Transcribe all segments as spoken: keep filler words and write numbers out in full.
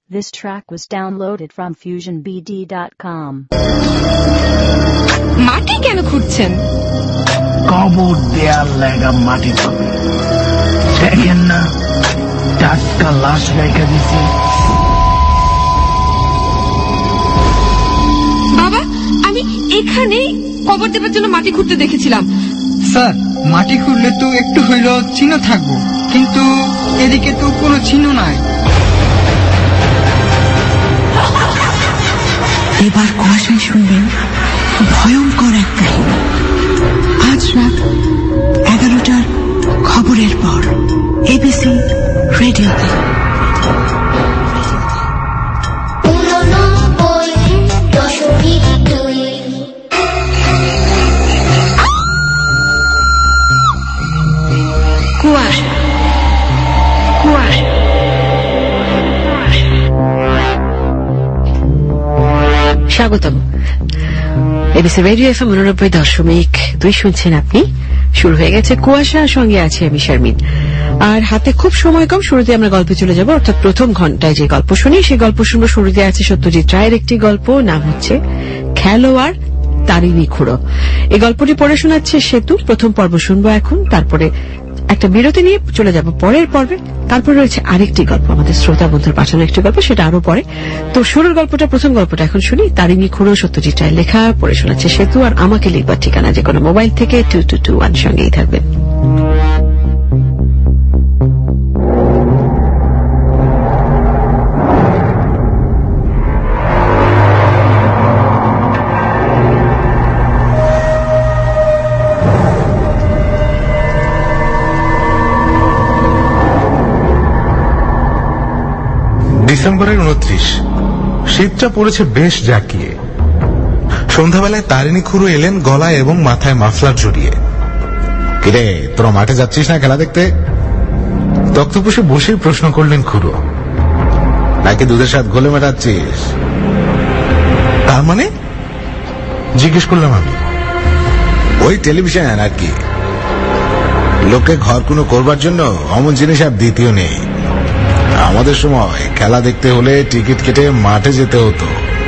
This track was downloaded from fusion b d dot com. মাটি কেন খুঁড়ছেন? কবর দেয়ার লাগা মাটি পাবে। দেখেন না টাটকা লাশ রেখে দিছি। বাবা, আমি এখানে কবর দেবার জন্য মাটি খুঁড়তে দেখেছিলাম। স্যার, মাটি খুঁড়লে তো একটু হইল চিহ্ন থাকবো, কিন্তু এদিকে তো কোনো চিহ্ন নাই। এবার কুয়াশায় শুনবেন ভয়ঙ্কর এক কাহিনী। আজ রাত এগারোটার খবরের পর এবিসি রেডিওতে। কুয়াশা কুয়াশা স্বাগতম। এবিসি রেডিও এফএম উননব্বই দশমিক দুই শুনছেন আপনি। শুরু হয়ে গেছে কুয়াশা, সঙ্গে আছে আমি শারমিন। আর হাতে খুব সময় কম, শুরুতে আমরা গল্পে চলে যাব, অর্থাৎ প্রথম ঘন্টায় যে গল্প শুনি সেই গল্প শুনবো। শুরুতে আছে সত্যজিৎ রায়ের একটি গল্প, নাম হচ্ছে খেলোয়াড় তারিণী খুড়ো। এই গল্পটি পড়ে শোনাচ্ছে সেতু। প্রথম পর্ব শুনবো এখন, তারপরে একটা বিরতি নিয়ে চলে যাব পরের পর্বে। তারপর রয়েছে আরেকটি গল্প, আমাদের শ্রোতা বন্ধুর পাঠানো একটি গল্প, সেটা আরো পরে। তো শুরুর গল্পটা, প্রথম গল্পটা এখন শুনি। তারিণী খুড়ো, সত্যজিৎ রায় লেখা, পড়ে শোনাচ্ছে সেতু। আর আমাকে লিখবার ঠিকানা যে কোনো মোবাইল থেকে টু টু টু ওয়ান, সঙ্গেই থাকবেন। ডিসেম্বরের উনত্রিশ, শীতটা পড়েছে বেশ জাঁকিয়ে। সন্ধ্যাবেলায় তারিণী খুড়ো এলেন গলায় এবং মাথায় মাফলার জড়িয়ে। কিরে, তোরা মাঠে যাচ্ছিস না খেলা দেখতে? তক্তপোষে বসেই প্রশ্ন করলেন খুড়ো। নাকি দুধের সাথে গোলে মেটাচ্ছিস? তার মানে? জিজ্ঞেস করলাম আমি। ওই টেলিভিশন আর কি, লোকে ঘর কোনো করবার জন্য অমন জিনিস আর দ্বিতীয় নেই। আমাদের সময় খেলা দেখতে হলে টিকিট কেটে মাঠে যেতে হতো,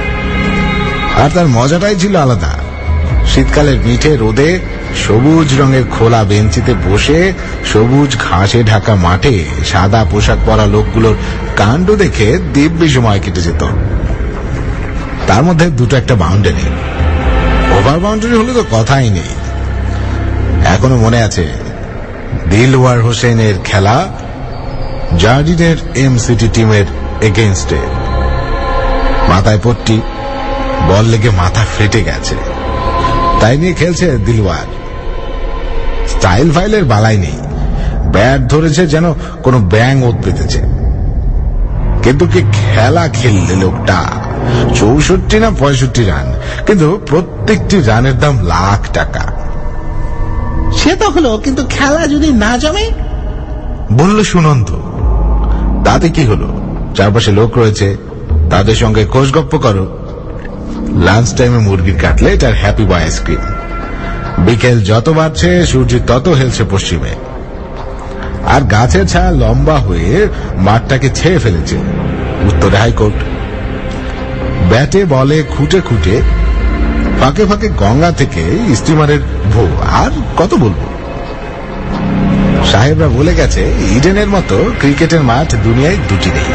আর তার মজাটাই ছিল আলাদা। শীতকালের মিঠে রোদে সবুজ রঙের খোলা বেঞ্চিতে বসে সবুজ ঘাসে ঢাকা মাঠে সাদা পোশাক পরা লোকগুলোর কাণ্ড দেখে দিব্যি সময় কেটে যেত। তার মধ্যে দুটো একটা বাউন্ডারি, ওভার বাউন্ডারি হলে তো কথাই নেই। এখনো মনে আছে দিলওয়ার হোসেনের খেলা জার্ডিনের এম সিটি টিমের এগেইনস্টে। মাথায় পট্টি, বল লেগে মাথা ফেটে গেছে, তাই নিয়ে খেলছে দিলওয়ার। স্টাইল ফাইলের বালাই নেই, ব্যাট ধরেছে যেন কোনো ব্যাং ওত পেতেছে। কিন্তু কি খেলা খেললে লোকটা! চৌষট্টি না পঁয়ষট্টি রান, কিন্তু প্রত্যেকটি রানের দাম লাখ টাকা। সে তো হলো, কিন্তু খেলা যদি না জমে? বলল সুনন্দ। তাতে কি হলো, চারপাশে লোক রয়েছে, তাদের সঙ্গে খোশগপ্প করো। লাঞ্চ টাইমে মুরগির কাটলেট আর হ্যাপি বয় আইসক্রিম। বিকেল যত বাড়ছে সূর্য তত হেলছে পশ্চিমে, আর গাছের ছায়া লম্বা হয়ে মাঠটাকে ছেয়ে ফেলেছে। উত্তরে হাইকোর্ট। ব্যাটে বলে খুঁটে খুঁটে ফাঁকে ফাঁকে গঙ্গা থেকে স্টিমারের ভো, আর কত বলবো। সাহেবরা বলে গেছে ইডেনের মতো ক্রিকেটের মাঠ দুনিয়ায় দুটি নেই।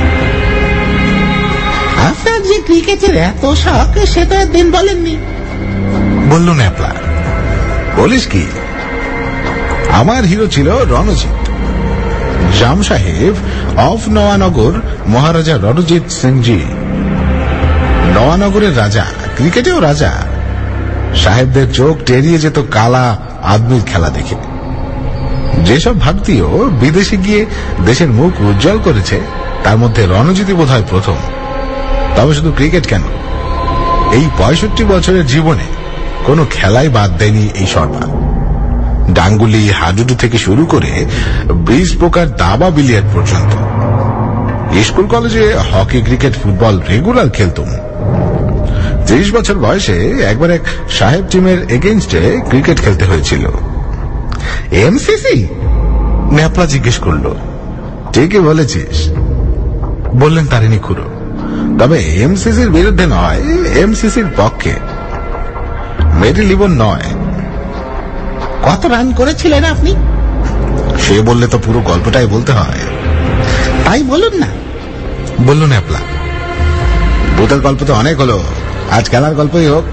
আপনার যে ক্রিকেটের এত শখ, সে তো একদিন বলেননি। বলল ন্যাপলা। বলিস কি, আমার হিরো ছিল রণজিৎ। জাম সাহেব অফ নওয়ানগর, মহারাজা রণজিৎ সিংজি। নওয়ানগরের রাজা, ক্রিকেটেও রাজা। সাহেবদের চোখ টেরিয়ে যেত কালা আদমির খেলা দেখে। যেসব ভারতীয় বিদেশে গিয়ে দেশের মুখ উজ্জ্বল করেছে, তার মধ্যে রণজিৎই বোধহয় প্রথম। তবে শুধু ক্রিকেট কেন, এই পঁয়ষট্টি বছরের জীবনে কোনো খেলাই বাদ দেয়নি এই সর্বা। ডাঙ্গুলি, হাডুডু থেকে শুরু করে ব্রিজ পোকার, দাবা, বিলিয়ার্ড পর্যন্ত। স্কুল কলেজে হকি, ক্রিকেট, ফুটবল রেগুলার খেলতুম। ত্রিশ বছর বয়সে একবার এক সাহেব টিমের এগেইনস্টে ক্রিকেট খেলতে হয়েছিল। এমসিসি? ন্যাপলা জিজ্ঞেস করল। ঠিকই বলেছিস, বললেন তারিণী খুড়ো। তবে এমসিসির বিরুদ্ধে নয়, এমসিসির পক্ষে। মেরি লিবন নয়। কত রান করেছিলেন আপনি? সে বললে তো পুরো গল্পটাই বলতে হয়। তাই বলুন না। বলল ন্যাপলা। ভূতের গল্প তো অনেক হলো, আজ খেলার গল্পই হোক।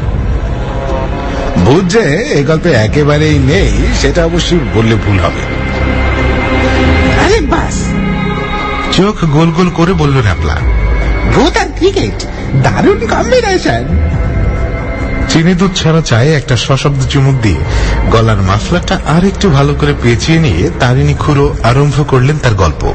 ভূত যে এই গল্পে একেবারেই নেই সেটা অবশ্যই বললে ভুল হবে। আরে বাস, চোখ গোল গোল করে বলল ন্যাপলা। ভূত আর ক্রিকেট দারুণ কম্বিনেশন। চিনি দুধ ছাড়া চায়ে একটা সশব্দ চুমুক দিয়ে গলার মাফলারটা আর একটু ভালো করে পেঁচিয়ে নিয়ে তারিণী খুড়ো আরম্ভ করলেন তার গল্প।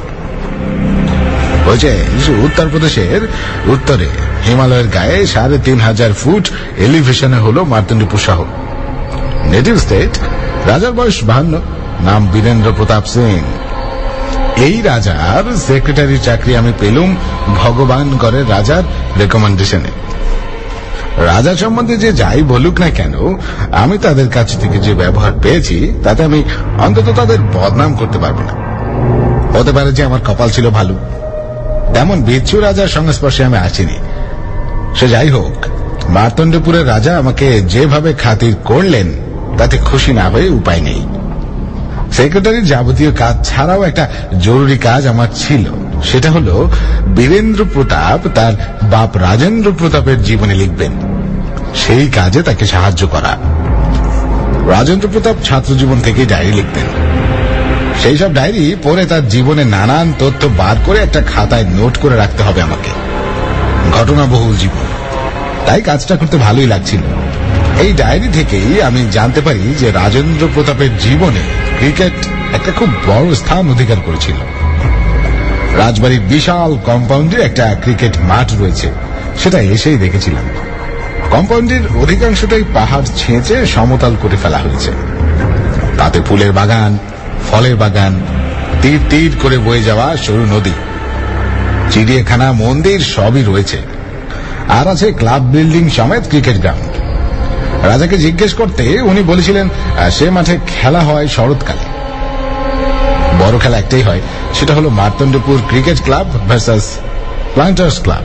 উত্তরপ্রদেশের উত্তরে হিমালয়ের গায়ে সাড়ে তিন হাজার ফুট এলিভেশনে হল মার্তণ্ডপুর শহর। নেটিভ স্টেট, রাজার বয়স বাহান্ন, নাম বীরেন্দ্র প্রতাপ সিং। এই রাজার সেক্রেটারির চাকরি আমি পেলুম ভগবানগড়ের রাজার রেকমেন্ডেশনে। রাজা সম্বন্ধে যে যাই বলুক না কেন, আমি তাদের কাছ থেকে যে ব্যবহার পেয়েছি তাতে আমি অন্তত তাদের বদনাম করতে পারবো না। হতে পারে যে আমার কপাল ছিল ভালো, তেমন বিচ্ছু রাজার সংস্পর্শে আমি আসিনি। সে যাই হোক, মার্তণ্ডপুরের রাজা আমাকে যেভাবে খাতির করলেন তাতে খুশি না হয়ে উপায় নেই। সেক্রেটারির যাবতীয় কাজ ছাড়াও একটা জরুরি কাজ আমার ছিল, সেটা হলো বীরেন্দ্র প্রতাপ তার বাপ রাজেন্দ্র প্রতাপের জীবনে লিখবেন, সেই কাজে তাকে সাহায্য করা। রাজেন্দ্র প্রতাপ ছাত্র জীবন থেকে ডায়েরি লিখতেন। সেই সব ডায়েরি পড়ে তার জীবনে নানান তথ্য বার করে একটা খাতায় নোট করে রাখতে হবে আমাকে। ঘটনাবহুল জীবন, তাই কাজটা করতে ভালোই লাগছিল। এই ডায়েরি থেকেই আমি জানতে পারি যে রাজেন্দ্র প্রতাপের জীবনে ক্রিকেট একটা খুব বড় স্থান অধিকার করেছিল। রাজবাড়ির বিশাল কম্পাউন্ডে একটা ক্রিকেট মাঠ রয়েছে, সেটা এসেই দেখেছিলাম। কম্পাউন্ডের অধিকাংশটাই পাহাড় ছেঁচে সমতল করে ফেলা হয়েছে। তাতে ফুলের বাগান, ফলের বাগান, তীর তীর করে বয়ে যাওয়া সরু নদী, চিড়িয়াখানা, মন্দির সবই রয়েছে। আর আছে ক্লাব বিল্ডিং সমেত ক্রিকেট গ্রাউন্ড। রাজাকে জিজ্ঞেস করতে উনি বলেছিলেন সে মাঠে খেলা হয় শরৎকালে। বড় খেলা একটাই হয়, সেটা হলো Martandapur cricket club versus planters club.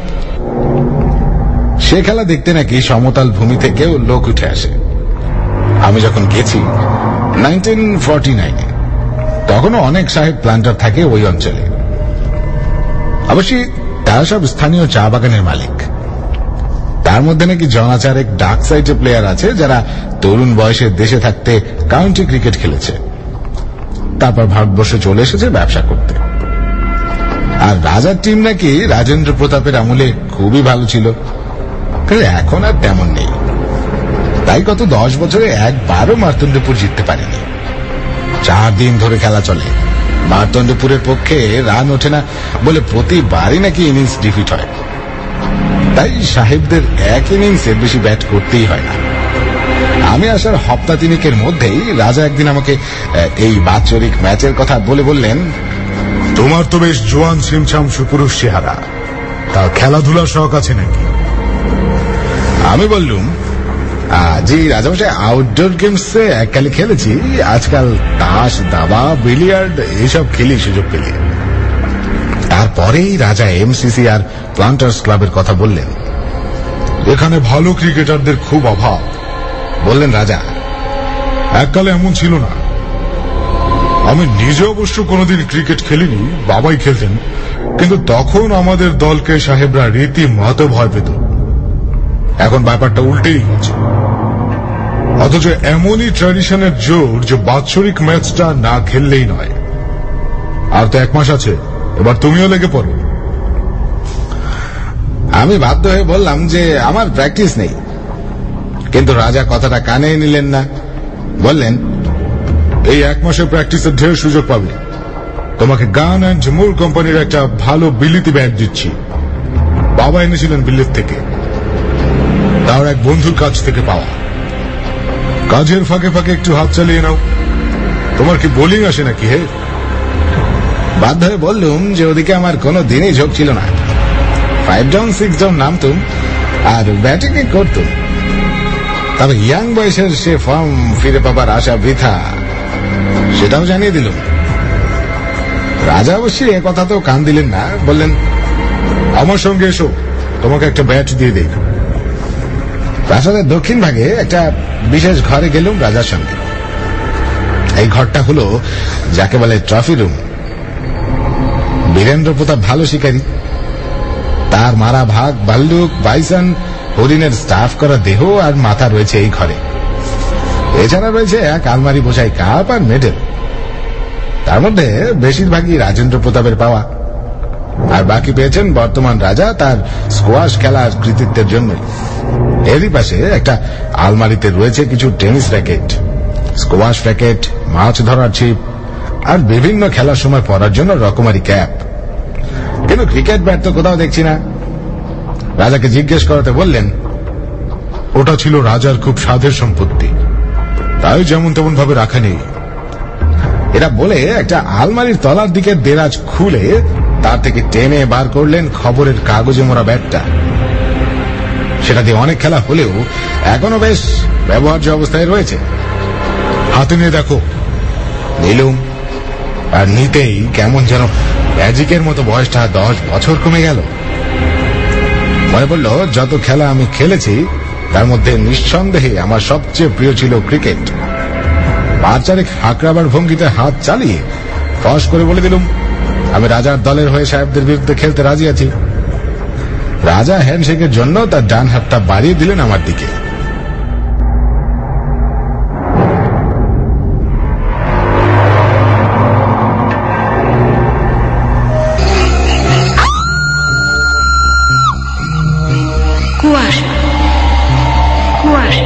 সে খেলা দেখতে নাকি সমতল ভূমি থেকেও লোক উঠে আসে। আমি যখন গেছি নাইনটিন ফর্টি নাইনে, তখনও অনেক সাহেব প্লান্টার থাকে ওই অঞ্চলে। অবশ্যই তারা সব স্থানীয় চা বাগানের মালিক। তার মধ্যে নাকি জনাচারেক ডাক সাইডে প্লেয়ার আছে যারা তরুণ বয়সে দেশে থাকতে কাউন্টি ক্রিকেট খেলেছে, তারপর ভারতবর্ষে চলে এসেছে ব্যবসা করতে। আর রাজার টিম নাকি রাজেন্দ্র প্রতাপের আমলে খুবই ভালো ছিল, কিন্তু এখন আর তেমন নেই। তাই গত দশ বছরে একবারও মার্তণ্ডপুর জিততে পারেনি। চার দিন ধরে খেলা চলে। মার্তণ্ডপুরের পক্ষে রান ওঠে না বলে প্রতিবারই নাকি ইনিংস ডিফিট হয়। তাই সাহেবদের এক ইনিংসের বেশি ব্যাট করতেই হয় না। আমি আসার হপ্তা তিনেকের মধ্যেই রাজা একদিন আমাকে এই বাৎসরিক ম্যাচের কথা বলে বললেন, তোমার তো বেশ জোয়ান সিমছাম সুপুরুষ চেহারা, তা খেলাধুলার শখ আছে নাকি? আমি বললুম, জি রাজামশাই, আউটডোর গেমস এককালে খেলেছি, আজকাল তাস, দাবা, বিলিয়ার্ড এসব খেলি সুযোগ পেলে। তারপরেই রাজা এমসিসি আর প্লান্টার্স ক্লাবের কথা বললেন। এখানে ভালো ক্রিকেটারদের খুব অভাব, বললেন রাজা। এককালে এমন ছিল না। আমি নিজে অবশ্য কোনোদিন ক্রিকেট খেলিনি, বাবাই খেলতেন, কিন্তু তখন আমাদের দলকে সাহেবরা রীতিমতো ভয় পেত। এখন ব্যাপারটা উল্টেই গেছে। অথচ এমনই ট্র্যাডিশনের জোর যে বাৎসরিক ম্যাচটা না খেললেই নয়। আর তো এক মাস আছে, এবার তুমিও লেগে পড়ো। আমি বাধ্য হয়ে বললাম যে আমার প্র্যাকটিস নেই, কিন্তু রাজা কথাটা কানে নিলেন না। বললেন, এই এক মাসে প্র্যাকটিসের ঢের সুযোগ পাবে। তোমাকে গান অ্যান্ড মুর কোম্পানির একটা ভালো বিলিতি ব্যাট দিচ্ছি। বাবা এনেছিলেন বিলেত থেকে, তার এক বন্ধুর কাছ থেকে পাওয়া। কাজের ফাঁকে ফাঁকে একটু হাত চালিয়ে নাও। তোমার কি বোলিং আসে নাকি? হে, বাধ্য হয়ে বললুম যে ওদিকে আমার কোনো দিনই ঝোঁক ছিল না। ফাইভ ডাউন সিক্স ডাউন নামতুম আর ব্যাটিং করতুম, তবে ইয়াং বয়সের সে ফর্ম ফিরে পাবার আশা বৃথা, সেটাও জানিয়ে দিলুম। রাজা অবশ্যই এ কথা তো কান দিলেন না, বললেন, আমার সঙ্গে এসো, তোমাকে একটা ব্যাট দিয়ে দেই। প্রাসাদের দক্ষিণ ভাগে একটা বিশেষ ঘরে গেলুম রাজার সঙ্গে। এই ঘরটা হলো যাকে বলে ট্রফি রুম। বীরেন্দ্র প্রতাপ ভালো শিকারী, তার মারা ভাগ, ভাল্লুক, বাইসন, হরিণের স্টাফ করা দেহ আর মাথা রয়েছে এই ঘরে। এছাড়া রয়েছে এক আলমারি বোঝাই কাপ আর মেডেল। তার মধ্যে বেশিরভাগই রাজেন্দ্র প্রতাপের পাওয়া, আর বাকি পেয়েছেন বর্তমান রাজা তার স্কোয়াশ খেলার কৃতিত্বের জন্য। এরই পাশে একটা আলমারিতে রয়েছে কিছু টেনিস র্যাকেট, স্কোয়াশ র্যাকেট, মাছ ধরার ছিপ আর বিভিন্ন খেলার সময় পরার জন্য রকমারি ক্যাপ। কিন্তু ক্রিকেট ব্যাট তো কোথাও দেখছি না। রাজাকে জিজ্ঞেস করাতে বললেন, ওটা ছিল রাজার খুব সাধের সম্পত্তি, তাই যেমন তেমন ভাবে রাখা নেই। এরা বলে একটা আলমারির তলার দিকে দেরাজ খুলে তার থেকে টেনে বার করলেন খবরের কাগজে মোড়া ব্যাটটা। সেটা দিয়ে অনেক খেলা হলেও এখনো বেশ ব্যবহার্য অবস্থায় রয়েছে। হাতে নিয়ে দেখো। নিলুম, আর নিতেই কেমন যেন ম্যাজিকের মতো বয়সটা দশ বছর কমে গেল। মনে পড়ল যত খেলা আমি খেলেছি তার মধ্যে নিঃসন্দেহে আমার সবচেয়ে প্রিয় ছিল ক্রিকেট। পাঁচ চারেক হাঁকড়াবার ভঙ্গিতে হাত চালিয়ে ফস করে বলে দিলুম, আমি রাজার দলের হয়ে সাহেবদের বিরুদ্ধে খেলতে রাজি আছি। রাজা হ্যান্ডশেকের জন্য তার ডান হাতটা বাড়িয়ে দিলেন আমার দিকে। কুয়াশা কুয়াশা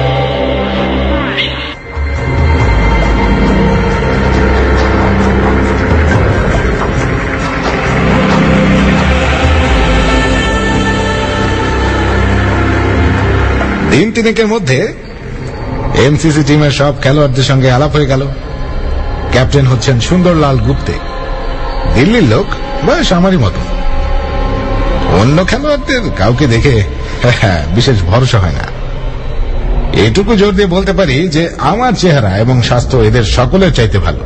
দিন তিনেকের মধ্যে এমসিসি টিমের সব খেলোয়াড়দের সঙ্গে আলাপ হয়ে গেল। ক্যাপ্টেন হচ্ছেন সুন্দরলাল গুপ্তে, দিল্লির লোক, বয়স আমারই মতো। অন্য খেলোয়াড়দের কাউকে দেখে বিশেষ ভরসা হয় না। এটুকু জোর দিয়ে বলতে পারি যে আমার চেহারা এবং স্বাস্থ্য এদের সকলের চাইতে ভালো।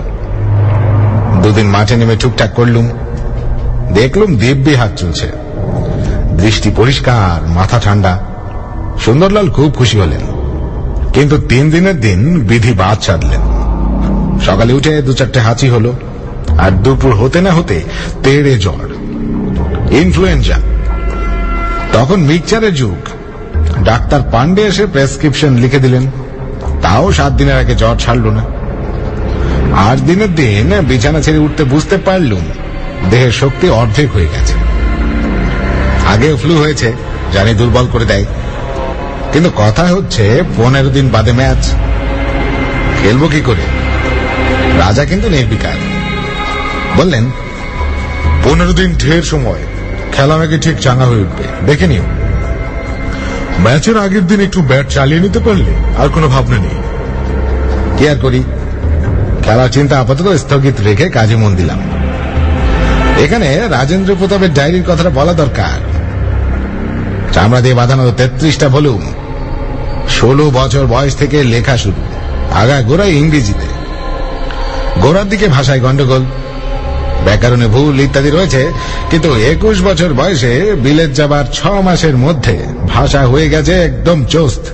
দুদিন মাঠে নেমে টুকটাক করলুম, দেখলুম দিব্যি হাত চলছে, দৃষ্টি পরিষ্কার, মাথা ঠান্ডা। সুন্দরলাল খুব খুশি হলেন, কিন্তু তিন দিনের দিন বিধি বাদ সাধলেন। সকালে উঠে দু চারটে হাঁচি হলো, আর দুপুর হতে না হতে তেড়ে জ্বর, ইনফ্লুয়েঞ্জা। তখন মিক্সচারের যুগ। ডাক্তার পান্ডে এসে প্রেসক্রিপশন লিখে দিলেন, তাও সাত দিনের আগে জ্বর ছাড়ল না। আট দিনের দিন বিছানা ছেড়ে উঠতে বুঝতে পারলুম দেহের শক্তি অর্ধেক হয়ে গেছে। আগে ফ্লু হয়েছে, জানি দুর্বল করে দেয়, কিন্তু কথা হচ্ছে পনেরো দিন বাদে ম্যাচ, খেলবো কি করে? রাজা কিন্তু নির্বিকার, বললেন, পনেরো দিন ঢের সময়, খেলা নাকি ঠিক চাঙ্গা হয়ে উঠবে, দেখে নিও। ম্যাচের আগের দিন একটু ব্যাট চালিয়ে নিতে পারলে আর কোনো ভাবনা নেই। কি আর করি, খেলার চিন্তা আপাতত স্থগিত রেখে কাজে মন দিলাম। এখানে রাজেন্দ্র প্রতাপের ডায়েরির কথাটা বলা দরকার। চামড়া দিয়ে বাঁধানো তেত্রিশটা ভলিউম, ষোলো বছর বয়স থেকে লেখা শুরু, আগা গোড়াই ইংরেজিতে। গোড়ার দিকে ভাষায় গন্ডগোল, ব্যাকরণে ভুল ইত্যাদি রয়েছে, কিন্তু একুশ বছর বয়সে বিলেত যাবার ছ মাসের মধ্যে ভাষা হয়ে গেছে একদম চোস্ত।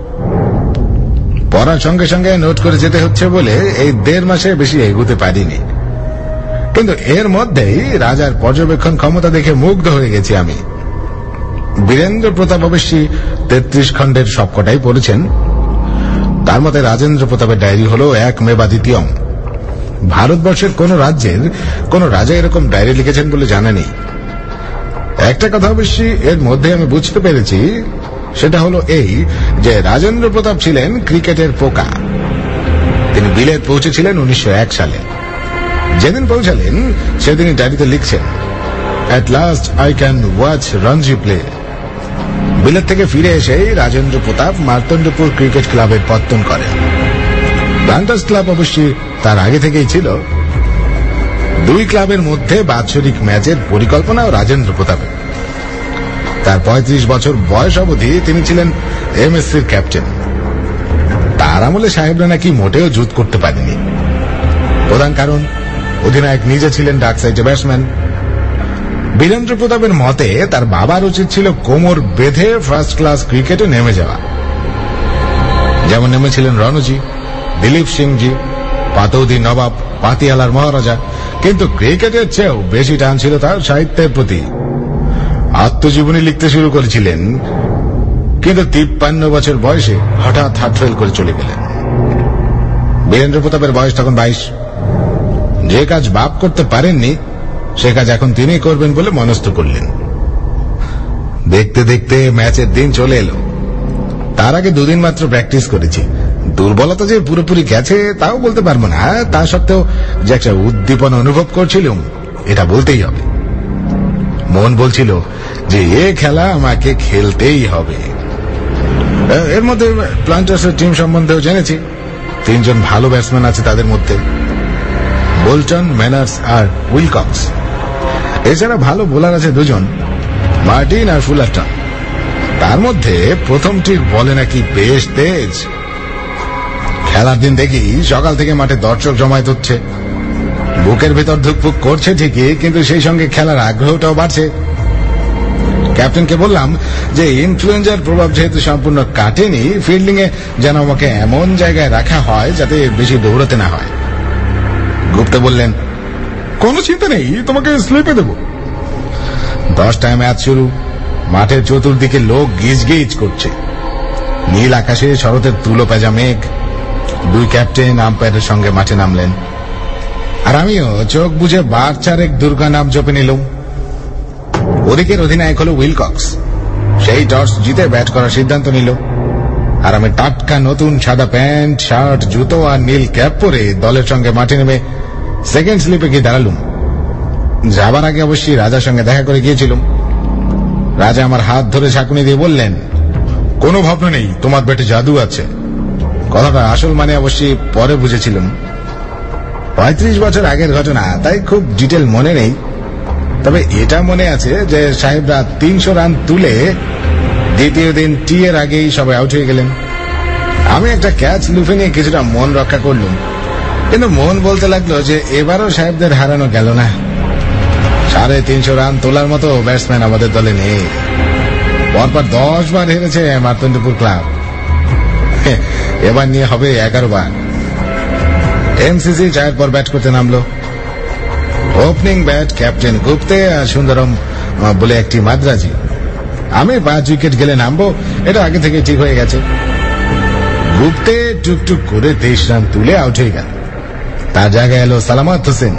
পড়ার সঙ্গে সঙ্গে নোট করে যেতে হচ্ছে বলে এই দেড় মাসে বেশি এগুতে পারিনি। কিন্তু এর মধ্যেই রাজার পর্যবেক্ষণ ক্ষমতা দেখে মুগ্ধ হয়ে গেছি আমি। বীরেন্দ্র প্রতাপ অবশ্যই তেত্রিশ খণ্ডের সবকটাই পড়েছেন। তার মতে রাজেন্দ্র প্রতাপের ডায়েরি হল এক মেবা দ্বিতীয়ম। ভারতবর্ষের কোন রাজ্যের কোন রাজা এরকম ডায়েরি লিখেছেন বলে জানা নেই। একটা কথা অবশ্যই এর মধ্যে আমি বুঝতে পেরেছি, সেটা হলো এই যে রাজেন্দ্র প্রতাপ ছিলেন ক্রিকেটের পোকা। তিনি বিলেত পৌঁছেছিলেন উনিশশো এক সালে। যেদিন পৌঁছালেন সেদিনই ডায়েরিতে লিখছেন, at last I can watch Ranji play. বিলেত থেকে ফিরে এসেই রাজেন্দ্র প্রতাপ মার্তণ্ডপুর ক্রিকেট ক্লাবের পত্তন করেন। ব্লান্টার্স ক্লাব অবশ্যই তার আগে থেকেই ছিল। দুই ক্লাবের মধ্যে বাৎসরিক ম্যাচের পরিকল্পনাও রাজেন্দ্র প্রতাপের। তার পঁয়ত্রিশ বছর বয়স অবধি তিনি ছিলেন এমএসসির ক্যাপ্টেন। তার আমলে সাহেবরা নাকি মোটেও জুত করতে পারেনি। প্রধান কারণ, অধিনায়ক নিজে ছিলেন ডাক সাইডে ব্যাটসম্যান। বীরেন্দ্র প্রতাপের মতে তার বাবার উচিত ছিল কোমর বেঁধে ফার্স্ট ক্লাস ক্রিকেটে নেমে যাওয়া, যেমন নেমেছিলেন রণজি, দিলীপ সিংজি, পাতৌদি নবাব, পাতিয়ালার মহারাজা। কিন্তু ক্রিকেটের চেয়েও বেশি টান ছিল তার সাহিত্যের প্রতি। আত্মজীবনী লিখতে শুরু করেছিলেন, কিন্তু তিপ্পান্ন বছর বয়সে হঠাৎ হার্ট ফেল করে চলে গেলেন। বীরেন্দ্র প্রতাপের বয়স তখন বাইশ। যে কাজ বাপ করতে পারেননি সে কাজ এখন তিনি করবেন বলে মনস্থ করলেন। দেখতে দেখতে ম্যাচের দিন চলে এলো। তার আগে দুদিন মাত্র প্র্যাকটিস করেছি। দুর্বলতা যে পুরোপুরি গেছে তাও বলতে পারবো না, তা সত্ত্বেও যে একটা উদ্দীপনা অনুভব করছিলাম এটা বলতেই হবে। মন বলছিল যে এ খেলা আমাকে খেলতেই হবে। এর মধ্যে প্লান্টার্সের টিম সম্বন্ধেও জেনেছি। তিনজন ভালো ব্যাটসম্যান আছে তাদের মধ্যে, বোল্টন, ম্যানার্স আর উইলকক্স। এছাড়া ভালো বোলার আছে দুজন, মার্টিন আর ফুলারটন। তার মধ্যে প্রথমটির বলে নাকি বেশ তেজ। খেলার দিন দেখি সকাল থেকে মাঠে দর্শক জমায়েত হচ্ছে। বুকের ভেতর ধুকপুক করছে ঠিকই, কিন্তু সেই সঙ্গে খেলার আগ্রহটাও বাড়ছে। ক্যাপ্টেনকে বললাম যে ইনফ্লুয়েঞ্জার প্রভাব যেহেতু সম্পূর্ণ কাটেনি, ফিল্ডিং এ যেন আমাকে এমন জায়গায় রাখা হয় যাতে বেশি দৌড়াতে না হয়। গুপ্তা বললেন, কোনো চিন্তা নেই, তোমাকে স্লিপে দেব। দশটায় ম্যাচ শুরু। মাঠের চতুর্দিকে লোক গিজ গিজ করছে। নীল আকাশে শরতের তুলো পেঁজা মেঘ। দুই ক্যাপ্টেন আম্পায়ারের সঙ্গে মাঠে নামলেন, আর আমিও চোখ বুঝে বার চারেক দুর্গা নাম জপে নিলাম। ওদিকের অধিনায়ক হল উইলকক্স। সেই টস জিতে ব্যাট করার সিদ্ধান্ত নিল, আর আমি টাটকা নতুন সাদা প্যান্ট, শার্ট, জুতো আর নীল ক্যাপ পরে দলের সঙ্গে মাঠে নেমে সেকেন্ড স্লিপে গিয়ে দাঁড়ালুম। যাবার আগে অবশ্যই রাজার সঙ্গে দেখা করে গিয়েছিলাম। রাজা আমার হাত ধরে ঝাঁকুনি দিয়ে বললেন, কোনো ভাবনা নেই, তোমার ব্যাটে জাদু আছে। কথাটা আসল মানে অবশ্যই পরে বুঝেছিলাম। পঁয়ত্রিশ বছর আগের ঘটনা, তাই খুব ডিটেল মনে নেই। তবে এটা মনে আছে যে সাহেবরা তিনশো রান তুলে দ্বিতীয় দিন টি এর আগেই সবাই আউট হয়ে গেলেন। আমি একটা ক্যাচ লুফে নিয়ে কিছুটা মন রক্ষা করলুম, কিন্তু মন বলতে লাগলো যে এবারও সাহেবদের হারানো গেল না। সাড়ে তিনশো রান তোলার মতো ব্যাটসম্যান আমাদের দলে নেই। পরপর দশ বার হেরেছে মার্তণ্ডপুর ক্লাব, এবার নিয়ে হবে এগারো বার। এমসিসি চায়ের পর ব্যাট করতে নামলো। ওপেনিং ব্যাট ক্যাপ্টেন গুপ্তে আর সুন্দরম বলে একটি মাদ্রাজি। আমি পাঁচ উইকেট গেলে নামবো, এটা আগে থেকে ঠিক হয়ে গেছে। গুপ্তে টুকটুক করে তেইশ রান তুলে আউট হয়ে গেল। তার জায়গায় এলো সালামত হোসেন।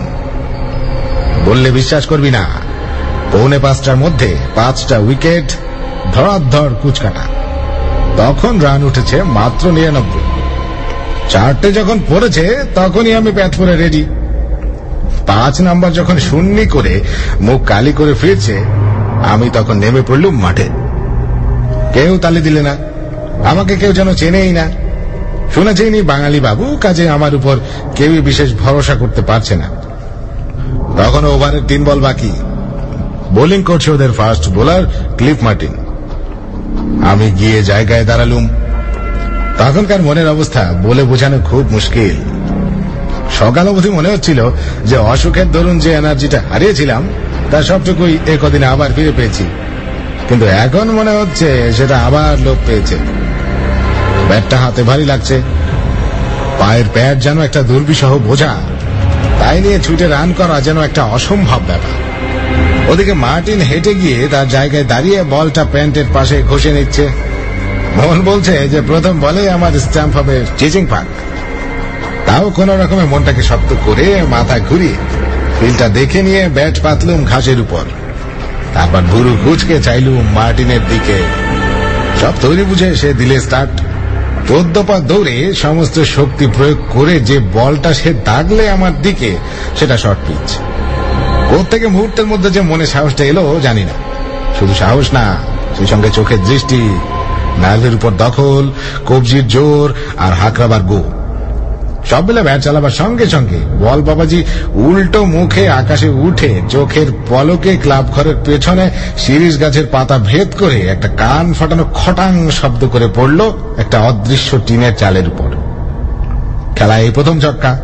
বললে বিশ্বাস করবি না, পৌনে পাঁচটার মধ্যে পাঁচটা উইকেট, ধরাধর কুচকাটা। তখন রান উঠেছে মাত্র নিরানব্বই। চারটে যখন পড়েছে তখনই আমি ব্যাট করে রেডি। পাঁচ নাম্বার যখন শূন্য করে মুখ কালি করে ফিরছে, আমি তখন নেমে পড়লুম মাঠে। কেউ তালি দিলে না, আমাকে কেউ যেন চেনেই না। শুনেছেনি বাঙালি বাবু, কাজে আমার উপর কেউই বিশেষ ভরসা করতে পারছে না। তখন ওভারের তিন বল বাকি। বোলিং করছে ওদের ফার্স্ট বোলার ক্লিফ মার্টিন। আমি গিয়ে জায়গায় দাঁড়ালুম। তখনকার মনের অবস্থা বলে বোঝানো খুব মুশকিল। সকাল অবধি মনে হচ্ছিল যে অসুখের দরুন যে এনার্জিটা হারিয়েছিলাম তার সবটুকুই এ কদিনে আবার ফিরে পেয়েছি, কিন্তু এখন মনে হচ্ছে সেটা আবার লোপ পেয়েছে। ব্যাটটা হাতে ভারী লাগছে, পায়ের প্যাড যেন একটা দুর্বিষহ বোঝা, তাই নিয়ে ছুটে রান করা যেন একটা অসম্ভব ব্যাপার। ওদিকে মার্টিন হেঁটে গিয়ে তার জায়গায় দাঁড়িয়ে বলটা প্যান্টের পাশে ঘষে নিচ্ছে। মন বলছে যে প্রথম বলে আমার স্ট্যাম্প হবে চিচিং পাক। তাও কোন রকমের মনটাকে শক্ত করে মাথা ঘুরিয়ে ফিল্ডটা দেখে নিয়ে ব্যাট পাতলুম ঘাসের উপর। তারপর ভুরু কুচকে চাইলুম মার্টিনের দিকে। সব তৈরি বুঝে সে দিলে স্টার্ট। চোদ্দ পা দৌড়ে সমস্ত শক্তি প্রয়োগ করে যে বলটা সে দাগলে আমার দিকে, সেটা শর্ট পিচ। প্রত্যেকে মুহূর্তের মধ্যে যে মনে সাহসটা এলো জানি না। শুধু সাহস না, সেই সঙ্গে চোখের দৃষ্টি, নার্ভের উপর দখল, কবজির জোর আর হাঁকড়াবার গো। সব মিলে ব্যাট চালাবার সঙ্গে সঙ্গে বল বাবাজি উল্টো মুখে আকাশে উঠে চোখের পলকে ক্লাব ঘরের পেছনে শিরিষ গাছের পাতা ভেদ করে একটা কান ফাটানো খটাং শব্দ করে পড়ল একটা অদৃশ্য টিনের চালের উপর। খেলা এই প্রথম ছক্কা।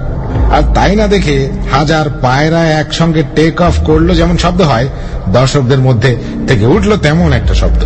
আর তাই না দেখে হাজার পায়রা একসঙ্গে টেক অফ করলো যেমন শব্দ হয়, দর্শকদের মধ্যে থেকে উঠলো তেমন একটা শব্দ।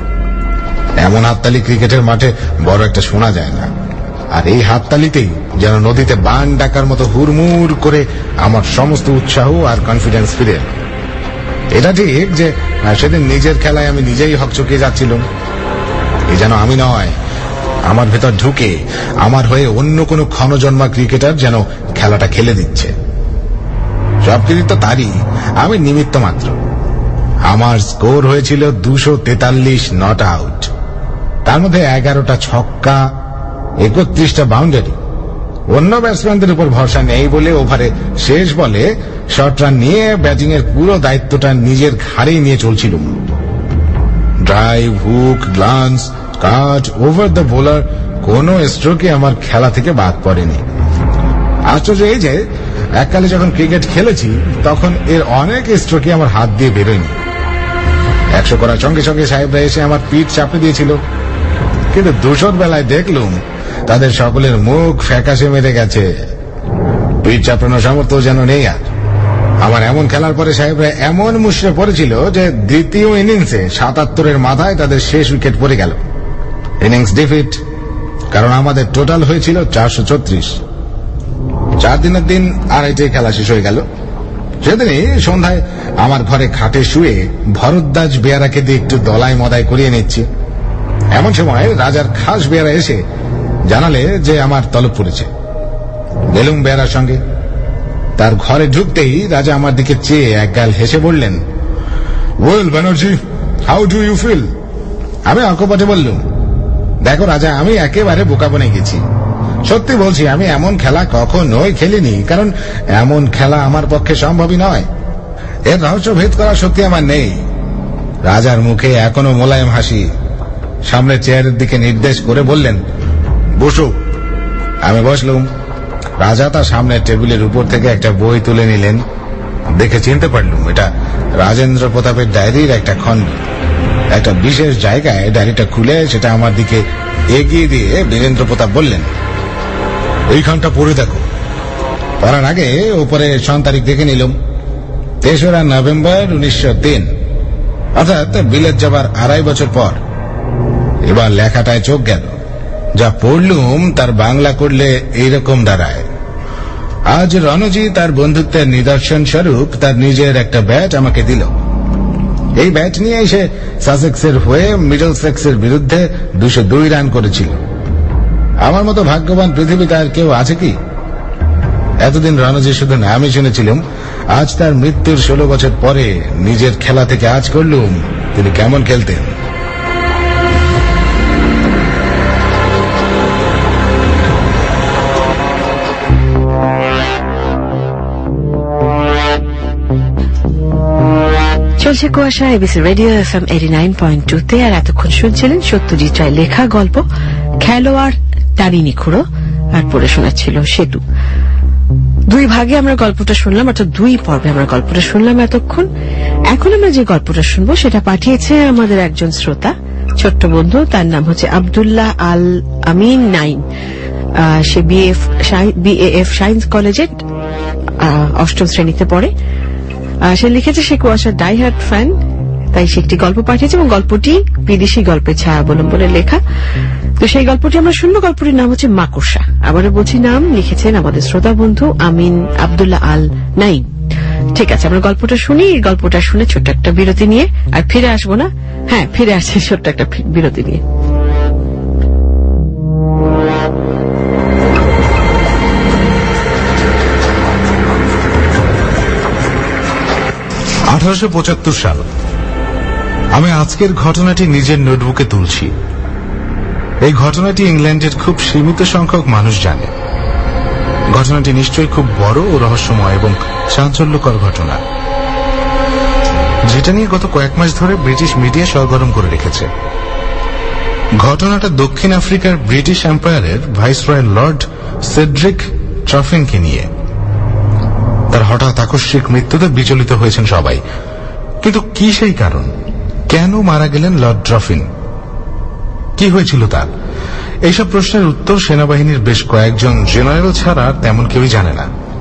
এমন হাততালি ক্রিকেটের মাঠে বড় একটা শোনা যায় না। আর এই হাততালিতেই যেন নদীতে বান ডাকার মতো হুড়মুড় করে আমার সমস্ত উৎসাহ আর কনফিডেন্স ফিরে এলো। এটা ঠিক যে সেদিন নিজের খেলায় আমি নিজেই হকচকিয়ে যাচ্ছিলাম। এ যেন আমি নয়, আমার ভেতর ঢুকে আমার হয়ে অন্য কোনো ক্ষণজন্মা ক্রিকেটার যেন খেলাটা খেলে দিচ্ছে। সব কৃতিত্ব তারই, আমি নিমিত্ত মাত্র। আমার স্কোর হয়েছিল দুশো তেতাল্লিশ নট আউট, তার মধ্যে এগারোটা ছক্কা, একত্রিশটা বাউন্ডারি। অন্য ব্যাটসম্যানদের উপর ভরসা নেই বলে ওভারে শেষ বলে শর্ট রান নিয়ে ব্যাটিং এর পুরো দায়িত্বটা নিজের ঘাড়েই নিয়ে চলছিল। Drive, hook, glance, cut, over the bowler, কোন স্ট্রোকে আমার খেলা থেকে বাদ পড়েনি। আশ্চর্য এই যে এককালে যখন ক্রিকেট খেলেছি তখন এর অনেক স্ট্রোকে আমার হাত দিয়ে বেরোয়নি। একশো করার সঙ্গে সঙ্গে সাহেবরা এসে আমার পিঠ চাপে দিয়েছিল, কিন্তু দুশোর বেলায় দেখলুম তাদের সকলের মুখ ফ্যাকাশে মেরে গেছে। পিঠ চাপানোর সামর্থ্য যেন নেই আর। আমার এমন খেলার পরে সাহেবরা এমন মুশড়ে পড়েছিল যে দ্বিতীয় ইনিংসে সাতাত্তরের মাথায় তাদের শেষ উইকেট পড়ে গেল। ইনিংস ডিফিট, কারণ আমাদের টোটাল হয়েছিল চারশো ছত্রিশ। চার দিনের দিন আড়াইটায় খেলা শেষ হয়ে গেল। সেদিনই সন্ধ্যায় আমার ঘরে খাটে শুয়ে ভরদ্বাজ বেয়ারাকে দিয়ে একটু দলাই মদাই করিয়ে নিচ্ছি। এমন সময় রাজার খাস বেয়ারা এসে জানালে যে আমার তলব পড়েছে। গেলুম বেয়ারার সঙ্গে। তার ঘরে ঢুকতেই রাজা আমার দিকে চেয়ে একগাল হেসে বললেন, well Banerjee, how do you feel? আমি অকপটে বললুম, দেখো রাজা, আমি একেবারে বোকা বনে গেছি। সত্যি বলছি, আমি এমন খেলা কখনোই খেলিনি, কারণ এমন খেলা আমার পক্ষে সম্ভবই নয়। এর রহস্য ভেদ করা সত্যি আমার নেই। রাজার মুখে এখনো মোলায়েম হাসি। সামনে চেয়ারের দিকে নির্দেশ করে বললেন, বসো। আমি বসলুম। রাজা তার সামনের টেবিলের উপর থেকে একটা বই তুলে নিলেন। দেখে চিনতে পারলুম এটা রাজেন্দ্র প্রতাপের ডায়েরির একটা খণ্ড। একটা বিশেষ জায়গায় ডায়েরিটা খুলে সেটা আমার দিকে এগিয়ে দিয়ে বীরেন্দ্র প্রতাপ বললেন, এইখানটা পড়ে দেখো। পড়ার আগে উপরে সন তারিখ দেখে নিলাম, তেসরা নভেম্বর উনিশশো তিন, অর্থাৎ বিলেত যাবার আড়াই বছর পর। এবার লেখাটায় চোখ গেল। যা পড়লুম তার বাংলা করলে এইরকম দাঁড়ায়, আজ রণজি তার বন্ধুত্বের নিদর্শন স্বরূপ তার নিজের একটা ব্যাট আমাকে দিল। এই ব্যাট নিয়ে এসে সাসেক্সের হয়ে মিডলসেক্সের বিরুদ্ধে দুশো দুই রান করেছিল। আমার মতো ভাগ্যবান পৃথিবীতে আর কেউ আছে কি? এতদিন রণজি শুধু নামই শুনেছিলাম, আজ তার মৃত্যুর ষোলো বছর পরে নিজের খেলা থেকে আজ করলুম তিনি কেমন খেলতেন। চলছে কুয়াশা, ABC radio F M eighty nine point two তে। আর এতক্ষণ শুনছিলেন সত্যজিৎ রায় লেখা গল্প খেলোয়াড় টানিনি খুঁড়ো, আর পড়ে শোনাচ্ছিল সেতু। দুই ভাগে আমরা গল্পটা শুনলাম, অর্থাৎ দুই পর্বে আমরা গল্পটা শুনলাম এতক্ষণ। এখন আমরা যে গল্পটা শুনবো সেটা পাঠিয়েছে আমাদের একজন শ্রোতা, ছোট্ট বন্ধু। তার নাম হচ্ছে আব্দুল্লাহ আল আমিন নাইন। সে বিএএফ সায়েন্স কলেজে অষ্টম শ্রেণীতে পড়ে। সে লিখেছে সে কুয়াশার ডাইহার্ট ফ্যান, তাই সে একটি গল্প পাঠিয়েছে এবং গল্পটি বিদেশি গল্পের ছায়া অবলম্বনে লেখা। তো সেই গল্পটি আমরা শুনবো। গল্পটির নাম হচ্ছে মাকড়সা। আবারও বলছি, নাম লিখেছেন আমাদের শ্রোতা বন্ধু আমিন আব্দুল্লাহ আল নাইম। ঠিক আছে, আমরা গল্পটা শুনি। গল্পটা শুনে ছোট্ট একটা বিরতি নিয়ে আর ফিরে আসবো না। হ্যাঁ, ফিরে আসছি ছোট্ট একটা বিরতি নিয়ে। আঠারোশো পঁচাত্তর সাল। আমি আজকের ঘটনাটি নিজের নোটবুকে তুলছি। এই ঘটনাটি ইংল্যান্ডের খুব সীমিত সংখ্যক মানুষ জানে। ঘটনাটি নিশ্চয়ই খুব বড় ও রহস্যময় এবং চাঞ্চল্যকর ঘটনা, যেটা নিয়ে গত কয়েক মাস ধরে ব্রিটিশ মিডিয়া সরগরম করে রেখেছে। ঘটনাটা দক্ষিণ আফ্রিকার ব্রিটিশ এম্পায়ারের ভাইসরয় লর্ড সেড্রিক ট্রফিনকে নিয়ে। তার হঠাৎ আকস্মিক মৃত্যুতে বিচলিত হয়েছেন সবাই, কিন্তু কি সেই কারণ? কেন মারা গেলেন লর্ড ট্রফিন? কি হয়েছিল তার? এইসব প্রশ্নের উত্তর সেনাবাহিনীর বেশ কয়েকজন জেনারেল ছাড়া তেমন কেউই জানে না।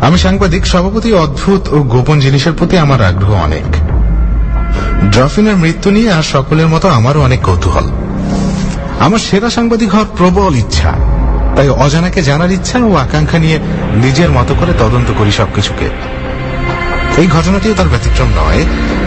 আমি সাংবাদিক, সভাপতি অদ্ভুত ও গোপন জিনিসের প্রতি আমার আগ্রহ অনেক। ড্রফিনের মৃত্যু নিয়ে আর সকলের মতো আমারও অনেক কৌতূহল। আমার সেরা সাংবাদিক হওয়ার প্রবল ইচ্ছা, তাই অজানাকে জানার ইচ্ছা ও আকাঙ্ক্ষা নিয়ে নিজের মতো করে তদন্ত করি সবকিছুকে। এই ঘটনাটিও তার ব্যতিক্রম নয়।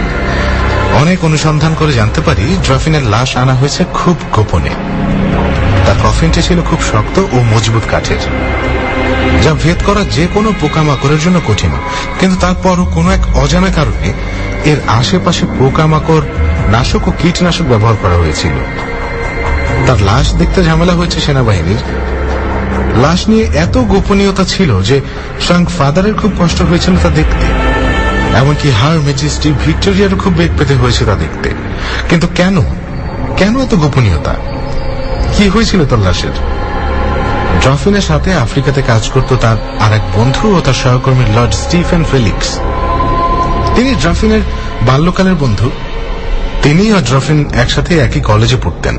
অনেক অনুসন্ধান করে জানতে পারি ড্রফিনের লাশ আনা হয়েছে খুব গোপনে। তার কফিনটি ছিল খুব শক্ত ও মজবুত কাঠের, যা ভেদ করা যে কোনো পোকামাকড়ের জন্য কঠিন। কিন্তু তারপরও কোনো এক অজানা কারণে এর আশেপাশে পোকামাকড় নাশক ও কীটনাশক ব্যবহার করা হয়েছিল। তার লাশ দেখতে ঝামেলা হয়েছে সেনাবাহিনীর। লাশ নিয়ে এত গোপনীয়তা ছিল যে স্বয়ং ফাদারের খুব কষ্ট হয়েছিল তা দেখতে। এমনকি হার ম্যাজেস্টি ভিক্টোরিয়ারও খুব বেগ পেতে হয়েছে তা দেখতে। কিন্তু কেন কেন এত গোপনীয়তা? কি হয়েছিল তার লাশের? ড্রফিনের সাথে আফ্রিকাতে কাজ করত তার আর এক বন্ধু ও তার সহকর্মী লর্ড স্টিফেন ফেলিক্স। তিনি ড্রফিনের বাল্যকালের বন্ধু। তিনি ও ড্রফিন একসাথে একই কলেজে পড়তেন।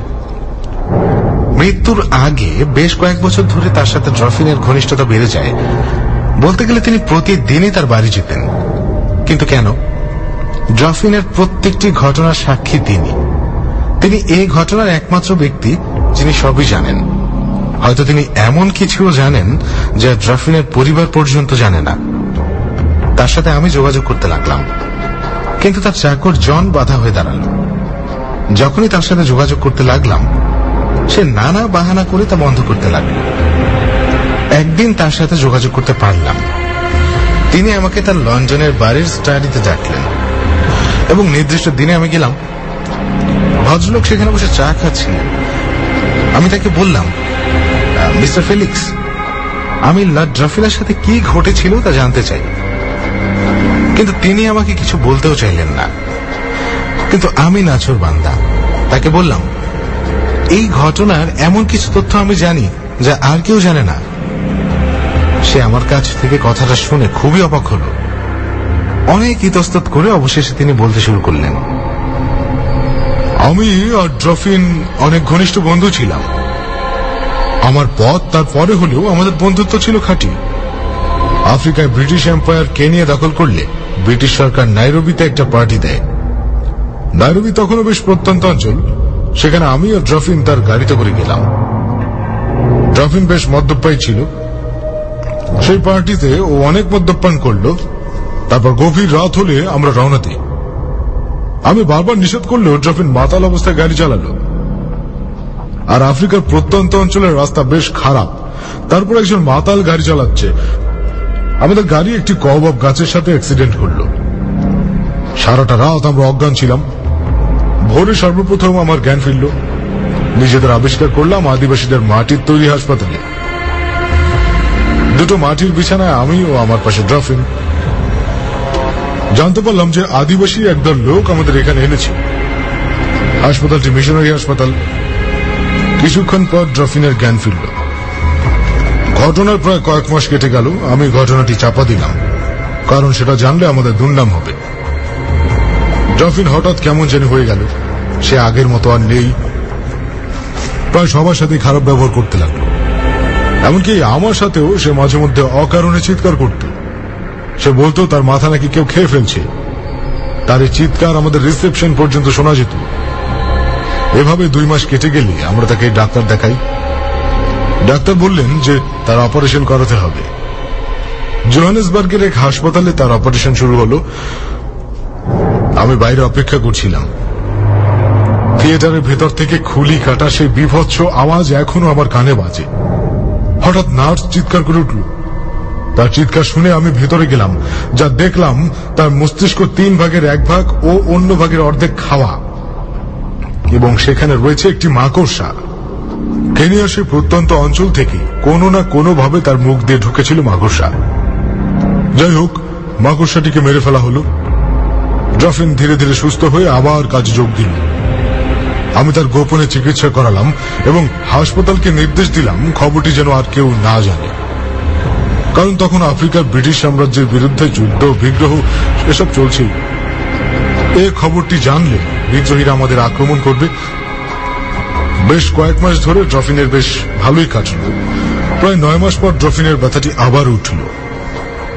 মৃত্যুর আগে বেশ কয়েক বছর ধরে তার সাথে ড্রফিনের ঘনিষ্ঠতা বেড়ে যায়। বলতে গেলে তিনি প্রতিদিনই তার বাড়ি যেতেন। কিন্তু কেন? ড্রফিনের প্রত্যেকটি ঘটনার সাক্ষী তিনি। তিনি এই ঘটনার একমাত্র ব্যক্তি যিনি সবই জানেন। হয়তো তিনি এমন কিছুও জানেন যা ড্রফিনের পরিবার পর্যন্ত জানে না। তার সাথে আমি যোগাযোগ করতে লাগলাম, কিন্তু তার চাকর জন বাধা হয়ে দাঁড়ালো। যখনই তার সাথে যোগাযোগ করতে লাগলাম, সে নানা বাহানা করে তা বন্ধ করতে লাগলো। একদিন তার সাথে যোগাযোগ করতে পারলাম। তিনি আমাকে তার লন্ডনের বাড়ির স্টাডিতে ডাকলেন এবং নির্দিষ্ট দিনে আমি গেলাম। ভদ্রলোক সেখানে বসে চা খাচ্ছিলেন। আমি তাকে বললাম, মিস্টার ফেলিক্স, আমি লর্ড ড্রফিনের সাথে কি ঘটেছিল তা জানতে চাই। কিন্তু তিনি আমাকে কিছু বলতেও চাইলেন না। কিন্তু আমি নাছোড় বান্দা, তাকে বললাম, এই ঘটনার এমন কিছু তথ্য আমি জানি যা আর কেউ জানে না। সে আমার কাছ থেকে কথাটা শুনে খুবই অবাক হল। অনেক ইতস্তত করে অবশেষে তিনি বলতে শুরু করলেন, আমি আর ড্রফিন অনেক ঘনিষ্ঠ বন্ধু ছিলাম। আমার পথ তার পরে হলেও আমাদের বন্ধুত্ব ছিল খাঁটি। আফ্রিকায় ব্রিটিশ এম্পায়ার কেনিয়া দখল করলে ব্রিটিশ সরকার নাইরোবিতে একটা পার্টি দেয়। নাইরোবি তখনও বেশ প্রত্যন্ত অঞ্চল। সেখানে আমি আর ড্রফিন তার গাড়িতে করে গেলাম। ড্রফিন বেশ মদ্যপায়ী ছিল। সেই পার্টিতে ও অনেক মদ্যপান করল। তারপর গভীর রাত হলে আমরা রওনা দিই। আমি বারবার নিষেধ করলেও ড্রফিন মাতাল অবস্থায় গাড়ি চালালো। আর আফ্রিকার প্রত্যন্ত অঞ্চলের রাস্তা বেশ খারাপ। তারপর একজন মাতাল গাড়ি চালাচ্ছে। আমাদের গাড়ি একটি কবাব গাছের সাথে অ্যাক্সিডেন্ট করলো। সারাটা রাত আমরা অজ্ঞান ছিলাম। ভোরে সর্বপ্রথম আমার জ্ঞান ফিরল। নিজেদের আবিষ্কার করলাম আদিবাসীদের মাটির তৈরি হাসপাতালে। দুটো মাটির বিছানায় আমি ও আমার পাশে ড্রফিন। জানতে পারলাম যে আদিবাসী একদল লোক আমাদের এখানে এনেছে। হাসপাতালটি মিশনারি হাসপাতাল। কিছুক্ষণ পর ড্রফিনের জ্ঞান ফিরল। ঘটনার প্রায় কয়েক মাস কেটে গেল। আমি ঘটনাটি চাপা দিলাম, কারণ সেটা জানলে আমাদের দুর্নাম হবে। ড্রফিন হঠাৎ কেমন জানি হয়ে গেল। সে আগের মতো আর নেই। প্রায় সবার সাথে খারাপ ব্যবহার করতে লাগলো। এমনকি আমার সাথেও সে মাঝে মধ্যে অকারণে চিৎকার করত। সে বলতো তার মাথা নাকি কেউ খেয়ে ফেলছে। তার এই চিৎকার আমাদের রিসেপশন পর্যন্ত শোনা যেত। এভাবে দুই মাস কেটে গেলে আমরা তাকে ডাক্তার দেখাই। ডাক্তার বললেন যে তার অপারেশন করাতে হবে। জোহানেসবার্গের এক হাসপাতালে তার অপারেশন শুরু হলো। আমি বাইরে অপেক্ষা করছিলাম। থিয়েটারের ভেতর থেকে খুলি কাটা সেই বিভৎস আওয়াজ এখনো আমার কানে বাজে। হঠাৎ নার্স চিৎকার করে উঠল। তার চিৎকার শুনে আমি ভেতরে গেলাম। যা দেখলাম তার মস্তিষ্ক তিন ভাগের এক ভাগ ও অন্য ভাগের অর্ধেক খাওয়া, এবং সেখানে রয়েছে একটি মাকড়সা। কেনিয়ার সেই প্রত্যন্ত অঞ্চল থেকে কোনো না কোনো ভাবে তার মুখ দিয়ে ঢুকেছিল মাকড়সা। যাই হোক, মাকড়সাটিকে মেরে ফেলা হলো। ড্রফিন ধীরে ধীরে সুস্থ হয়ে আবার কাজে যোগ দিল। আমি তার গোপনে চিকিৎসা করালাম এবং হাসপাতালকে নির্দেশ দিলাম খবরটি যেন আর কেউ না জানে, কারণ তখন আফ্রিকার ব্রিটিশ সাম্রাজ্যের বিরুদ্ধে যুদ্ধ বিগ্রহ এসব চলছে। এ খবরটি জানলে বিদ্রোহীরা আমাদের আক্রমণ করবে। বেশ কয়েক মাস ধরে ড্রফিনের বেশ ভালোই কাটল। প্রায় নয় মাস পর ড্রফিনের ব্যথাটি আবার উঠল।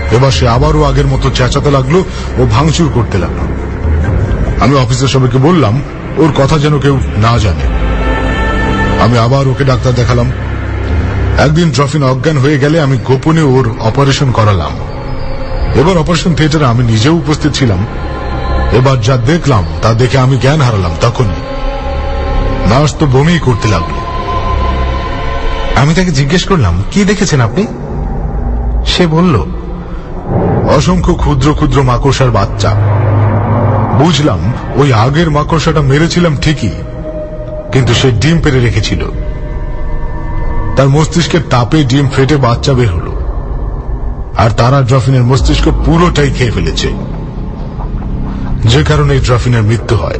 এবার সে আবারও আগের মতো চেঁচাতে লাগলো ও ভাঙচুর করতে লাগলো। আমি অফিসের সবাইকে বললাম ওর কথা যেন কেউ না জানে। আমি আবার ওকে ডাক্তার দেখালাম। একদিন ড্রফিন অজ্ঞান হয়ে গেলে আমি গোপনে ওর অপারেশন করালাম। এবার অপারেশন থিয়েটারে আমি নিজেও উপস্থিত ছিলাম। এবার যা দেখলাম তা দেখে আমি জ্ঞান হারালাম। তখনই নার্স তো বমি করতে লাগলো। আমি তাকে জিজ্ঞেস করলাম, কি দেখেছেন আপনি? সে বলল, অসংখ্য ক্ষুদ্র ক্ষুদ্র মাকড়সার বাচ্চা। বুঝলাম ওই আগের মাকড়সাটা মেরেছিলাম ঠিকই, কিন্তু সে ডিম পেড়ে রেখেছিল। তার মস্তিষ্কের তাপে ডিম ফেটে বাচ্চা বের হলো, আর তারা ড্রফিনের মস্তিষ্ক পুরোটাই খেয়ে ফেলেছে, যে কারণে ড্রফিনের মৃত্যু হয়।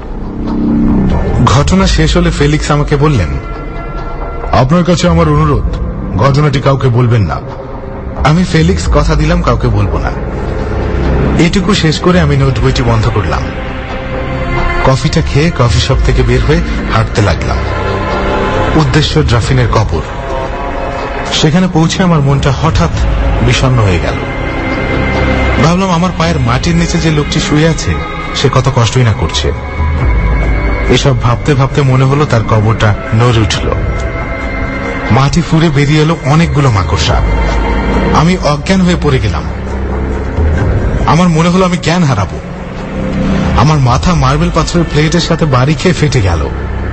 ঘটনা শেষ হলে ফেলিক্স আমাকে বললেন, আপনার কাছে আমার অনুরোধ, ঘটনাটি কাউকে বলবেন না। আমি ফেলিক্স কথা দিলাম কাউকে বলবো না। এটুকু শেষ করে আমি নোট বইটি বন্ধ করলাম। কফিটা খেয়ে কফি শপ থেকে বের হয়ে হাঁটতে লাগলাম। উদ্দেশ্য ড্রফিনের কবর। সেখানে পৌঁছে আমার মনটা হঠাৎ বিষণ্ণ হয়ে গেল। ভাবলাম আমার পায়ের মাটির নিচে যে লোকটি শুয়ে আছে সে কত কষ্টই না করছে। এসব ভাবতে ভাবতে মনে হলো তার কবরটা নড়ে উঠল। মাটি ফুঁড়ে বেরিয়ে এলো অনেকগুলো মাকড়সা। আমি অজ্ঞান হয়ে পড়ে গেলাম। আমার মনে হলো আমি জ্ঞান হারাবো। আমার মাথা মার্বেল পাথরের প্লেটের সাথে বাড়ি খেয়ে ফেটে গেল।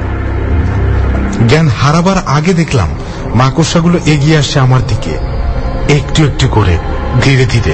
জ্ঞান হারাবার আগে দেখলাম মাকড়সাগুলো এগিয়ে আসছে আমার দিকে, একটু একটু করে, ধীরে ধীরে।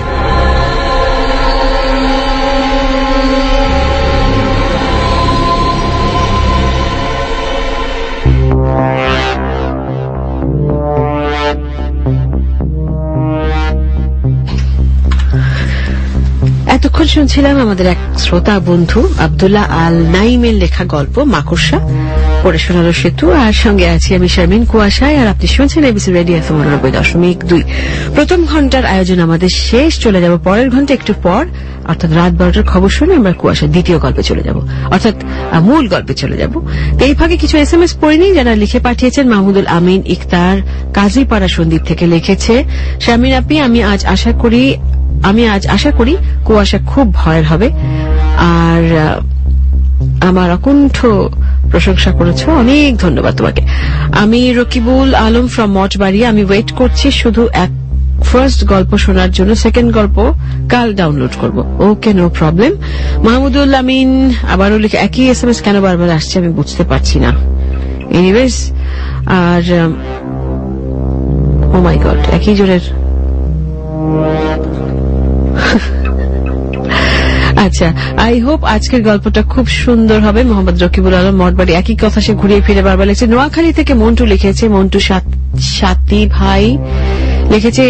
এতক্ষণ শুনছিলাম আমাদের এক শ্রোতা বন্ধু আব্দুল্লাহ আল নাইমের লেখা গল্প মাকড়সা, পড়ে শোনালো সেতু। আর সঙ্গে আছি আমি শারমিন কুয়াশায়, আর আপনি শুনছেন এবিসি রেডিও এফএম নব্বই দশমিক দুই। প্রথম ঘন্টার আয়োজন আমাদের শেষ। চলে যাব পরের ঘন্টা একটু পর, অর্থাৎ রাত বারোটার খবর শুনে আমরা কুয়াশার দ্বিতীয় গল্পে চলে যাব, অর্থাৎ মূল গল্পে চলে যাব। এই ফাঁকে কিছু এস এম এস পড়িনি যারা লিখে পাঠিয়েছেন। মাহমুদুল আমিন ইকতার কাজীপাড়া সন্দ্বীপ থেকে লিখেছে, শারমিন আপনি আমি আজ আশা করি আমি আজ আশা করি কুয়াশা খুব ভয়ের হবে, আর আমার অকুণ্ঠ প্রশংসা করেছো, অনেক ধন্যবাদ তোমাকে। আমি রকিবুল আলম ফ্রম মঠবাড়ি, আমি ওয়েট করছি শুধু এক ফার্স্ট গল্প শোনার জন্য, সেকেন্ড গল্প কাল ডাউনলোড করব। Okay, no problem. Mahmudul Amin আবারও লিখে, একই এস এম এস কেন বারবার আসছে আমি বুঝতে পারছি না। Anyways, R O my god, একই জোরের। আচ্ছা, আই হোপ আজকের গল্পটা খুব সুন্দর হবে। মোহাম্মদ রকিবুল আলম মঠবাড়ি, একই কথা সে ঘুরিয়ে ফিরে বারবার লিখছে। নোয়াখালী থেকে মন্টু লিখেছে, মন্টু সাথী ভাই লিখেছে,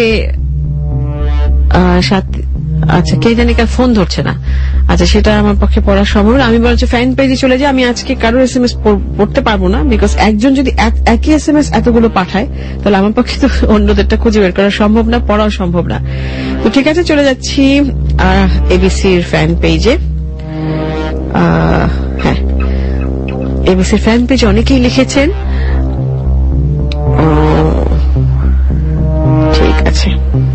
আচ্ছা কে জানি কার ফোন ধরছে না। আচ্ছা, সেটা আমার পক্ষে পড়া সম্ভব না। আমি বলছি ফ্যান পেজে চলে যাই। আমি আজকে কারোর এস এম এস পড়তে পারবো না, বিকজ একজন যদি একই এস এম এস এতগুলো পাঠায় তাহলে আমার পক্ষে তো অন্যদেরটা খুঁজে বের করা সম্ভব না, পড়াও সম্ভব না। তো ঠিক আছে, চলে যাচ্ছি এবিসির ফ্যান পেজে। হ্যাঁ, এবিসির ফ্যান পেজে অনেকেই লিখেছেন। ঠিক আছে,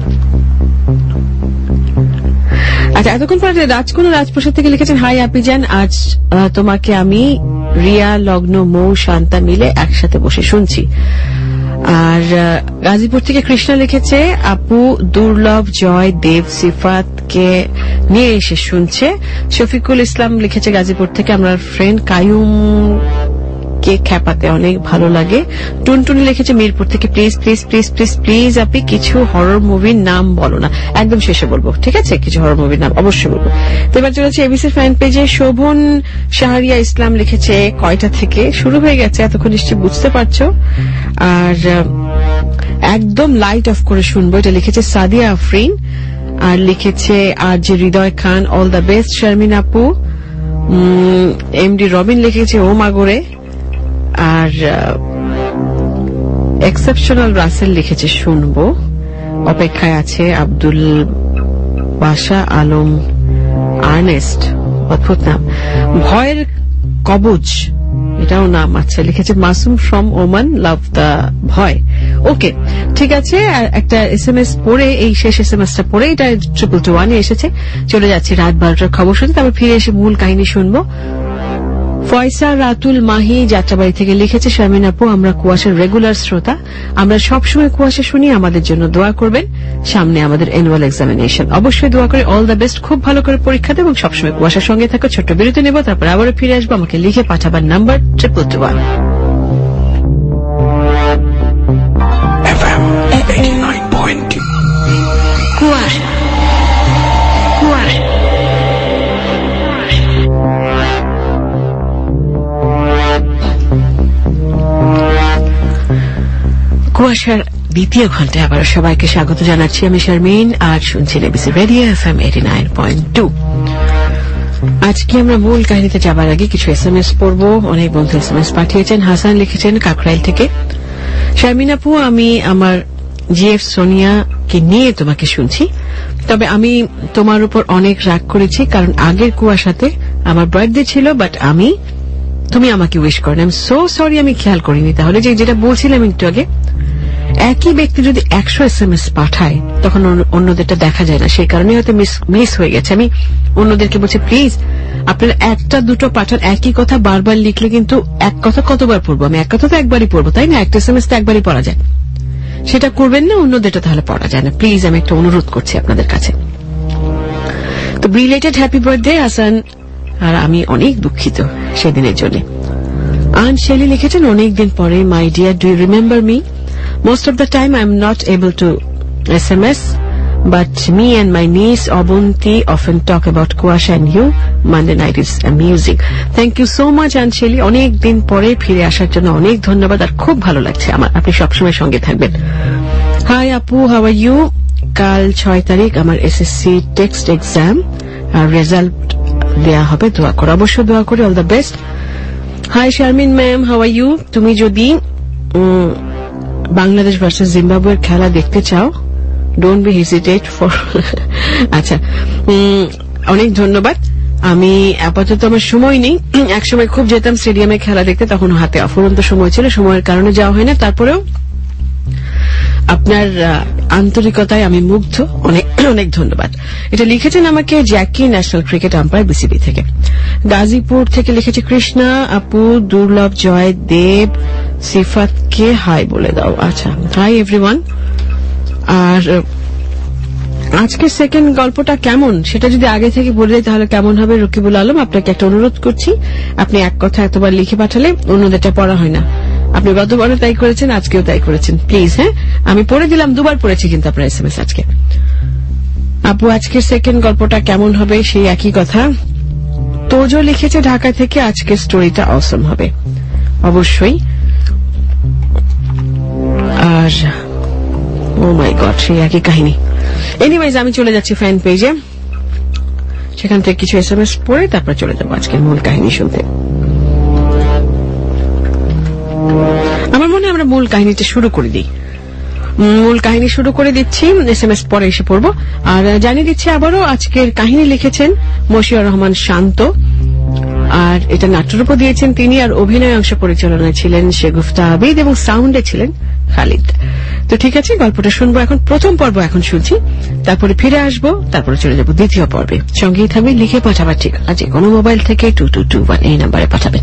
আচ্ছা, এতক্ষণ পরে রাজকুন রাজপ্রসাদ থেকে লিখেছেন, হাই আপিজান, আজ তোমাকে আমি রিয়া লগ্ন মৌ শান্তা মিলে একসাথে বসে শুনছি। আর গাজীপুর থেকে কৃষ্ণা লিখেছে, আপু দুর্লভ জয় দেব সিফাতকে নিয়ে এসে শুনছে। শফিকুল ইসলাম লিখেছে গাজীপুর থেকে, আমার ফ্রেন্ড কায়ুম কে খেপাতে অনেক ভালো লাগে। টুনটুনি লিখেছে মিরপুর থেকে, please please please please please আপনি কিছু হরর মুভির নাম বলো না, একদম শেষে বলবো, ঠিক আছে? কিছু হরর মুভির নাম অবশ্যই বলবো। তো এবার চলেছে এবিসি ফ্যান পেজে। শোভন শাহরিয়া ইসলাম লিখেছে, কয়টা থেকে শুরু হয়ে গেছে এতক্ষণ নিশ্চয়ই বুঝতে পারছো, আর একদম লাইট অফ করে শুনবো, এটা লিখেছে সাদিয়া আফরিন। আর লিখেছে আর যে Hridoy Khan, all the best Sharmin আপু। এমডি রবিন লিখেছে ও মাগরে। আর এক্সেপশনাল রাসেল লিখেছে শুনবো, অপেক্ষায় আছে। আব্দুল বাশা আলম আর্নেস্ট, অদ্ভুত নাম। ভয়ের কবজ, এটাও নাম। আচ্ছা, লিখেছে Masum from Oman, love the ভয়। ওকে, ঠিক আছে। একটা এস এম এস পড়ে, এই শেষ এস এম এসটা পড়ে, এটা ট্রিপল টু ওয়ানে এসেছে। চলে যাচ্ছি রাত বারোটার খবর শুনতে, তারপর ফিরে এসে মূল কাহিনী শুনবো। ফয়সা রাতুল মাহি যাত্রাবাড়ি থেকে লিখেছে, শারমিন আপু, আমরা কুয়াশার রেগুলার শ্রোতা, আমরা সবসময় কুয়াশা শুনি, আমাদের জন্য দোয়া করবেন। সামনে আমাদের অ্যানুয়াল এক্সামিনেশন, অবশ্যই দোয়া করে, অল দ্য বেস্ট, খুব ভালো করে পরীক্ষা দেব এবং সবসময় কুয়াশার সঙ্গে থাকো। ছোট্ট বিরতি নেব, তারপর আবারও ফিরে আসবো। আমাকে লিখে পাঠাবার নাম্বার ট্রিপল টু ওয়ান। কুয়াশা কুয়াশা কুয়াশার দ্বিতীয় ঘন্টায় আবার সবাইকে স্বাগত জানাচ্ছি। আমি শারমিন, আর শুনছেন ABC radio FM eighty nine point two. আজকে আমরা মূল কাহিনীতে যাবার আগে কিছু এস এম এস পড়ব। অনেক বন্ধু এস এম এস পাঠিয়েছেন। হাসান লিখেছেন কাকরাইল থেকে, শারমিন আপু, আমি আমার জিএফ সোনিয়াকে নিয়ে তোমাকে শুনছি, তবে আমি তোমার উপর অনেক রাগ করেছি, কারণ আগের কুয়াশাতে আমার বার্থডে ছিল, বাট আমি তুমি আমাকে উইশ করেন। আই এম সো সরি, আমি খেয়াল করিনি। তাহলে যে যেটা বলছিলাম একটু আগে, একই ব্যক্তি যদি একশো এস এম এস পাঠায় তখন অন্যদেরটা দেখা যায় না, সেই কারণে হয়তো মিস হয়ে গেছে। আমি অন্যদেরকে বলছি, প্লিজ আপনারা একটা দুটো পাঠান, একই কথা বারবার লিখলে কিন্তু এক কথা কতবার পড়বো আমি? এক কথা তো একবারই পড়বো, তাই না? একটা এস এম এস তো একবারই পড়া যায়, সেটা করবেন না, অন্যদেরটা তাহলে পড়া যায় না। প্লিজ আমি একটা অনুরোধ করছি আপনাদের কাছে। তো বিলেটেড হ্যাপি বার্থডে হাসান, আর আমি অনেক দুঃখিত সেদিনের জন্য। আন শেলি লিখেছেন, অনেকদিন পরে, my dear, do you remember me? Most of the time I am not able to S M S, but me and my niece Obunti often talk about Kuasha and you. Monday night is amusing. Thank you so much, Ansheli. অনেক দিন পরে ফিরে আসার জন্য অনেক ধন্যবাদ, আর খুব ভালো লাগছে আমার, আপনি সবসময় সঙ্গে থাকবেন। হাই আপু, হাউ আর ইউ? কাল ছয় তারিখ আমার এসএসসি টেক্সট এক্সাম, আর রেজাল্ট দেয়া হবে, দোয়া করো, অবশ্যই দোয়া করি, all the best. Hi Sharmin ma'am, how are you? তুমি যদি বাংলাদেশ ভার্সেস জিম্বাবুয়ের খেলা দেখতে চাও, ডোন্ট বি হেজিটেট ফর আচ্ছা, অনেক ধন্যবাদ। আমি আপাতত আমার সময় নেই, একসময় খুব যেতাম স্টেডিয়ামে খেলা দেখতে, তখন হাতে অফুরন্ত সময় ছিল, সময়ের কারণে যাওয়া হয় না। তারপরেও আপনার আন্তরিকতায় আমি মুগ্ধ, অনেক অনেক ধন্যবাদ। এটা লিখেছেন আমাকে Jackie, national cricket umpire, BCB থেকে। গাজীপুর থেকে লিখেছে কৃষ্ণা আপু, দুর্লভ, জয় দেব, সিফাতকে হাই বলে দাও। আচ্ছা, হাই এভরিওয়ান। আর আজকে সেকেন্ড গল্পটা কেমন সেটা যদি আগে থেকে বলে দেয় তাহলে কেমন হবে? রকিবুল আলম, আপনাকে একটা অনুরোধ করছি, আপনি এক কথা এতবার লিখে পাঠালে অন্যদেরটা পড়া হয় না। আপনি গতবারও তাই করেছেন, আজকেও তাই করেছেন, প্লিজ। হ্যাঁ, আমি পড়ে দিলাম, দুবার পড়েছি কিন্তু আপনার এস এম এস আজকে। আপু, আজকের সেকেন্ড গল্পটা কেমন হবে? সেই একই কথা। তোজো লিখেছে ঢাকা থেকে, আজকের স্টোরিটা অসম হবে অবশ্যই। আর ও মাই গড, সেই একই কাহিনী। এনিওয়েজ, আমি চলে যাচ্ছি ফ্যান পেজে, সেখান থেকে কিছু এস এম এস পড়ে তারপর চলে যাবো আজকের মূল কাহিনী শুনতে। আমার মনে হয় আমরা মূল কাহিনীটা শুরু করে দিই। মূল কাহিনী শুরু করে দিচ্ছি, এস এম এস পরে এসে পড়বো। আর জানিয়ে দিচ্ছি আবারও, আজকের কাহিনী লিখেছেন মশিউর রহমান শান্ত, আর এটা নাট্যরূপও দিয়েছেন তিনি, আর অভিনয় অংশ পরিচালনায় ছিলেন শেগুফতা আবিদ এবং সাউন্ডে ছিলেন খালিদ। তো ঠিক আছে, গল্পটা শুনবো এখন। প্রথম পর্ব এখন শুনছি, তারপরে ফিরে আসবো, তারপরে চলে যাবো দ্বিতীয় পর্বে। সঙ্গেই থাকবে, লিখে পাঠাবার ঠিকানা যে কোনো মোবাইল থেকে টু টু টু ওয়ান এই নাম্বারে পাঠাবেন।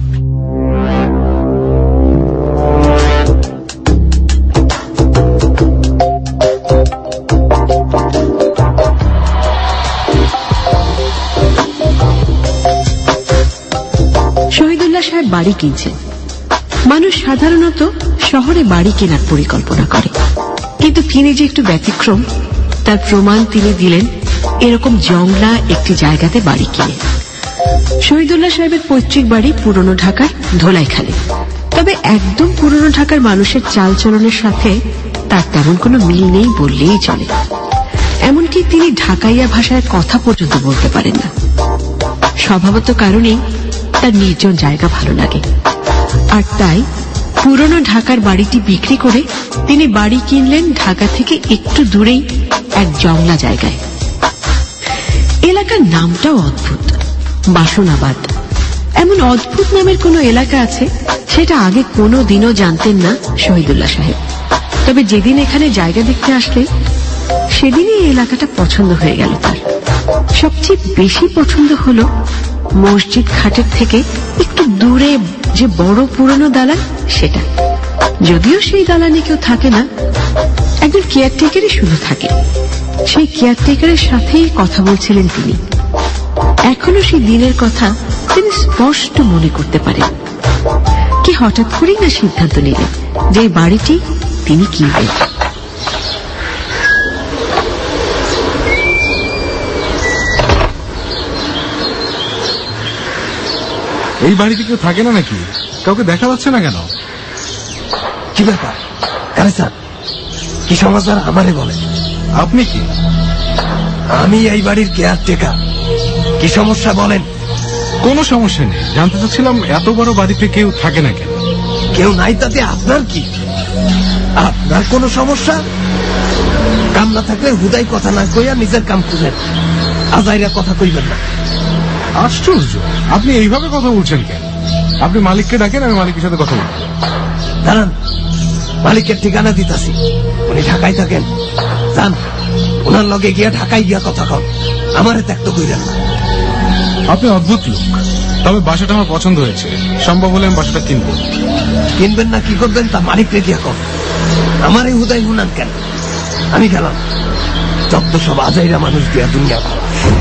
শহীদুল্লাহ সাহেব বাড়ি কিনছেন। মানুষ সাধারণত শহরে বাড়ি কেনার পরিকল্পনা করে, কিন্তু তিনি যে একটু ব্যতিক্রম তার প্রমাণ তিনি দিলেন এরকম জংলা একটি জায়গাতে বাড়ি কিনে। শহীদুল্লাহ সাহেবের পৈতৃক বাড়ি পুরনো ঢাকার ধোলাইখালে, তবে একদম পুরনো ঢাকার মানুষের চালচলনের সাথে তার তেমন কোনো মিল নেই বললেই চলে। এমনকি তিনি ঢাকাইয়া ভাষায় কথা পর্যন্ত বলতে পারেন না। স্বভাবত কারণেই তার নির্জন জায়গা ভালো লাগে, আর তাই পুরনো ঢাকার বাড়িটি বিক্রি করে তিনি বাড়ি কিনলেন ঢাকা থেকে একটু দূরেই এক জংলা জায়গায়। এলাকার নামটাও অদ্ভুত, বাসনাবাদ। এমন অদ্ভুত নামের কোন এলাকা আছে সেটা আগে কোনো দিনও জানতেন না শহীদুল্লাহ সাহেব। তবে যেদিন এখানে জায়গা দেখতে আসলেন সেদিনই এই এলাকাটা পছন্দ হয়ে গেল তার। সবচেয়ে বেশি পছন্দ হলো মসজিদ ঘাটের থেকে একটু দূরে যে বড় পুরনো দালান সেটা। যদিও সেই দালানে কেউ থাকে না, একজন কেয়ারটেকারই শুধু থাকে। সেই কেয়ারটেকারের সাথেই কথা বলছিলেন তিনি। এখনো সেই দিনের কথা তিনি স্পষ্ট মনে করতে পারেন। কি হঠাৎ করেই না সিদ্ধান্ত নিলেন যে এই বাড়িটি তিনি কিনবেন। এই বাড়িতে কেউ থাকে না নাকি? কাউকে দেখা যাচ্ছে না কেন? কি ব্যাপার কারে স্যার, কি সমাচার আমারে বলেন। আপনি কি? আমি এই বাড়ির কেয়ারটেকার। কি সমস্যা বলেন। কোনো সমস্যা নেই, জানতে চাচ্ছিলাম এত বড় বাড়িতে কেউ থাকে না কেন? কেউ নাই তাতে আপনার কি? আপনার কোনো সমস্যা? কাম না থাকলে হুদাই কথা না কইয়া নিজের কাম খুঁজেন, আজাইরা কথা কইবেন না। আশ্চর্য, আপনি এইভাবে কথা বলছেন কেন? আপনি মালিককে ডাকেন, আমি মালিকের সাথে কথা বলবো। দাঁড়ান, মালিকের ঠিকানা দিতাছি, উনি ঢাকায় থাকেন। যান, ওনার লগে গিয়া ঢাকায় গিয়া কথা কন, আমারে ত্যাক্ত কইলেন না। আপনি অদ্ভুত লোক, তবে বাসাটা আমার পছন্দ হয়েছে। সম্ভব হলে আমি বাসাটা কিনবো। কিনবেন না কি করবেন তা মালিককে গিয়া কন, আমার এই হুদাই হুনান কেন। আমি গেলাম, যত সব আজাইরা মানুষ দিয়া দুনিয়া ভালো।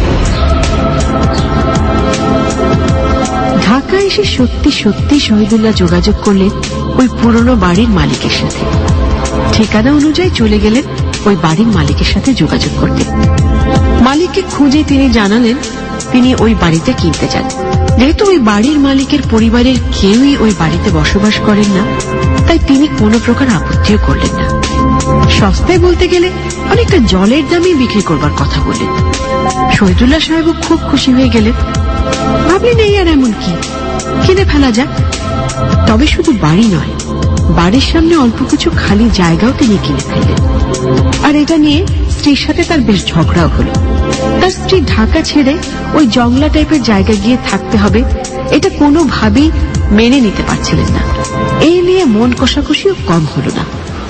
ঢাকা এসে সত্যি সত্যি শহীদুল্লাহ যোগাযোগ করলেন ওই পুরনো বাড়ির মালিকের সাথে। ঠিকানা অনুযায়ী চলে গেলেন ওই বাড়ির মালিকের সাথে যোগাযোগ করতে। মালিককে খুঁজে তিনি জানালেন তিনি ওই বাড়িতে কিনতে চান। যেহেতু ওই বাড়ির মালিকের পরিবারের কেউই ওই বাড়িতে বসবাস করেন না, তাই তিনি কোনো প্রকার আপত্তিও করলেন না। সস্তায় বলতে গেলে অনেকটা জলের দামে বিক্রি করবার কথা বললেন। শহীদুল্লাহ সাহেবও খুব খুশি হয়ে গেলেন। ভাবলেন এই আর এমন কি, কিনে ফেলা যাক। তবে শুধু বাড়ি নয়, বাড়ির সামনে অল্প কিছু খালি জায়গাও তিনি কিনে ফেললেন। আর এটা নিয়ে স্ত্রীর সাথে তার বেশ ঝগড়াও হল। তার স্ত্রী ঢাকা ছেড়ে ওই জংলা টাইপের জায়গা গিয়ে থাকতে হবে, এটা কোনোভাবেই মেনে নিতে পারছিলেন না। এই নিয়ে মন কষাকষিও কম হল না।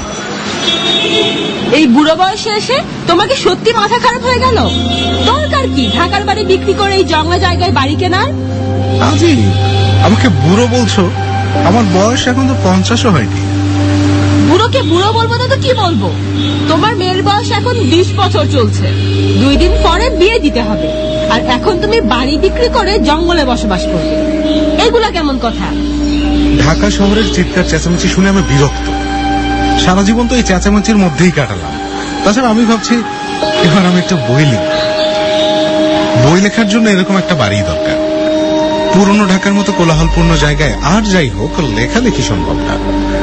এই বুড়ো বয়সে এসে তোমাকে সত্যি মাথা খারাপ হয়ে গেল? দরকার কি ঢাকার বাড়ি বিক্রি করে এই জংলা জায়গায় বাড়ি কেনার? আজি, আমাকে বুড়ো বলছো? আমার বয়স এখন তো পঞ্চাশও হয়নি। বুড়োকে বুড়ো বলবো না তো কি বলবো? তোমার মেয়ের বয়স এখন বিশ বছর চলছে, দুই দিন পরে বিয়ে দিতে হবে, আর এখন তুমি বাড়ি বিক্রি করে জঙ্গলে বসবাস করবে। এগুলা কেমন কথা? ঢাকা শহরের চিৎকার চেঁচামেচি শুনে আমি বিরক্ত। সারা জীবন তো এই চেঁচামেচির মধ্যেই কাটালাম। তাছাড়া আমি ভাবছি এবার আমি একটা বই লিখব। বই লেখার জন্য এরকম একটা বাড়ি দরকার। পুরনো ঢাকার মতো কোলাহলপূর্ণ জায়গায় আর যাই হোক লেখালেখি সম্ভব না।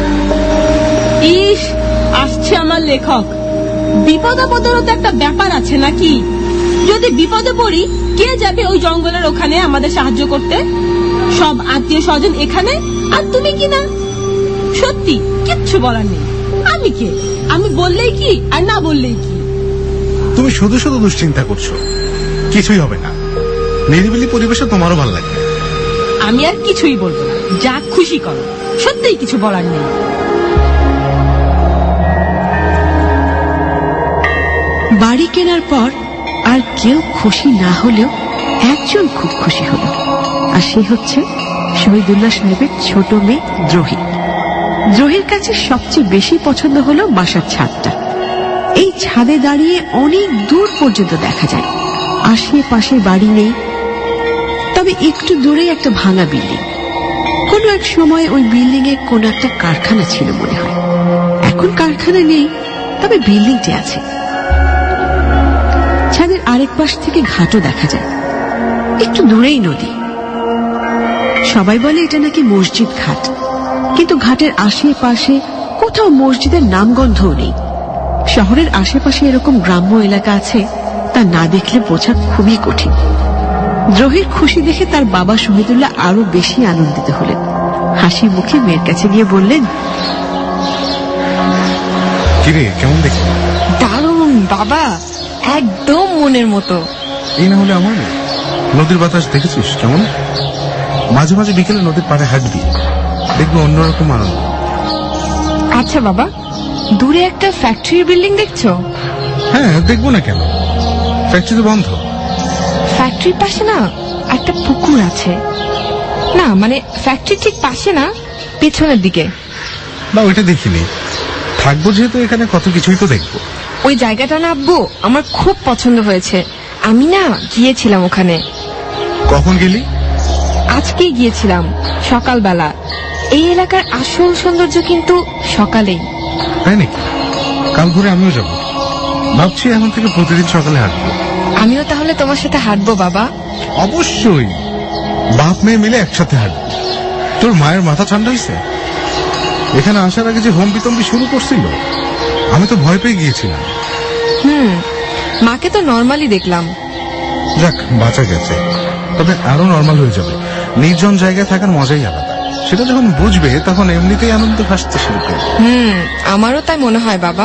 ইস, আসছে আমার লেখক। বিপদ আপদেরও তো একটা ব্যাপার আছে নাকি? যদি বিপদে পড়ি, কে যাবে ওই জঙ্গলের ওখানে আমাদের সাহায্য করতে? সব আত্মীয় স্বজন এখানে, আর তুমি কি না? সত্যি কিচ্ছু বলার নেই। আমি কে? আমি বললেই কি আর না বললেই কি? তুমি শুধু শুধু দুশ্চিন্তা করছো, কিছুই হবে না। নিরিবিলি পরিবেশে তোমারও ভালো লাগবে। আমি আর কিছুই বলবো না, যা খুশি করো। সত্যিই কিছু বলার নেই। বাড়ি কেনার পর আর কেউ খুশি না হলেও একজন খুব খুশি হল, আর সে হচ্ছে শহীদুল্লাহ সাহেবের ছোট মেয়ে দ্রোহী। দ্রোহীর কাছে সবচেয়ে বেশি পছন্দ হলো বাসার ছাদটা। এই ছাদে দাঁড়িয়ে অনেক দূর পর্যন্ত দেখা যায়। আশেপাশে বাড়ি নেই, তবে একটু দূরে একটা ভাঙা বিল্ডিং। কোনো এক সময় ওই বিল্ডিং এ কোন একটা কারখানা ছিল মনে হয়। এখন কারখানা নেই, তবে বিল্ডিংটি আছে। ছাদের আরেক পাশ থেকে ঘাটও দেখা যায়, একটু দূরেই নদী। সবাই বলে এটা নাকি মসজিদ ঘাট, কিন্তু ঘাটের আশেপাশে কোথাও মসজিদের নামগন্ধও নেই। শহরের আশেপাশে এরকম গ্রাম্য এলাকা আছে, তা না দেখলে বোঝা খুবই কঠিন। দ্রোহীর খুশি দেখে তার বাবা শহীদুল্লাহ আরো বেশি আনন্দিত হলেন। হাসি মুখে মেয়ের কাছে গিয়ে বললেন, কিরে কেমন দেখি? দারুণ বাবা, একদম মনের মতো। এই না হলে আমার নদীর বাতাস দেখেছিস কেমন? মাঝে মাঝে বিকেলে নদীর পাড়ে হাঁটবি, দেখবি অন্যরকম আনন্দ। আচ্ছা বাবা, দূরে একটা ফ্যাক্টরির বিল্ডিং দেখছো? হ্যাঁ, দেখবো না কেন, ফ্যাক্টরি তো বন্ধ। ফ্যাক্টরির পাশে না একটা পুকুর আছে। না মানে ফ্যাক্টরি ঠিক পাশে না, পেছনের দিকে। না, ওইটা দেখিনি। থাকবো যেহেতু এখানে, কত কিছুই তো দেখবো। ওই জায়গাটা না আব্বু আমার খুব পছন্দ হয়েছে। আমি না গিয়েছিলাম ওখানে। কখন গেলি? আজকেই গিয়েছিলাম সকালবেলা। এই এলাকার আসল সৌন্দর্য কিন্তু সকালেই। তাই নাকি? কাল ঘুরে আমিও যাব। ভাবছি এখন থেকে প্রতিদিন সকালে হাঁটবো। আমিও তাহলে তোমার সাথে হাঁটবো বাবা। অবশ্যই, বাপ মেয়ে মিলে একসাথে হাঁটবো। তোর মায়ের মাথা ঠান্ডা হয়েছে? এখানে আসার আগে যে হম্বিতম্বি শুরু করছিল, আমি তো ভয় পেয়ে গিয়েছিলাম। হুম, মাকে তো নর্মালি দেখলাম। যাক, বাঁচা গেছে। তবে আরো নর্মাল হয়ে যাবে। নির্জন জায়গায় থাকার মজাই আলাদা। সেটা যখন বুঝবে তখন এমনিতেই আনন্দ হাসতে শুরু করবে। হুম, আমারও তাই মনে হয় বাবা।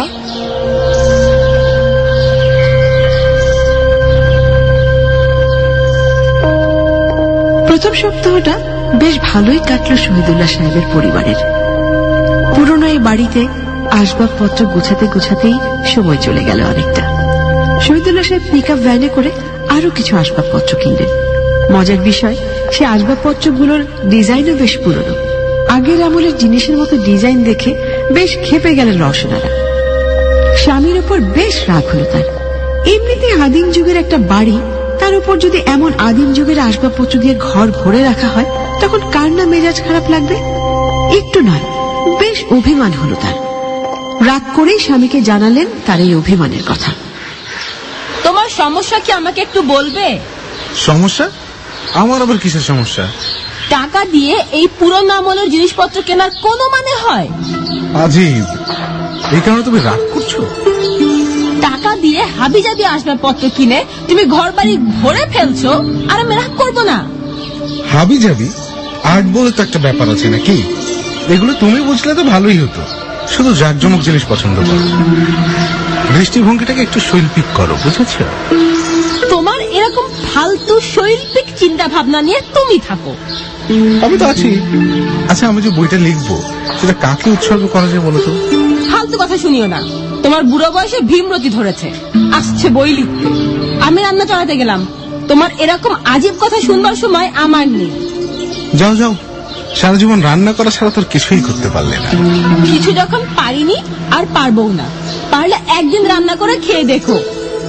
প্রথম সপ্তাহটা বেশ ভালোই কাটল শহীদুল্লাহ সাহেবের পরিবারের। পুরনো এই বাড়িতে আসবাবপত্র গুছাতে গুছাতেই সময় চলে গেল অনেকটা। শহীদুল্লাহ সাহেব পিকআপ ভ্যানে করে আরো কিছু আসবাবপত্র কিনলেন। মজার বিষয়, সে আসবাবপত্রগুলোর ডিজাইনও বেশ পুরনো। আগের আমলের জিনিসের মতো ডিজাইন দেখে বেশ ক্ষেপে গেলেন রওশনারা। স্বামীর উপর বেশ রাগ হল তার। এমনিতে আদিম যুগের একটা বাড়ি, তার উপর যদি এমন আদিম যুগের আসবাবপত্র দিয়ে ঘর ভরে রাখা হয়, তখন কার না মেজাজ খারাপ লাগবে? একটু নয়, বেশ অভিমান হল তার। রাগ করেই স্বামীকে জানালেন তার এই অভিমানের কথা। তোমার সমস্যা কি আমাকে একটু বলবে? সমস্যা? আমার আবার কিসের সমস্যা? টাকা দিয়ে এই পুরনো আমলের জিনিসপত্র কেনার কোনো মানে হয়? আজীব, এই কারণে তুমি রাগ করছো? টাকা দিয়ে হাবি জাবি আসবাবপত্র কিনে তুমি ঘর বাড়ি ভরে ফেলছো, আর আমি রাগ করবো না? হাবি যাবি আর্ট বলে তো একটা ব্যাপার আছে নাকি? এগুলো তুমি বুঝলে তো ভালোই হতো। শুধু জাঁকজমক জিনিস পছন্দ করো। দৃষ্টিভঙ্গিটাকে একটু শৈল্পিক করো, বুঝেছো? তোমার এরকম ফালতু শৈল্পিক চিন্তা ভাবনা নিয়ে তুমি থাকো। আমি তো আছি। আচ্ছা, আমি যে বইটা লিখবো সেটা কাকে উৎসর্গ করা যায় বলো তো? ফালতু কথা শুনিও না। তোমার বুড়ো বয়সে ভীমরতি ধরেছে, আসছে বই লিখতে। আমি রান্না চড়াতে গেলাম। তোমার এরকম আজীব কথা শুনবার সময় আমার নেই। যাও যাও, সারা জীবন রান্না করা ছাড়া তোর কিছুই করতে পারলে না। কিছু যখন পারিনি আর পারবো না, পারলে একদিন রান্না করে খেয়ে দেখো।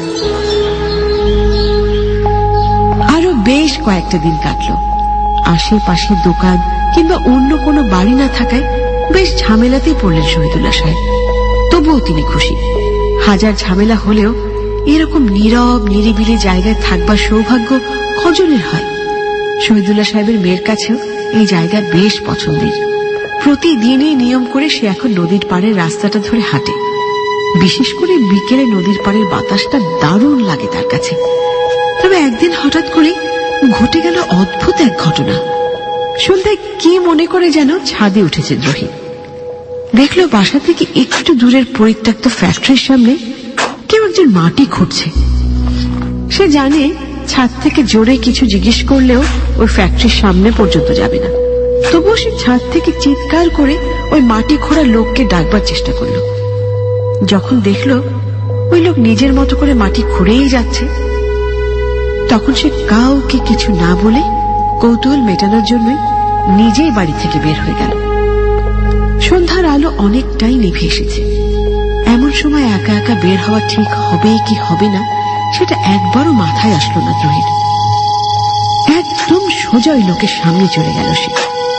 আরো বেশ কয়েকটা দিন কাটলো। আশেপাশে দোকান কিংবা অন্য কোনো বাড়ি না থাকায় বেশ ঝামেলাতেই পড়লেন শহীদুল্লাহ সাহেব। তবুও তিনি খুশি। হাজার ঝামেলা হলেও এরকম নীরব নিরিবিলি জায়গায় থাকবার সৌভাগ্য কজনের হয়? শহীদুল্লাহ সাহেবের মেয়ের কাছেও এই জায়গা বেশ পছন্দের। প্রতিদিনই নিয়ম করে সে এখন নদীর পাড়ের রাস্তাটা ধরে হাঁটে। বিশেষ করে বিকেলে নদীর পাড়ের বাতাসটা দারুণ লাগে তার কাছে। তবে একদিন হঠাৎ করে ঘটে গেল অদ্ভুত এক ঘটনা। সন্ধ্যায় কি মনে করে যেন ছাদে উঠেছে দ্রোহী। দেখল বাসা থেকে একটু দূরের পরিত্যক্ত ফ্যাক্টরির সামনে কেউ একজন মাটি খুঁড়ছে। সে জানে ছাদ থেকে জোরে কিছু জিজ্ঞেস করলেও ওই ফ্যাক্টরির সামনে পর্যন্ত যাবে না। তবুও সে ছাদ থেকে চিৎকার করে ওই মাটি খোঁড়া লোককে ডাকবার চেষ্টা করল। যখন দেখল ওই লোক নিজের মতো করে মাটি খুঁড়েই যাচ্ছে, তখন সে কাউকে কিছু না বলে কৌতূহল মেটানোর জন্য নিজেই বাড়ি থেকে বের হয়ে গেল। সন্ধ্যার আলো অনেকটাই নিভে এসেছে। এমন সময় একা একা বের হওয়া ঠিক হবে কি হবে না সেটা একবারও মাথায় আসলো না দ্রোহীর। একদম সোজা ওই লোকের সামনে চলে গেল সে।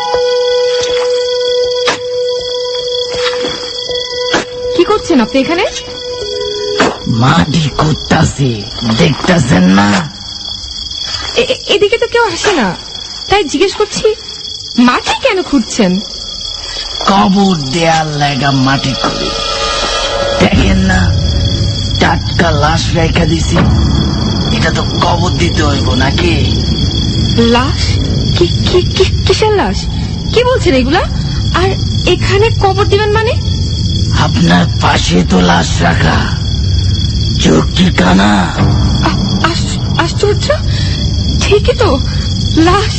কি করছেন আপনি এখানে? মাটি খুঁড়তাছি, দেখতেছেন না? এদিকে তো কেউ আসে না, তাই জিজ্ঞেস করছি মাটি কেন খুঁড়ছেন? কবর দেয়ার লাগা মাটি খুঁড়ি। দেখেন না, টাটকা লাশ রেখা দিছি। এটা তো কবর দিতে হইব নাকি? লাশ? কিসের লাশ? কি বলছেন এগুলা? আর এখানে কবর দিবেন মানে? আপনার পাশে তো লাশ রাখা, চোখ কি কানা? আশ্চর্য, ঠিকই তো, লাশ।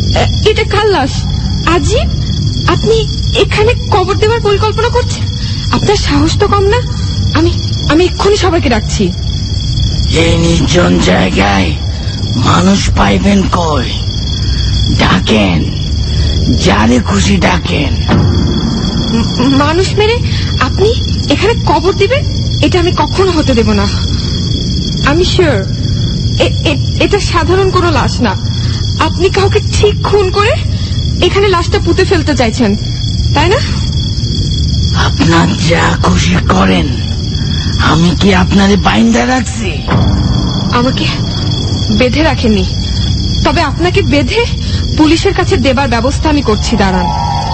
এটা কার লাশ? আজিব, আপনি এখানে কবর দেওয়ার পরিকল্পনা করছেন? আপনার সাহস তো কম না। আমি আমি এক্ষুনি সবাইকে ডাকছি। এই নির্জন জায়গায় মানুষ পাইবেন কই? ডাকেন, যারে খুশি ডাকেন। মানুষ মেরে আপনি এখানে কবর দিবেন, এটা আমি কখনো হতে দেব না। আমি শিওর এটা সাধারণ কোনো লাশ না। আপনি কাউকে ঠিক খুন করে এখানে লাশটা পুঁতে ফেলতে চাইছেন, তাই না? আপনার যা খুশি করেন, আমি কি আপনারে বাইন্দা রাখছি? আমাকে বেঁধে রাখেননি, তবে আপনাকে বেঁধে পুলিশের কাছে দেবার ব্যবস্থা আমি করছি, দাঁড়ান।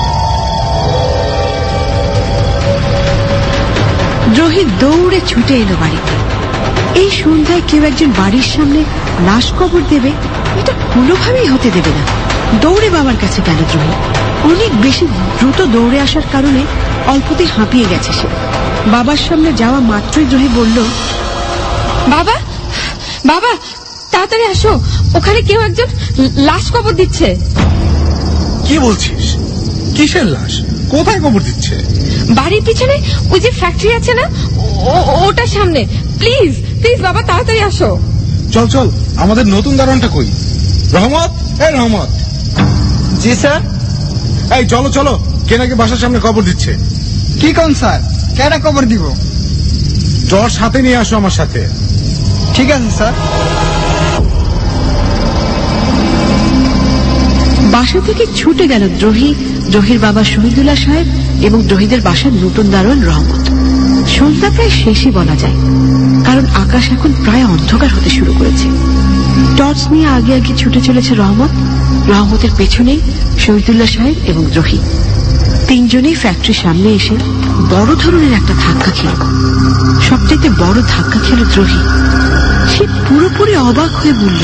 রোহিত দৌড়ে ছুটে এলো বাড়িতে। এই সন্ধ্যায় কেউ একজন বাড়ির সামনে লাশ কবর দেবে, এটা কোনোভাবেই হতে দেবে না। দৌড়ে বাবার কাছে গেল রোহিত। অনেক বেশি দ্রুত দৌড়ে আসার কারণে অল্পতেই হাঁপিয়ে গেছে সে। বাবার সামনে যাওয়া মাত্রই রোহিত বলল, বাবা বাবা তাড়াতাড়ি আসো, ওখানে কেউ একজন লাশ কবর দিচ্ছে। কি বলছিস? কিসের লাশ? কোথায় কবর দিচ্ছে? বাড়ির পিছনে ওই যে ফ্যাক্টরি আছে না, ওটার সামনে। প্লিজ প্লিজ বাবা তাড়াতাড়ি আসো। চল চল, আমাদের নতুন দারোয়ানটা কই? রহমত, এই রহমত। জি স্যার। এই চলো চলো, কে নাকি বাসার সামনে কবর দিচ্ছে। কি কোন স্যার, কেডা কবর দিব? টর্চ হাতে নিয়ে আসো আমার সাথে। ঠিক আছে স্যার। বাসা থেকে ছুটে গেল দ্রোহী, দ্রোহীর বাবা শহীদুল্লাহ সাহেব এবং দ্রোহীদের বাসার নতুন দারোয়ান রহমত। সন্ধ্যা প্রায় শেষই বলা যায়, কারণ আকাশ এখন প্রায় অন্ধকার হতে শুরু করেছে। টর্চ নিয়ে আগে আগে ছুটে চলেছে রহমত। রহমতের পেছনেই শহীদুল্লাহ সাহেব এবং দ্রোহী। তিনজনেই ফ্যাক্টরির সামনে এসে বড় ধরনের একটা ধাক্কা খেল। সবচেয়ে বড় ধাক্কা খেল দ্রোহী। সে পুরোপুরি অবাক হয়ে বলল,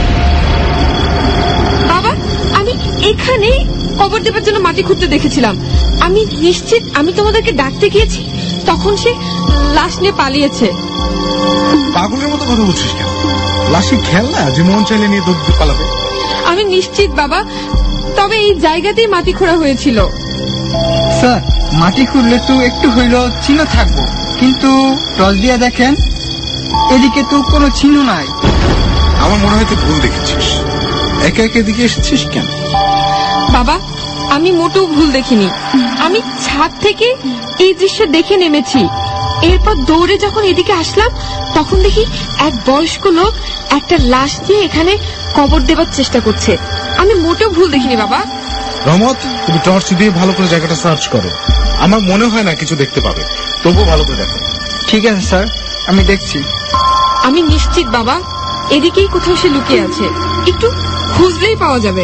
বাবা আমি এখানে কবর দেবার জন্য মাটি খুঁড়তে দেখেছিলাম। আমি নিশ্চিত আমি তোমাদেরকে ডাকতে গিয়েছি, তখন সে লাশ নিয়ে পালিয়েছে। পাগলের মতো কথা বলছিস কেন? লাশি খেলনা যে মন চাইলে নিয়ে দৌড় পালাবে? আমি নিশ্চিত বাবা, তবে এই জায়গাতেই মাটি খোঁড়া হয়েছিল। স্যার, মাটি খুঁড়লে তো একটু হইলেও চিহ্ন থাকবো, কিন্তু টর্চ দিয়ে দেখেন এদিকে তো কোনো চিহ্ন নাই। আমার মনে হয় তুই ভুল দেখেছিস। একে একে এদিকে এসেছিস কেন? বাবা আমি মোটেও ভুল দেখিনি। আমি ছাদ থেকে এই দৃশ্য দেখে নেমেছি। এরপর দৌড়ে যখন এদিকে আসলাম, তখন দেখি এক বয়স্ক লোক একটা লাশ দিয়ে এখানে কবর দেবার চেষ্টা করছে। আমি মোটেও ভুল দেখিনি বাবা। রহমত, তুমি টর্চ দিয়ে ভালো করে জায়গাটা সার্চ করো। আমার মনে হয় না কিছু দেখতে পাবে, তবুও ভালো করে দেখো। ঠিক আছে স্যার, আমি দেখছি। আমি নিশ্চিত বাবা, এদিকেই কোথাও সে লুকিয়ে আছে, একটু খুঁজলেই পাওয়া যাবে।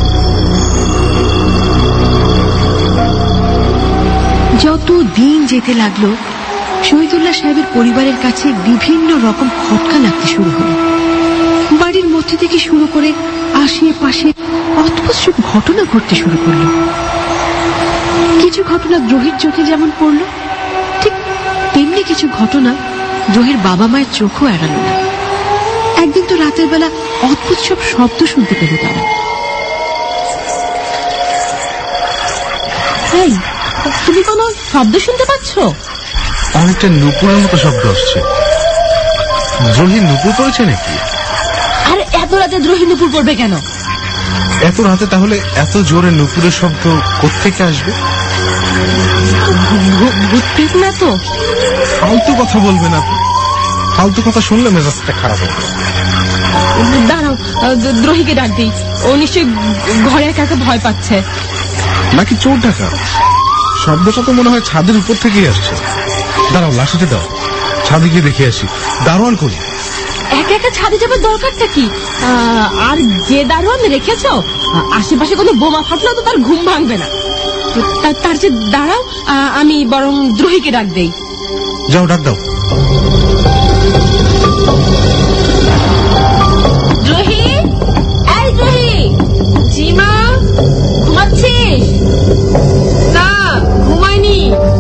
যত দিন যেতে লাগলো, শহীদুল্লাহ সাহেবের পরিবারের কাছে বিভিন্ন রকম খটকা লাগতে শুরু হলো। বাড়ির মধ্যে থেকে শুরু করে আশেপাশে অদ্ভুত সব ঘটনা ঘটতে শুরু করলো। কিছু ঘটনা দ্রোহীর চোখে যেমন পড়ল, ঠিক তেমনি কিছু ঘটনা দ্রোহীর বাবা মায়ের চোখও এড়ালো না। একদিন তো রাতের বেলা অদ্ভুত সব শব্দ শুনতে পেল তারা। তুমি কোনো শব্দ শুনতে পাচ্ছ? অনেকটা নুপুরের মতো শব্দ আসছে। দ্রোহী নুপুর পড়েছে নাকি? আরে এত রাতে দ্রোহী নুপুর পড়বে কেন? এত রাতে তাহলে এত জোরে নুপুরের শব্দ কোত্থেকে আসবে? ভূত না তো? ফালতু কথা বলবে না। ফালতু কথা শুনলে মেজাজটা খারাপ হবে। দাঁড়াও, দ্রোহীকে ডাক দিই। ও নিশ্চয়ই ঘরে একা একা ভয় পাচ্ছে। নাকি চোর ডাকা? শব্দটা তো মনে হয় ছাদের উপর থেকেই আসছে। দাঁড়াও, লাঠিতে দাও, ছাদে গিয়ে দেখে আসি। দারোয়ান করি। একা একা ছাদে যাবার দরকারটা কি? আর যে দারোয়ান রেখেছ, আশেপাশে কোনো বোমা ফাটলেও তো তার ঘুম ভাঙবে না। তার যে দাঁড়াও, আমি বরং দ্রোহীকে ডাক দেই। যাও, ডাক দাও। দ্রোহী, এই দ্রোহী। জি মা। ঘুমাচ্ছিস? না, ঘুমাইনি।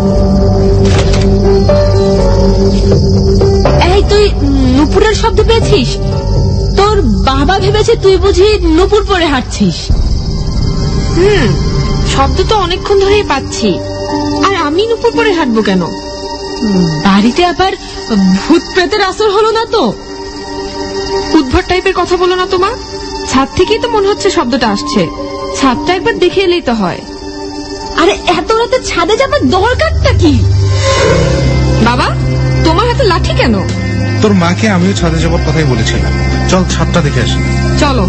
এই তুই নুপুরের শব্দ পেয়েছিস? তোর বাবা ভেবেছে তুই বুঝি নুপুর পরে হাঁটছিস। হুম, শব্দ তো অনেকক্ষণ ধরেই পাচ্ছি। আর আমি নুপুর পরে হাঁটবো কেন? বাড়িতে আবার ভূত প্রেতের আসর হলো না তো? উদ্ভট টাইপের কথা বলো না তোমা। ছাদ থেকেই তো মনে হচ্ছে শব্দটা আসছে। ছাদটা একবার দেখে এলেই তো হয়। আরে এত রাতে ছাদে যাবার দরকারটা কি? বাবা, তোমার হাতে লাঠি কেন? তোর মাকে আমিও ছাদে যাবার কথাই বলেছিলাম। চল ছাদটা দেখে আসি। চলো।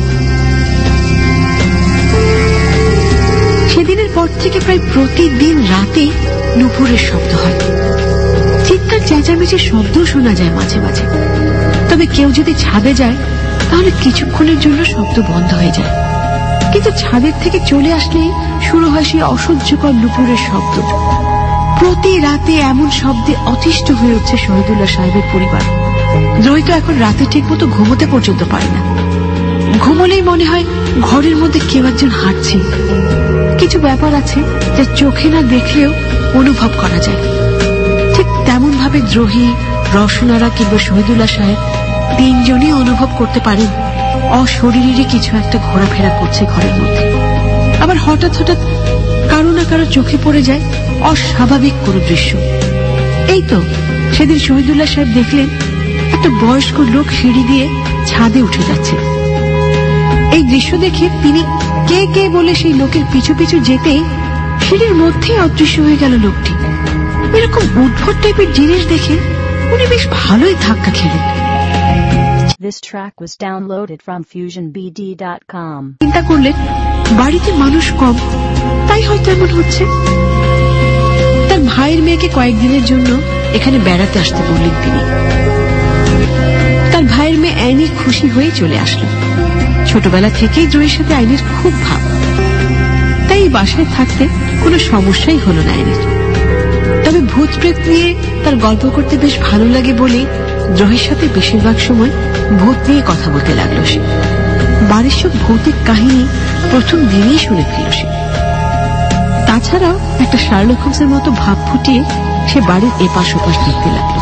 সেদিনের পর থেকে প্রায় প্রতিদিন রাতে নুপুরের শব্দ হয়। চিৎকার চেঁচামেচির শব্দও শোনা যায় মাঝে মাঝে। তবে কেউ যদি ছাদে যায় তাহলে কিছুক্ষণের জন্য শব্দ বন্ধ হয়ে যায়, কিন্তু ছাদের থেকে চলে আসলেই শুরু হয় সেই অসহ্যকর নুপুরের শব্দ। প্রতি রাতে এমন শব্দে অতিষ্ঠ হয়ে উঠছে শহীদুল্লাহ সাহেবের পরিবার। দ্রোহী তো এখন রাতে ঠিক মতো ঘুমোতে পর্যন্ত পারে না। ঘুমোলেই মনে হয় ঘরের মধ্যে কেউ একজন হাঁটছে। কিছু ব্যাপার আছে যা চোখে না দেখলেও অনুভব করা যায়। ঠিক তেমন ভাবে দ্রোহী, রসনারা কিংবা শহীদুল্লাহ সাহেব তিনজনই অনুভব করতে পারেন অশরীরী কিছু একটা ঘোরাফেরা করছে ঘরের মধ্যে। আবার হঠাৎ হঠাৎ কারো না কারো চোখে পড়ে যায় অস্বাভাবিক কোনো দৃশ্য। এই তো সেদিন শহীদুল্লাহ সাহেব দেখলেন একটা বয়স্ক লোক সিঁড়ি দিয়ে ছাদে উঠে যাচ্ছে। এই দৃশ্য দেখে তিনি কে কে বলে সেই লোকের পিছু পিছু যেতেই সিঁড়ির মধ্যেই অদৃশ্য হয়ে গেল লোকটি। এরকম উদ্ভট টাইপের জিনিস দেখে উনি বেশ ভালোই ধাক্কা খেলেন। This track was downloaded from fusion b d dot com. চিন্তা করলেন বাড়িতে মানুষ কম, তাই হয়তো এমন হচ্ছে। তার ভাইয়ের মেয়েকে কয়েকদিনের জন্য এখানে বেড়াতে আসতে বললেন তিনি। তার ভাইয়ের মেয়ে অ্যানির খুশি হয়ে চলে আসলো। ছোটবেলা থেকেই দ্রোহের সাথে আইনের খুব ভাব, তাই এই বাসায় থাকতে কোনো সমস্যাই হলো না আইনের। তবে ভূত প্রেত নিয়ে তার গল্প করতে বেশ ভালো লাগে বলে দ্রোহের সাথে বেশিরভাগ সময় ভূত নিয়ে কথা বলতে লাগলো সে। বাড়ির সব ভৌতিক কাহিনী প্রথম দিনেই শুনে ফেল সে। তাছাড়াও একটা শার্লক হোমসের মতো ভাব ফুটিয়ে সে বাড়ির এপাশ ওপাশ দেখতে লাগলো।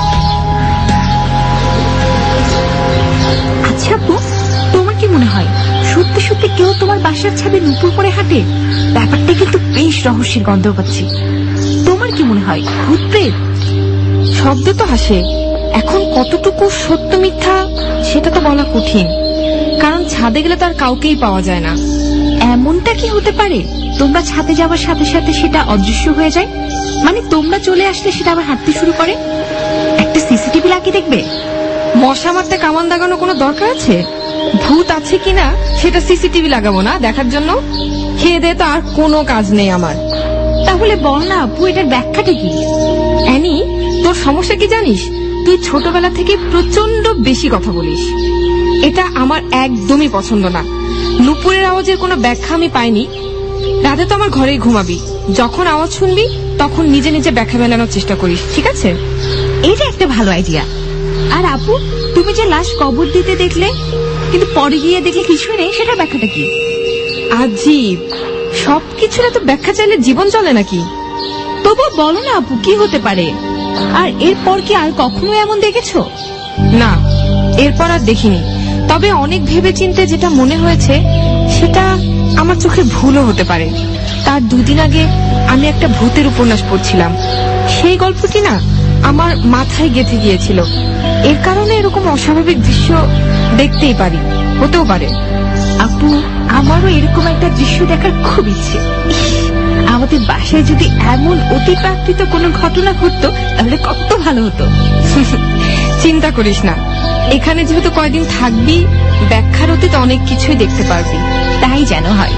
আচ্ছা আপু, তোমার কি মনে হয় সত্যি সত্যি কেউ তোমার বাসার ছাদে নুপুর পরে হাঁটে? ব্যাপারটা কিন্তু বেশ রহস্যের গন্ধ পাচ্ছি। তোমার কি মনে হয় ভূত প্রেত? শব্দ তো আসে, এখন কতটুকু সত্য মিথ্যা সেটা তো বলা কঠিন, কারণ ছাদে গেলে তো আর কাউকেই পাওয়া যায় না। এমনটা কি হতে পারে তোমরা ছাদে যাওয়ার সাথে সাথে সেটা অদৃশ্য হয়ে যায়? মানে তোমরা চলে আসলে সেটা আবার হাঁটতে শুরু করে? একটা সিসিটিভি লাগিয়ে দেখবে। মশা মারতে কামান দাগানো কোনো দরকার আছে? ভূত আছে কিনা সেটা সিসিটিভি লাগাবো না দেখার জন্য? খেয়ে দিয়ে তো আর কোনো কাজ নেই আমার। তাহলে বল না আপু, এটার ব্যাখ্যাটা কি? অ্যানি, তোর সমস্যা কি জানিস? তুই ছোটবেলা থেকে প্রচন্ড বেশি কথা বলিস। এটা আমার একদমই পছন্দ না। নুপুরের আওয়াজের কোনো ব্যাখ্যা আমি পাইনি। রাতে তো আমার ঘরেই ঘুমাবি, যখন আওয়াজ শুনবি তখন নিজে নিজে ব্যাখ্যা মেলানোর চেষ্টা করিস, ঠিক আছে? এটা একটা ভালো আইডিয়া। আর আপু, তুমি যে লাশ কবর দিতে দেখলে কিন্তু পরে গিয়ে দেখলে কিছুই নেই, সেটা ব্যাখ্যাটা কি? আজীব, সবকিছুর এত ব্যাখ্যা চাইলে জীবন চলে নাকি? তবু বলো না আপু, কি হতে পারে? আর এরপর কি আর কখনো এমন দেখেছো? না, এরপর আর দেখিনি। তবে অনেক ভেবে চিন্তে যেটা মনে হয়েছে সেটা আমার চোখে ভুলও হতে পারে। তার দুদিন আগে আমি একটা ভূতের উপন্যাস পড়ছিলাম, সেই গল্পটি না আমার মাথায় গেঁথে গিয়েছিল। এর কারণে এরকম অস্বাভাবিক দৃশ্য দেখতেই পারি, হতেও পারে। আপু, আমারও এরকম একটা দৃশ্য দেখার খুব ইচ্ছে। আমাদের বাসায় যদি এমন অতিপ্রাকৃত কোনো ঘটনা ঘটতো তাহলে কত ভালো হতো। চিন্তা করিস না, এখানে যেহেতু কয়দিন থাকবি, ব্যাখ্যার অতীত অনেক কিছুই দেখতে পারবি। তাই যেন হয়।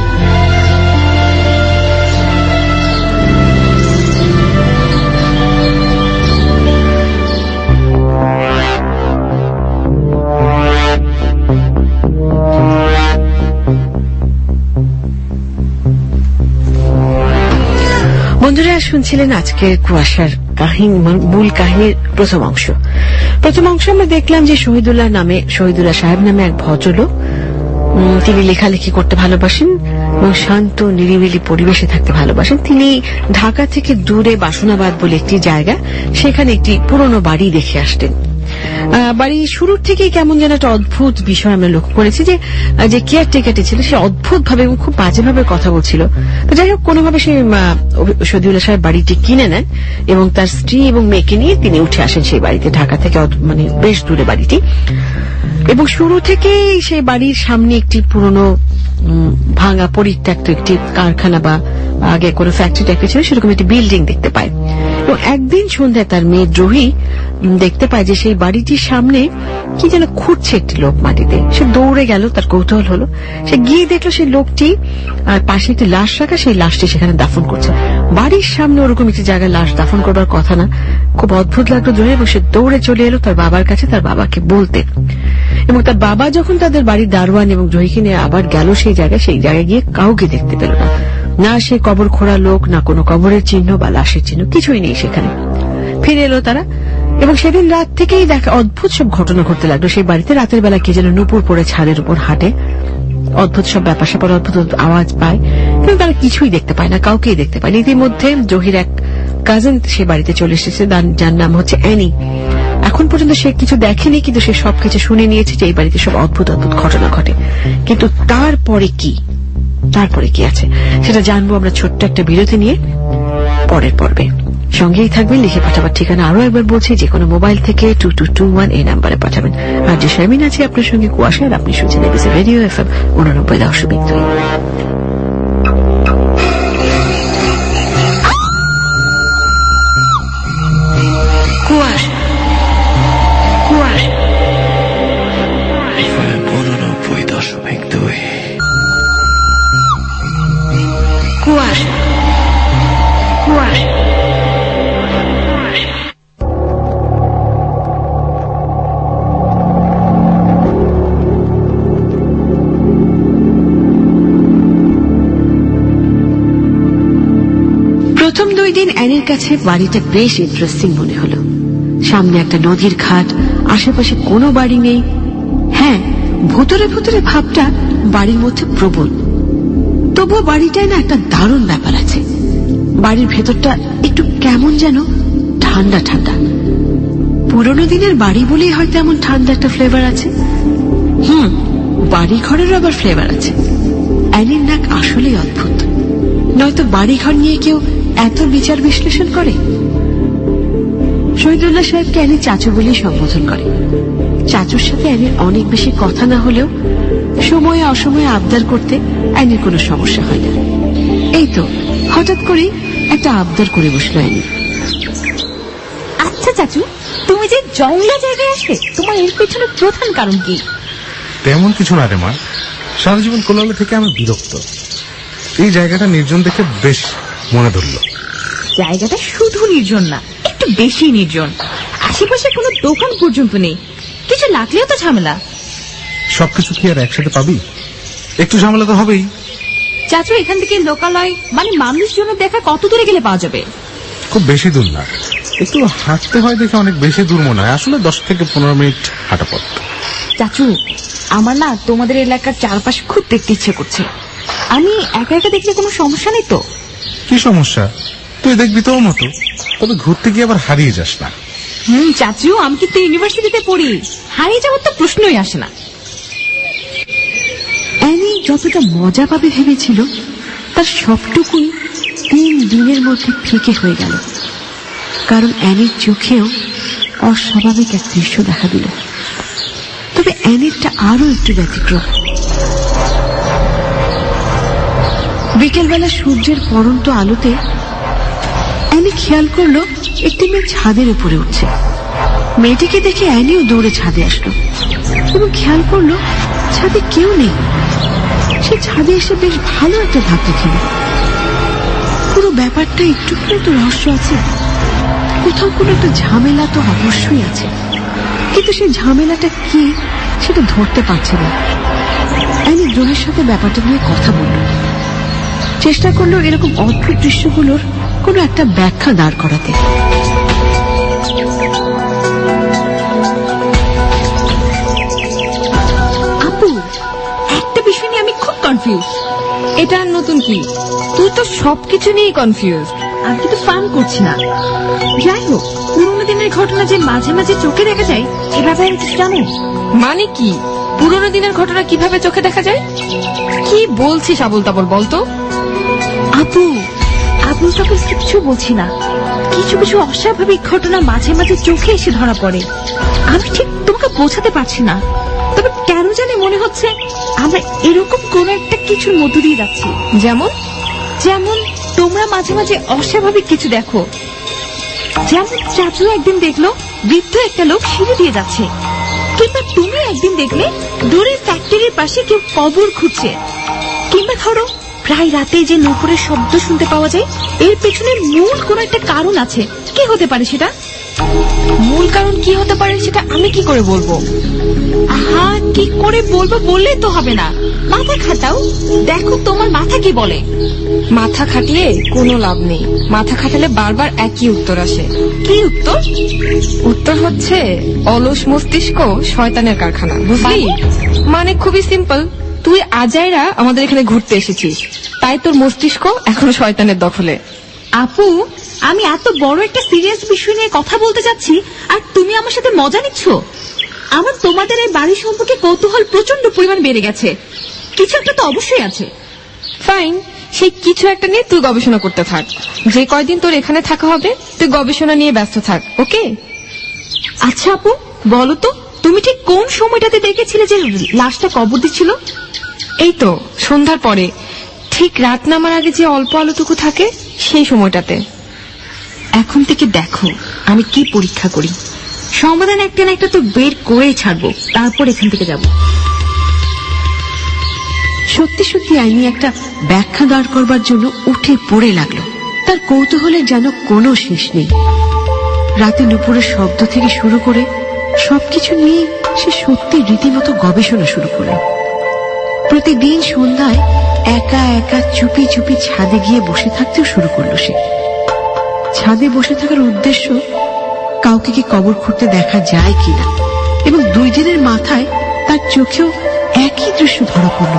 বন্ধুরা, শুনছিলেন আজকের কুয়াশার কাহিনী, মূল কাহিনীর প্রথম অংশ। প্রথম অংশ আমরা দেখলাম যে শহীদুল্লাহ নামে শহীদুল্লাহ সাহেব নামে এক ভদ্রলোক, তিনি লেখালেখি করতে ভালোবাসেন এবং শান্ত নিরিবিলি পরিবেশে থাকতে ভালোবাসেন। তিনি ঢাকা থেকে দূরে বাসনাবাদ বলে একটি জায়গা, সেখানে একটি পুরনো বাড়ি দেখে আসতেন। বাড়ি শুরুর থেকেই কেমন যেন একটা অদ্ভুত বিষয় আমরা লক্ষ্য করেছি যে যে কেয়ারটেকারটি ছিল সে অদ্ভুত ভাবে এবং খুব বাজেভাবে কথা বলছিল। তো যাই হোক কোনোভাবে সে শহীদুল্লাহ সাহেব বাড়িটি কিনে নেন এবং তার স্ত্রী এবং মেয়েকে নিয়ে তিনি উঠে আসেন সেই বাড়িতে, ঢাকা থেকে মানে বেশ দূরে বাড়িটি। এবং শুরু থেকেই সেই বাড়ির সামনে একটি পুরনো ভাঙা পরিত্যক্ত একটি কারখানা বা আগে কোনো ফ্যাক্টরি টাইপের ছিল সেরকম একটি বিল্ডিং দেখতে পায়। এবং একদিন সন্ধ্যায় তার মেয়ে দ্রোহী দেখতে পায় যে সেই বাড়িটির সামনে কি যেন খুঁড়ছে একটি লোক মাটিতে। সে দৌড়ে গেল, তার কৌতূহল হলো, সে গিয়ে দেখলো সেই লোকটি আর পাশে একটি লাশ রাখা, সেই লাশটি সেখানে দাফন করছে। বাড়ির সামনে ওরকম একটি জায়গায় লাশ দাফন করবার কথা না, খুব অদ্ভুত লাগলো দ্রোহী এবং সে দৌড়ে চলে এলো তার বাবার কাছে তার বাবাকে বলতে। এবং তার বাবা যখন তাদের বাড়ির দারোয়ান এবং জহিকে নিয়ে আবার গেল সেই জায়গায়, সেই জায়গায় গিয়ে কাউকে দেখতে পেল না, না সে কবর খোঁড়া লোক, না কোনো কবরের চিহ্ন বা লাশের চিহ্ন, কিছুই নেই সেখানে। ফিরে এলো তারা এবং সেদিন রাত থেকেই দেখা অদ্ভুত সব ঘটনা ঘটতে লাগলো সেই বাড়িতে। রাতের বেলা কে যেন নুপুর পরে ছাদের উপর হাঁটে, অদ্ভুত সব ব্যাপার স্যাপার, অদ্ভুত আওয়াজ পায়, কিন্তু তারা কিছুই দেখতে পায় না, কাউকেই দেখতে পায় না। ইতিমধ্যে জহির এক কাজিন সে বাড়িতে চলে এসেছে, যার নাম হচ্ছে অ্যানি। এখন পর্যন্ত সে কিছু দেখেনি, কিন্তু সে সবকিছু শুনে নিয়েছে যে এই বাড়িতে সব অদ্ভুত অদ্ভুত ঘটনা ঘটে। কিন্তু তারপরে কি তারপরে কি আছে সেটা জানবো আমরা ছোট্ট একটা বিরতি নিয়ে পরের পর্বে। সঙ্গেই থাকবেন, লিখে পাঠাবার ঠিকানা আরো একবার বলছি, যে কোনো মোবাইল থেকে টু টু টু ওয়ান এই নাম্বারে পাঠাবেন। আর যে শারমিন আছে আপনার সঙ্গে কুয়াশা, আর আপনি শুনছেন এবিসি রেডিও এফএম উননব্বই দশমিক দুই। কুয়াশা কুয়াশা উননব্বই দশমিক দুই। কুয়াশা কুয়াশা প্রথম দুই দিন অ্যানির কাছে বাড়িটা বেশ ইন্টারেস্টিং মনে হলো। সামনে একটা নদীর ঘাট, আশেপাশে কোনো বাড়ি নেই। হ্যাঁ, ভুতুরে ভুতুরে ভাবটা বাড়ির মধ্যে প্রবল, তবুও বাড়িটায় না একটা দারুণ ব্যাপার আছে। বাড়ির ভেতরটা একটু কেমন যেন ঠান্ডা ঠান্ডা। পুরনো দিনের বাড়ি বলেই হয়তো এমন ঠান্ডা একটা ফ্লেভার আছে। হুম, বাড়ি ঘরেরও আবার ফ্লেভার আছে। অ্যানির নাক আসলেই অদ্ভুত, নয়তো বাড়ি ঘর নিয়ে কেউ এত বিচার বিশ্লেষণ করে। শহীদুল্লাহ সাহেবকে অ্যানি চাচু বলেই সম্বোধন করে। চাচুর সাথে অ্যানির অনেক বেশি কথা না হলেও সময়ে অসময়ে আবদার করতে অ্যানির কোনো সমস্যা হয় না। এই তো হঠাৎ করে একটা আবদার করে বসলো অ্যানি। আচ্ছা চাচু, তুমি যে জঙ্গলা জায়গায় আসবে, তোমার এর পেছনে প্রধান কারণ কি? তেমন কিছু না রে মা, সারা জীবন কোলাহল থেকে আমি বিরক্ত। এই জায়গাটা নির্জন দেখে বেশ মনে ধরল। জায়গাটা শুধু নির্জন না, একটু বেশি নির্জন। আশেপাশে কোনো দোকান পর্যন্ত নেই, কিছু লাগলেও তো ঝামেলা। সবকিছু কি আর একসাথে পাবি? একটু ঝামেলা তো হবেই। চাচু, এখান থেকে লোকালয় মানে মানুষ জন্য দেখা কত দূরে গেলে পাওয়া যাবে? খুব বেশি দূর না, একটু হাঁটতে হয় দেখে অনেক বেশি দূর মনে হয়, আসলে দশ থেকে পনেরো মিনিট হাঁটা পথ। চাচু, আমার না তোমাদের এলাকার চারপাশ খুব দেখতে ইচ্ছে করছে। আমি একা একা দেখলে কোনো সমস্যা নেই তো? কি সমস্যা? তুই দেখবি তোর মতো, তবে ঘুরতে গিয়ে আবার হারিয়ে যাস না। হুম চাচু, আমি কিন্তু ইউনিভার্সিটিতে পড়ি, হারিয়ে যাওয়ার তো প্রশ্নই আসে না। অ্যানি যতটা মজা পাবে ভেবেছিল তার সবটুকুই তিন দিনের মধ্যে ফিকে হয়ে গেল, কারণ অ্যানির চোখেও অস্বাভাবিক এক দৃশ্য দেখা দিল। তবে অ্যানিরটা আরো একটু ব্যতিক্রম। বিকেলবেলা সূর্যের পড়ন্ত আলোতে অ্যানি খেয়াল করলো একটি মেয়ে ছাদের উপরে উঠছে। মেয়েটিকে দেখে অ্যানিও দৌড়ে ছাদে আসলো এবং খেয়াল করলো ছাদে কেউ নেই। সে ছাদে এসে বেশ ভালো একটা ধাক্কা খেল। পুরো ব্যাপারটা একটু একটু রহস্য আছে, কোথাও কোনো একটা ঝামেলা তো অবশ্যই আছে, কিন্তু সেই ঝামেলাটা কি সেটা ধরতে পারছে না। অ্যানি দ্রোহের সাথে ব্যাপারটা নিয়ে কথা বলল, চেষ্টা করলো এরকম অদ্ভুত দৃশ্যগুলোর কোনো একটা ব্যাখ্যা দাঁড় করাতে। আপু, একটা বিষয় নিয়ে আমি খুব কনফিউজ। এটা নতুন কি? তুই তো সবকিছু নিয়ে কনফিউজ, আমি কিন্তু ফান করছি না। যাই হোক, পুরোনো দিনের ঘটনা যে মাঝে মাঝে চোখে দেখা যায়, এ ব্যাপারে কিছু জানো? মানে কি? পুরোনো দিনের ঘটনা কিভাবে চোখে দেখা যায়? কি বলছিস আবুল তাবল বলতো? আপু, আবুল তাবল কিছু বলছি না। কিছু কিছু অস্বাভাবিক ঘটনা মাঝে মাঝে চোখে এসে ধরা পড়ে। আমি ঠিক তোমাকে বোঝাতে পারছি না, তবে কেন জানি মনে হচ্ছে আমরা এরকম কোন একটা কিছুর মধ্য দিয়ে যাচ্ছি। যেমন যেমন তোমরা মাঝে মাঝে অস্বাভাবিক কিছু দেখো। যেমন চাচু একদিন দেখলো বৃদ্ধ একটা লোক সিঁড়ি দিয়ে যাচ্ছে, কিংবা তুমি একদিন দেখলে দূরের ফ্যাক্টরির পাশে কেউ কবর খুঁজছে, কিংবা ধরো প্রায় রাতে যে নূপুরের শব্দ শুনতে পাওয়া যায়, এর পেছনে মূল কোন একটা কারণ আছে। কি হতে পারে সেটা? মূল কারণ কি হতে পারে সেটা আমি কি করে বলবো? আহা, কি করে বলবো বললে তো হবে না, মাথা খাটাও, দেখো তোমার মাথা কি বলে। মাথা খাটিয়ে কোনো লাভ নেই, মাথা খাটালে বারবার একই উত্তর আসে। কি উত্তর? উত্তর হচ্ছে অলস মস্তিষ্ক শয়তানের কারখানা, বুঝলি? মানে খুবই সিম্পল, তুই আজাইরা আমাদের এখানে ঘুরতে এসেছিস, তাই তোর মস্তিষ্ক এখনো শয়তানের দখলে। আপু, আমি এত বড় একটা সিরিয়াস বিষয় নিয়ে কথা বলতে যাচ্ছি, আর তুমি আমার সাথে মজা নিচ্ছ। আমার তোমাদের এই বাড়ি সম্পর্কে কৌতূহল প্রচন্ড পরিমাণ বেড়ে গেছে। কিছু একটা তো অবশ্যই আছে। ফাইন, সেই কিছু একটা নিয়ে তুই গবেষণা করতে থাক। যে কয়দিন তোর এখানে থাকা হবে তুই গবেষণা নিয়ে ব্যস্ত থাক, ওকে? আচ্ছা আপু, বলো তো তুমি ঠিক কোন সময়টাতে দেখেছিলে যে লাশটা কবর দিচ্ছিল? এই তো সন্ধ্যার পরে, ঠিক রাত নামার আগে যে অল্প আলোটুকু থাকে সেই সময়টাতে। এখন থেকে দেখো আমি কি পরীক্ষা করি। সমাধান একটা না একটা তো বের করে ছাড়বো, তারপর এখান থেকে যাব। সত্যি সত্যি আইনি একটা ব্যাখ্যা দাঁড় করবার জন্য উঠে পড়ে লাগলো। তার কৌতূহলের যেন কোনো শেষ নেই। রাতে নুপুরের শব্দ থেকে শুরু করে সবকিছু নিয়ে সে সত্যি রীতিমতো গবেষণা শুরু করল। প্রতিদিন সন্ধ্যায় একা একা চুপি চুপি ছাদে গিয়ে বসে থাকতেও শুরু করলো সে। ছাদে বসে থাকার উদ্দেশ্য কাউকে কি কবর খুঁড়তে দেখা যায় কিনা, এবং দুই দিনের মাথায় তার চোখেও একই দৃশ্য ধরা পড়ল।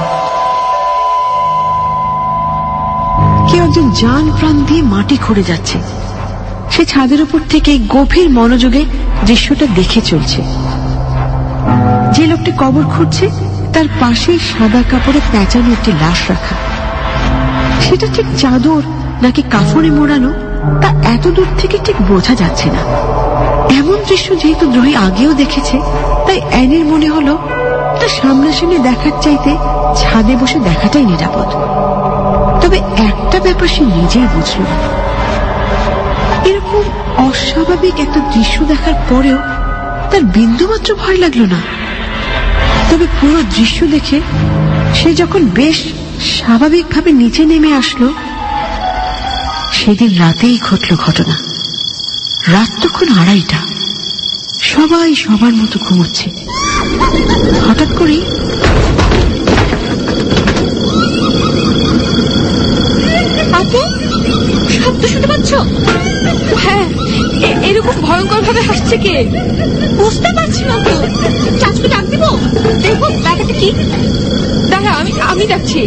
কেউ একজন জান প্রাণ দিয়ে মাটি খুঁড়ে যাচ্ছে। সে ছাদের উপর থেকে গভীর মনোযোগে দৃশ্যটা দেখে চলছে। যে লোকটি কবর খুঁড়ছে তার পাশে সাদা কাপড়ে পেঁচানো একটি লাশ রাখা। সেটা ঠিক চাদর নাকি কাফনে মোড়ানো তা এত দূর থেকে ঠিক বোঝা যাচ্ছে না। এমন দৃশ্য যেহেতু দ্রোহী আগেও দেখেছে, তাই অ্যানির মনে হলো তার সামনাসামনি দেখার চাইতে ছাদে বসে দেখাটাই নিরাপদ। তবে একটা ব্যাপার সে নিজেই বুঝল না। এরকম অস্বাভাবিক একটা দৃশ্য দেখার পরেও তার বিন্দুমাত্র ভয় লাগলো না। তবে পুরো দৃশ্য দেখে সে যখন বেশ স্বাভাবিকভাবে নিচে নেমে আসলো, সেদিন রাতেই ঘটল ঘটনা। রাত তখন আড়াইটা, সবাই সবার মতো ঘুমোচ্ছে। হঠাৎ করেই আপু, শব্দ শুনতে পাচ্ছ? হ্যাঁ, এরকম ভয়ঙ্কর ভাবে হাসছে কে? বুঝতে পারছি না তো। চাচুকে ডাক দিব? দেখো ব্যাপারটা কি। দাঁড়া, আমি আমি ডাকছি।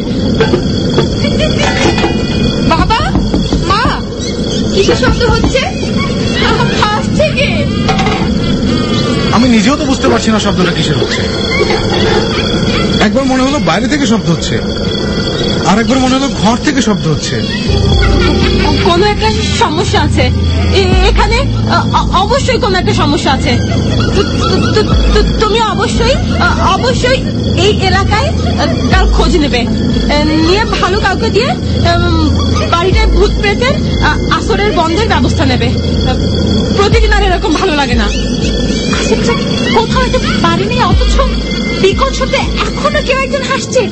বাবা, মা, কিসের শব্দ হচ্ছে? হাসছে কে? আমি নিজেও তো বুঝতে পারছি না শব্দটা কিসের হচ্ছে। একবার মনে হলো বাইরে থেকে শব্দ হচ্ছে, আর একবার মনে হলো ঘর থেকে শব্দ হচ্ছে। কোনো একটা সমস্যা আছে এখানে, অবশ্যই কোনো একটা সমস্যা আছে। তুমি অবশ্যই অবশ্যই এই এলাকায় তার খোঁজ নেবে, নিয়ে ভালো কাউকে দিয়ে বাড়িটায় ভূত প্রেতের আসরের বন্ধের ব্যবস্থা নেবে। প্রতিদিন আর এরকম ভালো লাগে না। কোথাও একটা বাড়ি নেই, অথচ বিকট শব্দে এখনো কেউ একজন হাসছে।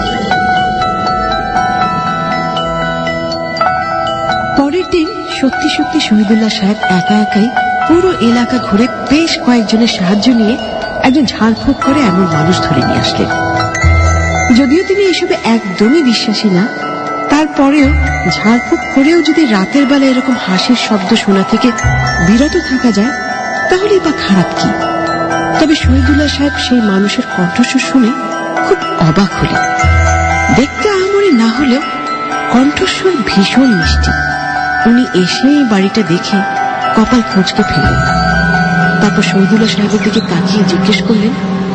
পরের দিন সত্যি সত্যি শহীদুল্লাহ সাহেব একা একাই পুরো এলাকা ঘুরে বেশ কয়েকজনের সাহায্য নিয়ে একজন ঝাড়ফুঁক করে এমন মানুষ ধরে নিয়ে আসলেন। যদিও তিনি এসবে একদমই বিশ্বাসী না, তারপরেও ঝাড়ফুঁক করেও যদি রাতের বেলা এরকম হাসির শব্দ শোনা থেকে বিরত থাকা যায় তাহলেই বা খারাপ কি। তবে শহীদুল্লাহ সাহেব সেই মানুষের কণ্ঠস্বর শুনে খুব অবাক হলেন। দেখতে আহামরি না হলেও কণ্ঠস্বর ভীষণ মিষ্টি, উনি এসে এই বাড়িটা দেখে কপাল কুঁচকে ফেললেন। তারপর শহীদুল্লাহ সাহেবের দিকে তাকিয়ে জিজ্ঞেস করলেন,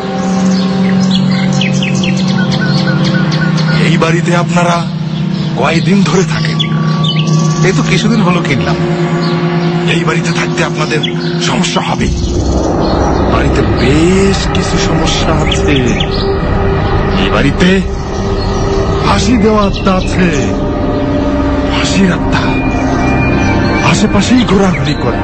এই বাড়িতে আপনারা কয়দিন ধরে থাকেন? এই তো কিছুদিন হলো কিনলাম। এই বাড়িতে থাকতে আপনাদের সমস্যা হবে? বাড়িতে বেশ কিছু সমস্যা আছে। এই বাড়িতে ফাঁসি দেওয়া আত্মা আছে। ফাঁসির আত্মা আশেপাশেই ঘোরাঘুরি করে।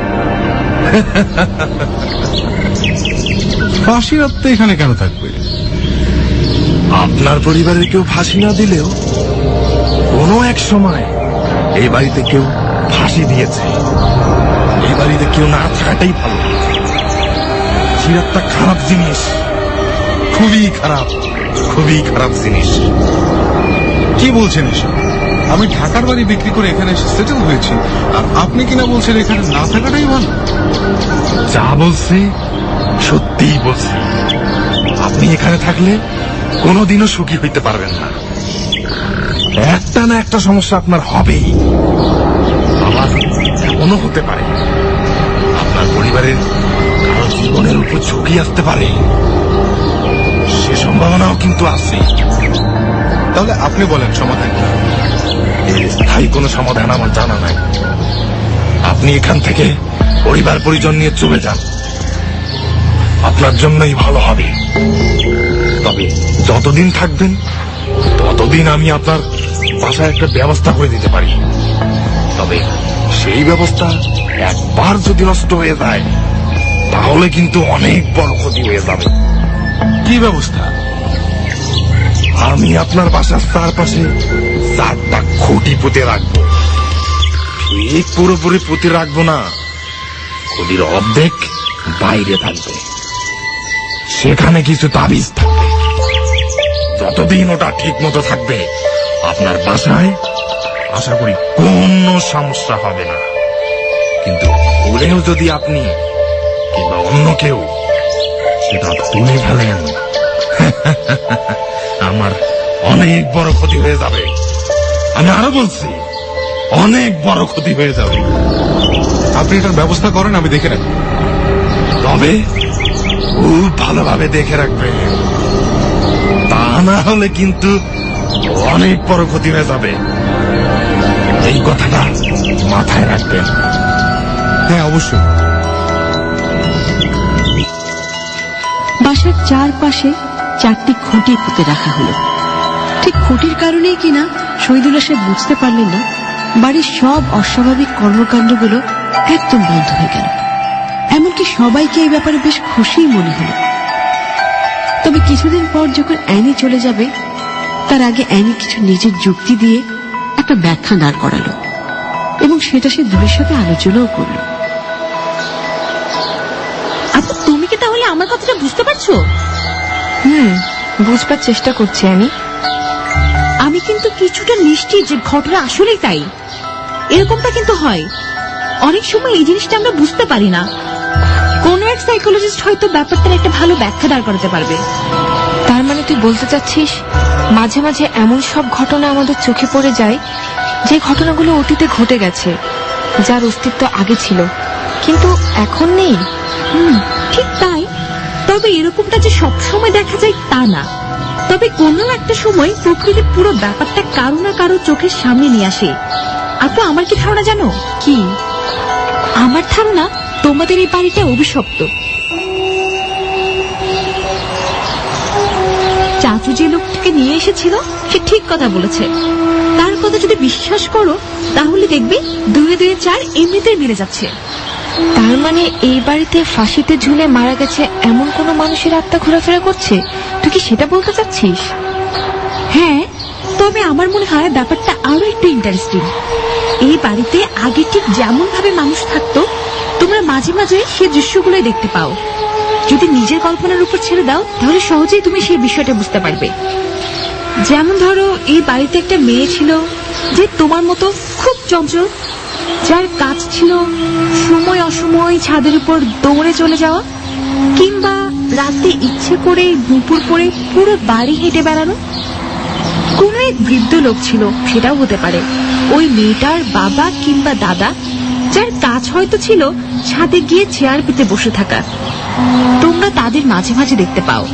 ফাঁসির আত্মা এখানে কেন থাকবে? আপনার পরিবারের কেউ ফাঁসি না দিলেও কোনো এক সময় এই বাড়িতে কেউ ফাঁসি দিয়েছে। এই বাড়িতে কেউ না থাকাটাই ভালো। ফাঁসির আত্মা খারাপ জিনিস, খুবই খারাপ, খুবই খারাপ জিনিস। কি বলছেন এসব? আমি ঢাকার বাড়ি বিক্রি করে এখানে এসে সেটেল হয়েছি, আর আপনি কিনা বলছেন এখানে না থাকাটাই ভালো। যা বলছি সত্যিই বলছি। আপনি এখানে থাকলে কোনোদিনও সুখী হইতে পারবেন না। একটা না একটা সমস্যা আপনার হবেই। আবার এমনও হতে পারে আপনার পরিবারের কারো জীবনের উপর ঝুঁকি আসতে পারে। সে সম্ভাবনাও কিন্তু আছে। তাহলে আপনি বলেন সমাধান কি? এর স্থায়ী কোনো সমাধান আমার জানা নাই। আপনি এখান থেকে পরিবার পরিজন নিয়ে চলে যান, আপনার জন্যই ভালো হবে। তবে যতদিন থাকবেন ততদিন আমি আপনার বাসায় একটা ব্যবস্থা করে দিতে পারি। তবে সেই ব্যবস্থা একবার যদি নষ্ট হয়ে যায় তাহলে কিন্তু অনেক বড় ক্ষতি হয়ে যাবে। কি ব্যবস্থা? আমি আপনার বাসার চারপাশে চারটা খুঁটি পুঁতে রাখবো। ঠিক পুরোপুরি পুঁতে রাখবো না, খুঁটির অর্ধেক বাইরে থাকবে। সেখানে কিছু তাবিজ থাকবে। যতদিন ওটা ঠিক মতো থাকবে আপনার বাসায় আশা করি কোনো সমস্যা হবে না। কিন্তু ভুলেও যদি আপনি কিংবা অন্য কেউ সেটা তুলে ফেলেন আমার অনেক বড় ক্ষতি হয়ে যাবে। আমি আরো বলছি, অনেক বড় ক্ষতি হয়ে যাবে। আপনি এটার ব্যবস্থা করেন, আমি দেখে রাখবো। তবে খুব ভালোভাবে দেখে রাখবেন, তা না হলে কিন্তু অনেক বড় ক্ষতি হয়ে যাবে। এই কথাটা মাথায় রাখবেন। হ্যাঁ, অবশ্যই। বাসার চারপাশে চারটি খুঁটি পুঁতে রাখা হলো। ঠিক খুঁটির কারণেই কিনা শহীদুল্লাহ সাহেব বুঝতে পারলেন না বাড়ির সব অস্বাভাবিক কর্মকাণ্ডগুলো একদম বন্ধ হয়ে গেল। এমনকি সবাইকে এই ব্যাপারে বেশ খুশিই মনে হলো। তবে কিছুদিন পর যখন অ্যানি চলে যাবে তার আগে অ্যানি কিছু নিজের যুক্তি দিয়ে একটা ব্যাখ্যা দাঁড় করালো এবং সেটা সে দুয়ের সাথে আলোচনাও করল। আপু, তুমি কি তাহলে আমার কথাটা বুঝতে পারছো? হুম, বুঝবার চেষ্টা করছি আমি। আমি কিন্তু কিছুটা নিশ্চিত যে ঘটনা আসলেই তাই। এরকমটা কিন্তু হয়। অনেক সময় এই জিনিসটা আমরা বুঝতে পারি না। কোন এক সাইকোলজিস্ট হয়তো ব্যাপারটার একটা ভালো ব্যাখ্যা দাঁড় করাতে পারবে। তার মানে তুই বলতে চাচ্ছিস মাঝে মাঝে এমন সব ঘটনা আমাদের চোখে পড়ে যায় যে ঘটনাগুলো অতীতে ঘটে গেছে, যার অস্তিত্ব আগে ছিল কিন্তু এখন নেই। হুম, ঠিক তাই। তবে এরকমটা যে সবসময় দেখা যায় তা না। তবে কোনো একটা সময় প্রকৃতি পুরো ব্যাপারটা কারো না কারো চোখের সামনে নিয়ে আসে। আপু, আমার কি ধারণা জানো? কি? আমার ধারণা তোমাদের এই বাড়িটা অভিশপ্ত। চাচু যে লোকটাকে নিয়ে এসেছিল সে ঠিক কথা বলেছে। তার কথা যদি বিশ্বাস করো তাহলে দেখবে দুয়ে দুয়ে চার এমনিতেই মিলে যাচ্ছে। তার মানে এই বাড়িতে ফাঁসিতে ঝুলে মারা গেছে এমন কোন মানুষের আত্মা ঘোরাফেরা করছে? তুই কি সেটা বলতে চাচ্ছিস? হ্যাঁ, তবে আমার মনে হয় ব্যাপারটা আরো একটু ইন্টারেস্টিং। এই বাড়িতে আগে ঠিক যেমন ভাবে মানুষ থাকতো তোমরা মাঝে মাঝে সে দৃশ্যগুলোই দেখতে পাও। যদি নিজের কল্পনার উপর ছেড়ে দাও তাহলে সহজেই তুমি সেই বিষয়টা বুঝতে পারবে। যেমন ধরো, এই বাড়িতে একটা মেয়ে ছিল যে তোমার মতো খুব চঞ্চল, যার কাজ ছিল সময় অসময় ছাদের উপর দৌড়ে চলে যাওয়া, কিংবা রাতে ইচ্ছে করে দুপুর করে পুরো বাড়ি হেঁটে বেড়ানো। কোন এক বৃদ্ধ লোক ছিল, সেটাও হতে পারে। ওই মেয়েটার বাবা কিংবা দাদা, যার কাজ হয়তো ছিল ছাদে গিয়ে চেয়ার পেতে বসে থাকা। তোমরা তাদের মাঝে মাঝে দেখতে পাও।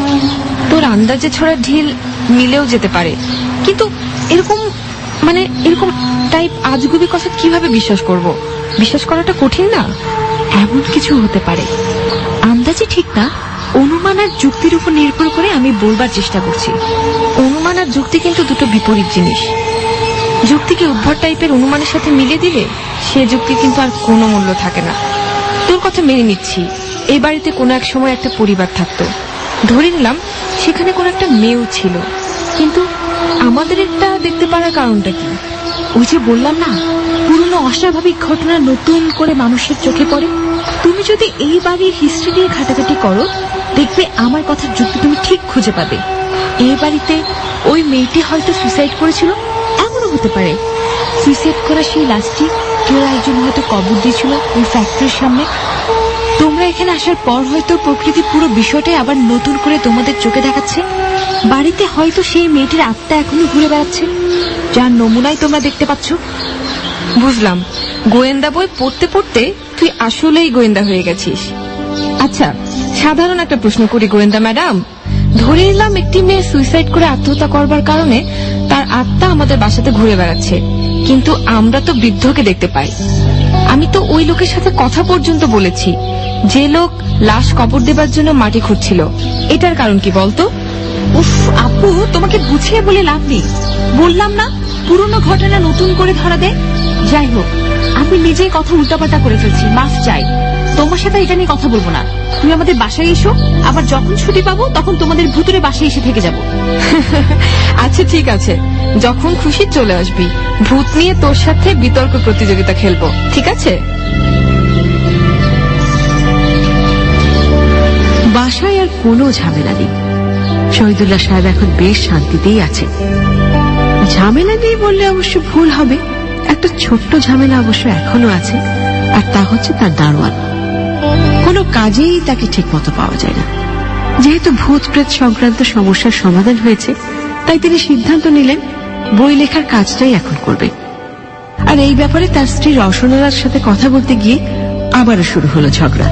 তোর আন্দাজে ছড়া ঢিল মিলেও যেতে পারে, কিন্তু এরকম মানে এরকম টাইপ আজগুবি কথা কিভাবে বিশ্বাস করব? বিশ্বাস করাটা কঠিন না? এমন কিছু হতে পারে, আন্দাজে ঠিক না, অনুমান আর যুক্তির উপর নির্ভর করে আমি বলবার চেষ্টা করছি। অনুমান আর যুক্তি কিন্তু দুটো বিপরীত জিনিস। যুক্তিকে উদ্ভট টাইপের অনুমানের সাথে মিলিয়ে দিলে সে যুক্তি কিন্তু আর কোনো মূল্য থাকে না। তোর কথা মেনে নিচ্ছি, এই বাড়িতে কোনো এক সময় একটা পরিবার থাকতো, ধরে নিলাম সেখানে কোনো একটা মেয়েও ছিল, কিন্তু আমাদের একটা দেখতে পারার কারণটা কি? ওই যে বললাম না, পুরনো অস্বাভাবিক ঘটনা নতুন করে মানুষের চোখে পড়ে। তুমি যদি এই বাড়ির হিস্ট্রি নিয়ে ঘাটাঘাটি করো, দেখবে আমার কথার যুক্তি তুমি ঠিক খুঁজে পাবে। এই বাড়িতে ওই মেয়েটি হয়তো সুইসাইড করেছিল, এমনও হতে পারে সুইসাইড করা সেই লাশটি কেউ একজন হয়তো কবর দিয়েছিল ওই ফ্যাক্টরির সামনে। তোমরা এখানে আসার পর হয়তো প্রকৃতি পুরো বিষয়টাই আবার নতুন করে তোমাদের চোখে দেখাচ্ছে। বাড়িতে হয়তো সেই মেয়েটির আত্মা এখনো ঘুরে বেড়াচ্ছে, যার নমুনাই তোমরা দেখতে পাচ্ছ। বুঝলাম, গোয়েন্দা বই পড়তে পড়তে তুই আসলেই গোয়েন্দা হয়ে গেছিস। আচ্ছা, সাধারণ একটা প্রশ্ন করি গোয়েন্দা ম্যাডাম। ধরে নিলাম একটি মেয়ে সুইসাইড করে আত্মহত্যা করবার কারণে তার আত্মা আমাদের বাসাতে ঘুরে বেড়াচ্ছে, কিন্তু আমরা তো বৃদ্ধকে দেখতে পাই। আমি তো ওই লোকের সাথে কথা পর্যন্ত বলেছি, যে লোক লাশ কবর দেবার জন্য মাটি খুঁড়ছিল। এটার কারণ কি বলতো? উফ আপু, তোমাকে বুঝিয়ে বলে লাভ নেই। বললাম না, পুরনো ঘটনা নতুন করে ধরা দেয়। যাই হোক, আমি নিজেই কথা উল্টাপাল্টা করে ফেলছি, মাফ চাই। তোমার সাথে এটা নিয়ে কথা বলবো না। তুমি আমাদের বাসায় এসো, আবার যখন ছুটি পাবো তখন তোমাদের ভুতুরে বাসায় এসে থেকে যাবো। আচ্ছা ঠিক আছে, যখন খুশি চলে আসবি। ভূত নিয়ে তোর সাথে বিতর্ক প্রতিযোগিতা খেলবো, ঠিক আছে? বাসায় আর কোনো ঝামেলা নেই। শহীদুল্লাহ সাহেব এখন বেশ শান্তিতেই আছে। ঝামেলা নেই বললে অবশ্য ভুল হবে, একটা ছোট্ট ঝামেলা অবশ্য এখনো আছে, আর তা হচ্ছে তার দারোয়ান। কোনো কাজেই তাকে ঠিক মতো পাওয়া যায় না। যেহেতু ভূত প্রেত সংক্রান্ত সমস্যার সমাধান হয়েছে, তাই তিনি সিদ্ধান্ত নিলেন বই লেখার কাজটাই এখন করবে। আর এই ব্যাপারে তার স্ত্রী রসনার সাথে কথা বলতে গিয়ে আবারও শুরু হলো ঝগড়া।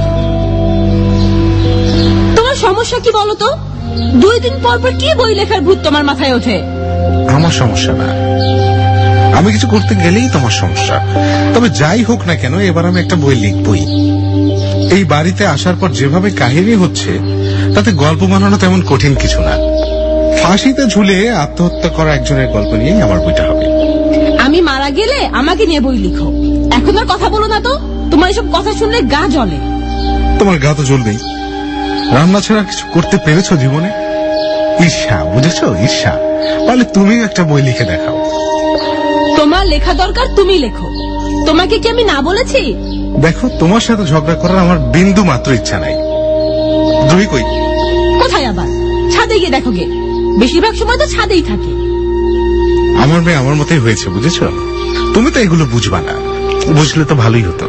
তোমার সমস্যা কি বলো তো? দুই দিন পর পর কি বই লেখার ভূত তোমার মাথায় ওঠে? আমার সমস্যা না, আমি কিছু করতে গেলেই তোমার সমস্যা। তবে যাই হোক না কেন, এবার আমি একটা বই লিখবই। এই বাড়িতে আসার পর যেভাবে কাহিনী হচ্ছে, তাতে গল্প বানানো তেমন কঠিন কিছু না। ফাঁসিতে ঝুলে আত্মহত্যা করা একজনের গল্প নিয়েই আমার বইটা হবে। আমি মারা গেলে আমাকে নিয়ে বই লিখো, এখন আর কথা বলো না তো। তোমার এসব কথা শুনলে গা জ্বলে। তোমার গা তো জ্বলবেই। রান্না ছাড়া কিছু করতে পেরেছো জীবনে? ঈর্ষা, বুঝেছো? ঈর্ষা। তাহলে তুমিও একটা বই লিখে দেখাও। তোমার লেখা দরকার, তুমি লেখো। তোমাকে কি আমি না বলেছি? দেখো, তোমার সাথে ঝগড়া করার আমার বিন্দু মাত্র ইচ্ছা নাই। দ্রোহী কই? কোথায় আবার? ছাদে গিয়ে দেখো গে, বেশিরভাগ সময় তো ছাদেই থাকে। আমার মেয়ে আমার মতোই হয়েছে, বুঝেছো? তুমি তো এগুলো বুঝবা না, বুঝলে তো ভালোই হতো।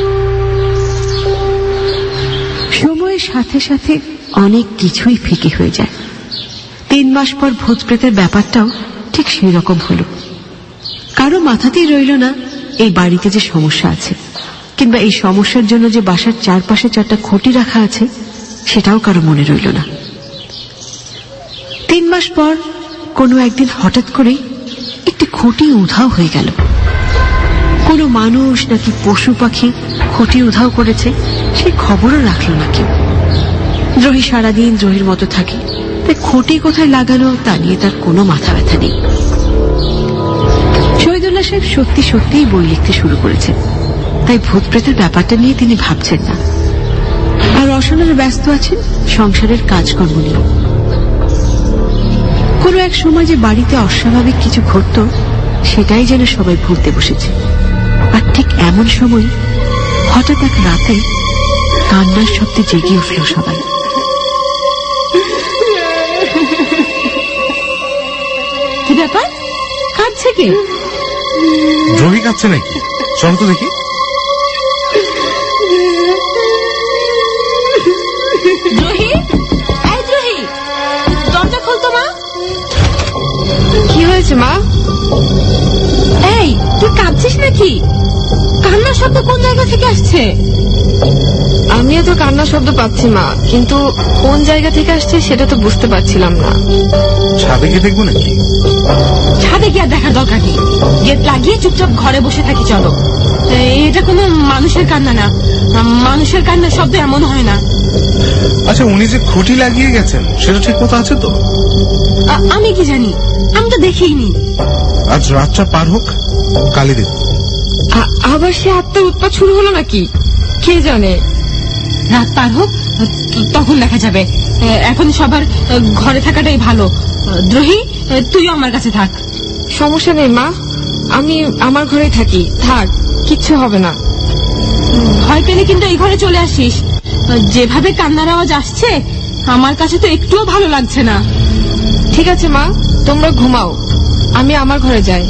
সময়ের সাথে সাথে অনেক কিছুই ফিকে হয়ে যায়। তিন মাস পর ভূত প্রেতের ব্যাপারটাও ঠিক সেই রকম হলো। কারো মাথাতেই রইল না এই বাড়িতে যে সমস্যা আছে, কিংবা এই সমস্যার জন্য যে বাসার চারপাশে চারটা খুঁটি রাখা আছে, সেটাও কারো মনে রইল না। তিন মাস পর কোনো একদিন হঠাৎ করেই একটি খুঁটি উধাও হয়ে গেল। কোনো মানুষ নাকি পশু পাখি খুঁটি উধাও করেছে, সেই খবরও রাখল না কেউ। দ্রোহী সারাদিন দ্রোহীর মতো থাকে, তাই খুঁটি কোথায় লাগানো তা নিয়ে তার কোনো মাথা ব্যথা নেই। শহীদুল্লাহ সাহেব সত্যি সত্যিই বই লিখতে শুরু করেছেন, তাই ভূত প্রেতের ব্যাপারটা নিয়ে তিনি ভাবছেন না। আর রসনারা ব্যস্ত আছেন সংসারের কাজকর্ম নিয়ে। কোনো এক সময় যে বাড়িতে অস্বাভাবিক কিছু ঘটত, সেটাই যেন সবাই ভুলতে বসেছে। আর ঠিক এমন সময় হঠাৎ এক রাতে কান্নার শব্দে জেগে উঠল সবাই। কি ব্যাপার? কাঁদছে কে? দ্রোহী কাঁদছে নাকি? চলো তো দেখি। দ্রোহী, এই দ্রোহী, দরজা খোল তো মা। কি হয়েছে হয়েছে মা? এই তুই কাঁদছিস নাকি? কান্নার শব্দ কোন জায়গা থেকে আসছে? আমিও তো কান্নার শব্দ পাচ্ছি মা, কিন্তু কোন জায়গা থেকে আসছে সেটা তো বুঝতে পারছিলাম না। ছাদে গিয়ে দেখবো নাকি? ছাদে গিয়ে দেখার দরকার নেই, গেট লাগিয়ে চুপচাপ ঘরে বসে থাকি। চলো, এটা কোনো মানুষের কান্না না, মানুষের কান্নার শব্দ এমন হয় না। আচ্ছা, উনি যে খুঁটি লাগিয়ে গেছেন সেটা ঠিক মতো আছে তো? আমি কি জানি, আমি তো দেখিনি। আজ রাতটা পার হোক, কালি দেব। আবার সে আত্মার উৎপাত শুরু হলো নাকি কে জানে? রাত পার হোক, তখন দেখা যাবে। এখন সবার ঘরে থাকাটাই ভালো। দ্রোহী, তুইও আমার কাছে থাক। সমস্যা নেই মা, আমি আমার ঘরেই থাকি। থাক, কিচ্ছু হবে না। ভয় পেলে কিন্তু এই ঘরে চলে আসিস। যেভাবে কান্নার আওয়াজ আসছে আমার কাছে তো একটুও ভালো লাগছে না। ঠিক আছে মা, তোমরা ঘুমাও, আমি আমার ঘরে যাই।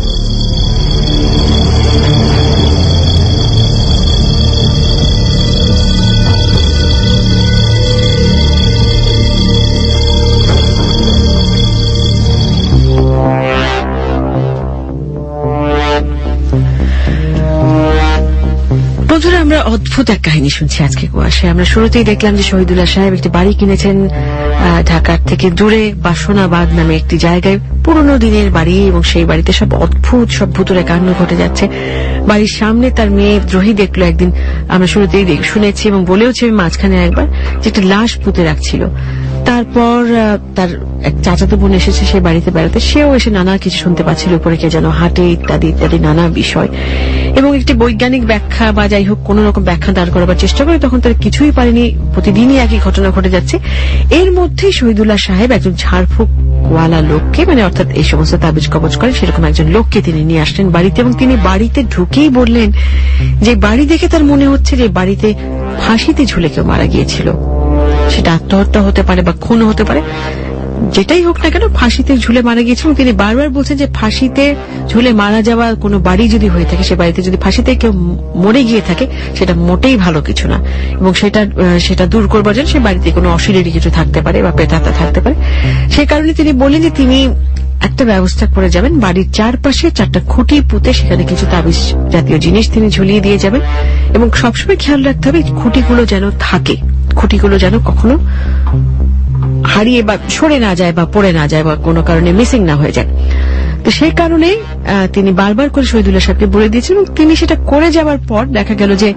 বন্ধুরা, আমরা অদ্ভুত এক কাহিনী শুনছি আজকে কুয়াশায়। আমরা শুরুতেই দেখলাম যে শহীদুল্লাহ সাহেব একটি বাড়ি কিনেছেন ঢাকার থেকে দূরে বাসনাবাদ নামে একটি জায়গায়, পুরনো দিনের বাড়ি, এবং সেই বাড়িতে সব অদ্ভুত সব ভুতুরে কাণ্ড ঘটে যাচ্ছে। বাড়ির সামনে তার মেয়ে দ্রোহী দেখলো একদিন, আমরা শুরুতেই শুনেছি এবং বলেওছি আমি মাঝখানে একবার, যে একটা লাশ পুঁতে রাখছিল। তারপর তার এক চাচাতো বোন এসেছে সেই বাড়িতে বেড়াতে, সেও এসে নানা কিছু শুনতে পাচ্ছিল, উপরে কে যেন হাঁটে ইত্যাদি ইত্যাদি নানা বিষয়, এবং একটি বৈজ্ঞানিক ব্যাখ্যা বা যাই হোক কোন রকম ব্যাখ্যা দাঁড় করাবার চেষ্টা করে, তখন তার কিছুই পারেনি। প্রতিদিনই একই ঘটনা ঘটে যাচ্ছে। এর মধ্যেই শহীদুল্লাহ সাহেব একজন ঝাড়ফুঁক ওয়ালা লোককে, মানে অর্থাৎ এই সমস্ত তাবিজ কবজ করে সেরকম একজন লোককে তিনি নিয়ে আসলেন বাড়িতে, এবং তিনি বাড়িতে ঢুকেই বললেন যে বাড়ি দেখে তার মনে হচ্ছে যে বাড়িতে ফাঁসিতে ঝুলে কেউ মারা গিয়েছিল। সেটা আত্মহত্যা হতে পারে বা খুন হতে পারে, যেটাই হোক না কেন ফাঁসিতে ঝুলে মারা গিয়েছিল। তিনি বারবার বলছেন যে ফাঁসিতে ঝুলে মারা যাওয়া কোনো বাড়ি যদি হয়ে থাকে, সে বাড়িতে যদি ফাঁসিতে কেউ মরে গিয়ে থাকে সেটা মোটেই ভালো কিছু না, এবং সেটা সেটা দূর করবার জন্য সে বাড়িতে কোনো অশরীরী কিছু থাকতে পারে বা প্রেতাত্মা থাকতে পারে। সে কারণে তিনি বললেন যে তিনি একটা ব্যবস্থা করে যাবেন, বাড়ির চারপাশে চারটা খুঁটি পুঁতে সেখানে কিছু তাবিজ জাতীয় জিনিস তিনি ঝুলিয়ে দিয়ে যাবেন, এবং সবসময় খেয়াল রাখতে হবে খুঁটিগুলো যেন থাকে, খুঁটিগুলো যেন কখনো হারিয়ে বা সরে না যায় বা পড়ে না যায় বা কোনো কারণে মিসিং না হয়ে যায়। তো সেই কারণে তিনি বারবার করে শহীদুল্লাহ সাহেবকে বলে দিয়েছেন, এবং তিনি সেটা করে যাওয়ার পর দেখা গেল যে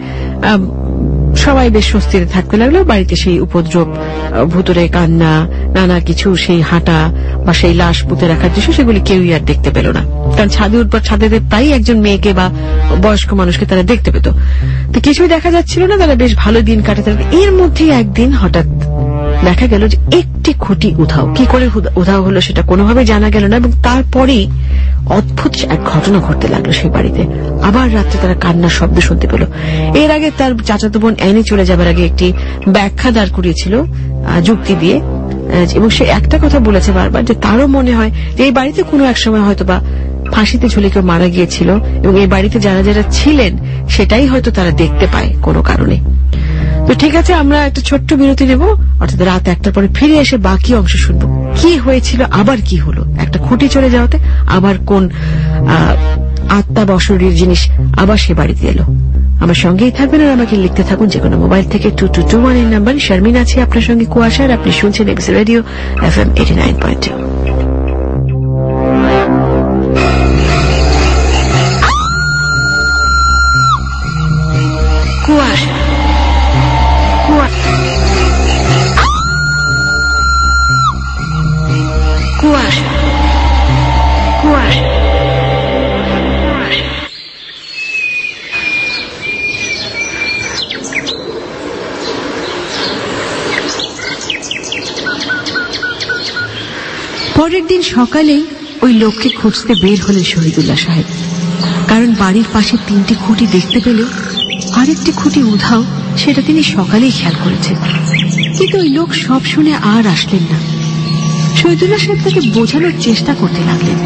সবাই বেশ স্বস্তিতে থাকতে লাগলো। বাড়িতে সেই উপদ্রব, ভুতুরে কান্না, নানা কিছু, সেই হাঁটা বা সেই লাশ পুঁতে রাখার দৃশ্য, সেগুলি কেউই আর দেখতে পেল না। কারণ ছাদে উঠবার ছাদে প্রায় একজন মেয়েকে বা বয়স্ক মানুষকে তারা দেখতে পেত, তো কিছুই দেখা যাচ্ছিল না। তারা বেশ ভালো দিন কাটাতে। এর মধ্যে একদিন হঠাৎ দেখা গেল যে একটি খুঁটি উধাও। কি করে উধাও হলো সেটা কোনোভাবে জানা গেল না, এবং তারপরেই অদ্ভুত এক ঘটনা ঘটতে লাগলো সেই বাড়িতে। আবার রাত্রে তারা কান্নার শব্দ শুনতে পেল। এর আগে তার চাচাতো বোন অ্যানি চলে যাবার আগে একটি ব্যাখ্যা দাঁড় করিয়েছিল যুক্তি দিয়ে, এবং সে একটা কথা বলেছে বারবার, যে তারও মনে হয় যে এই বাড়িতে কোনো এক সময় হয়তো বা ফাঁসিতে ঝুলে কেউ মারা গিয়েছিল, এবং এই বাড়িতে যারা যারা ছিলেন সেটাই হয়তো তারা দেখতে পায় কোনো কারণে। তো ঠিক আছে, আমরা একটা ছোট্ট বিরতি নেব, অর্থাৎ রাত একটার পরে ফিরে এসে বাকি অংশ শুনব। কি হয়েছিল, আবার কি হলো, একটা খুঁটি চলে যাওয়াতে আবার কোন আত্মা বশরীর জিনিস আবার সে বাড়িতে এলো। আমার সঙ্গেই থাকবেন আর আমাকে লিখতে থাকুন যে কোনো মোবাইল থেকে টু টু টু ওয়ান এই নাম্বার। শারমিন আছি আপনার সঙ্গে কুয়াশার, আপনি শুনছেন ABC radio F M eighty nine point two. Kuasha Kuasha কুয়াশা পরের দিন সকালেই ওই লোককে খুঁজতে বের হলেন শহীদুল্লাহ সাহেব। কারণ বাড়ির পাশে তিনটি খুঁটি দেখতে পেলে আরেকটি খুঁটি উধাও, সেটা তিনি সকালেই খেয়াল করেছেন। কিন্তু ওই লোক সব শুনে আর আসলেন না। শহীদুল্লাহ সাহেব তাকে বোঝানোর চেষ্টা করতে লাগলেন।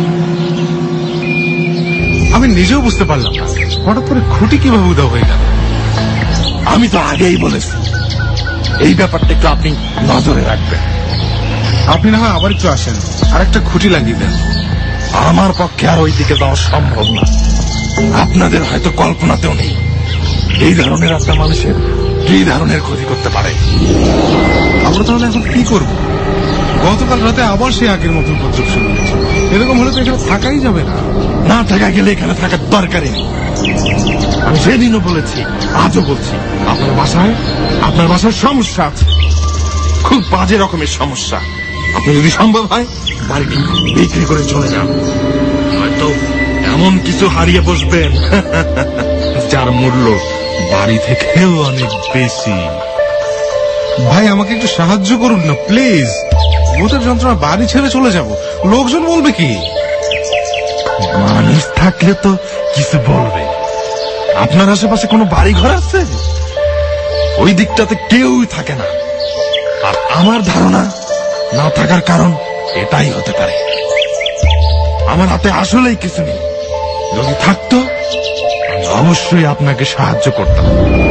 আমি নিজেও বুঝতে পারলাম না হঠাৎ করে খুঁটি কিভাবে উধাও হয়ে গেল। আমি তো আগেই বলেছি এই ব্যাপারটা একটু আপনি নজরে রাখবেন। আপনি না হয় আবার একটু আসেন আর একটা খুঁটি লাগিয়ে দেন। আমার পক্ষে আর ওই দিকে যাওয়া সম্ভব না। আপনাদের হয়তো কল্পনাতেও নেই এই ধরনের একটা মানুষের কি ধরনের ক্ষতি করতে পারে। আমরা তাহলে এখন কি করব? গতকাল রাতে আবার সে আগের মতো উপদ্রব শুরু হয়েছে। এরকম হলে তো এখানে থাকাই যাবে না। না থাকা গেলে এখানে থাকার দরকারই নেই। আমি সেদিনও বলেছি, আজও বলছি, আপনার বাসায় আপনার বাসায় সমস্যা আছে, খুব বাজে রকমের সমস্যা। আপনি যদি সম্ভব হয় বাড়িটি বিক্রি করে চলে যান, হয়তো এমন কিছু হারিয়ে বসবেন যার মূল্য বাড়ি থেকেও অনেক বেশি। ভাই আমাকে একটু সাহায্য করুন না প্লিজ। ভূতের যন্ত্রণা, বাড়ি ছেড়ে চলে যাব, লোকজন বলবে কি? মানুষ থাকলে তো কিছু বলবে। আপনার আশেপাশে কোনো বাড়ি ঘর আছে? ওই দিকটাতে কেউই থাকে না। আর আমার ধারণা না থাকার কারণ এটাই হতে পারে, আমার হাতে আসলেই কিছু নেই। যদি থাকতো আমি অবশ্যই আপনাকে সাহায্য করতাম।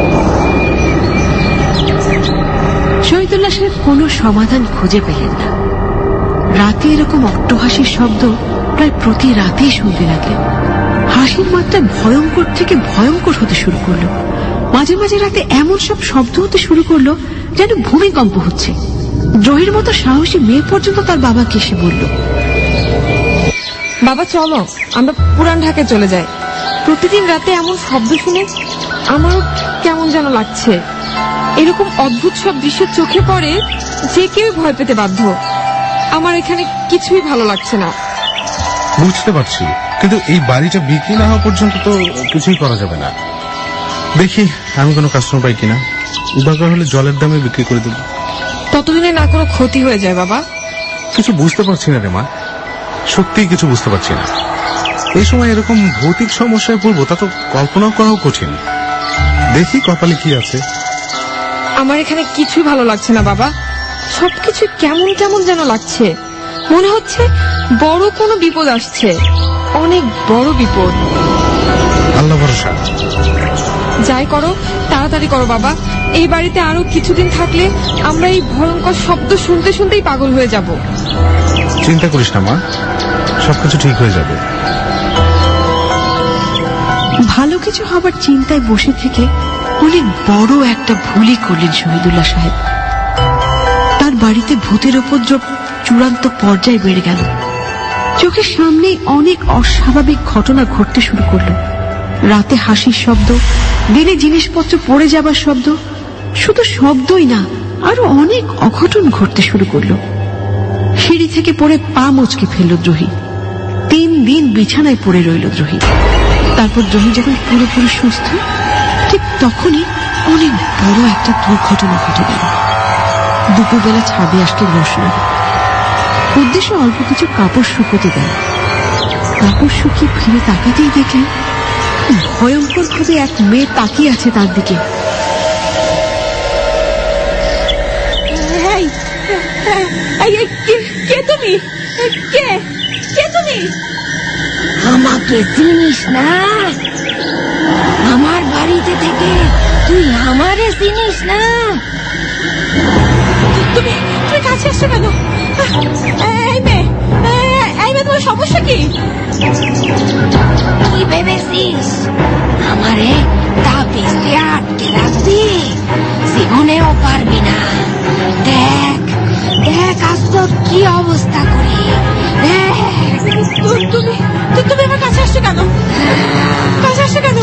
শহীদুল্লাহ সাহেব কোনো সমাধান খুঁজে পেলেন না। রাতে এরকম অট্টহাসির শব্দ প্রায় প্রতি রাতেই শুনতে লাগলেন। হাসির মাত্রা ভয়ঙ্কর থেকে ভয়ঙ্কর হতে শুরু করলো। মাঝে মাঝে রাতে এমন সব শব্দ হতে শুরু করলো যেন ভূমিকম্প হচ্ছে। দ্রোহীর মতো সাহসী মেয়ে পর্যন্ত তার বাবাকে এসে বলল, বাবা চলো আমরা পুরান ঢাকায় চলে যাই। প্রতিদিন রাতে এমন শব্দ শুনে আমারও কেমন যেন লাগছে। এরকম অদ্ভুত সব দৃশ্য চোখে পড়ে যে কেউ ভয় পেতে বাধ্য। আমার এখানে কিছুই ভালো লাগছে না। বুঝতে পারছি, কিন্তু এই বাড়িটা বিক্রি না হওয়া পর্যন্ত তো কিছুই করা যাবে না। দেখি আমি কোনো কাস্টমার পাই কিনা, দরকার হলে জলের দামে বিক্রি করে দেব। ততদিনে না কোনো ক্ষতি হয়ে যায় বাবা। কিছু বুঝতে পারছি না রে মা, সত্যিই কিছু বুঝতে পারছি না। এই সময় এরকম ভৌতিক সমস্যায় পড়বো তা তো কল্পনাও করাও কঠিন। দেখি কপালে কি আছে। আমার এখানে কিছুই ভালো লাগছে না বাবা, সবকিছু কেমন কেমন যেন লাগছে। মনে হচ্ছে বড় কোনো বিপদ আসছে, অনেক বড় বিপদ। আল্লাহ ভরসা। যাই করো তাড়াতাড়ি করো বাবা। এই বাড়িতে আরো কিছুদিন থাকলে আমরা এই ভয়ঙ্কর শব্দ শুনতে শুনতেই পাগল হয়ে যাব। চিন্তা করিস না মা, সবকিছু ঠিক হয়ে যাবে। ভালো কিছু হবার চিন্তায় বসে থেকে অনেক বড় একটা ভুলই করলেন শহীদুল্লাহ সাহেব। তার বাড়িতে ভূতের উপদ্রব চূড়ান্ত পর্যায়ে বেড়ে গেল। চোখের সামনেই অনেক অস্বাভাবিক ঘটনা ঘটতে শুরু করলো। রাতে হাসির শব্দ, দিনে জিনিসপত্র পড়ে যাবার শব্দ, শুধু শব্দই না আরো অনেক অঘটন ঘটতে শুরু করলো। সিঁড়ি থেকে পড়ে পা মুচকে ফেলল দ্রোহী। তিন দিন বিছানায় পড়ে রইল দ্রোহী। তারপর দ্রোহী যখন পুরোপুরি সুস্থ, ঠিক তখনই অনেক বড় একটা দুর্ঘটনা ঘটে গেল। দুপুরবেলা ছাদে আসলে রোশনার উদ্দেশ্য অল্প কিছু কাপড় শুকোতে দেয়। কাপড় শুকিয়ে ফিরে তাকাতেই দেখলেন ভয়ঙ্কর ভাবে এক মেয়ে তাকিয়ে আছে তার দিকে। কে তুমি? কে কে তুমি? আমাকে চিনিস না? আমার বাড়িতে থেকে তুই আমারে চিনিস না? তুমি তুমি কাছে আসছো কেন? এই মেয়ে, এই মেয়ে তোমার সমস্যা কি? তুই ভেবেছিস আমারে তাবিজ দিয়ে আটকে রাখবি? জীবনেও পারবি না। দেখ দেখ আজ তোর কি অবস্থা করি। তুমি তুমি আমার কাছে আসছো কেন? কাছে আসছো কেন?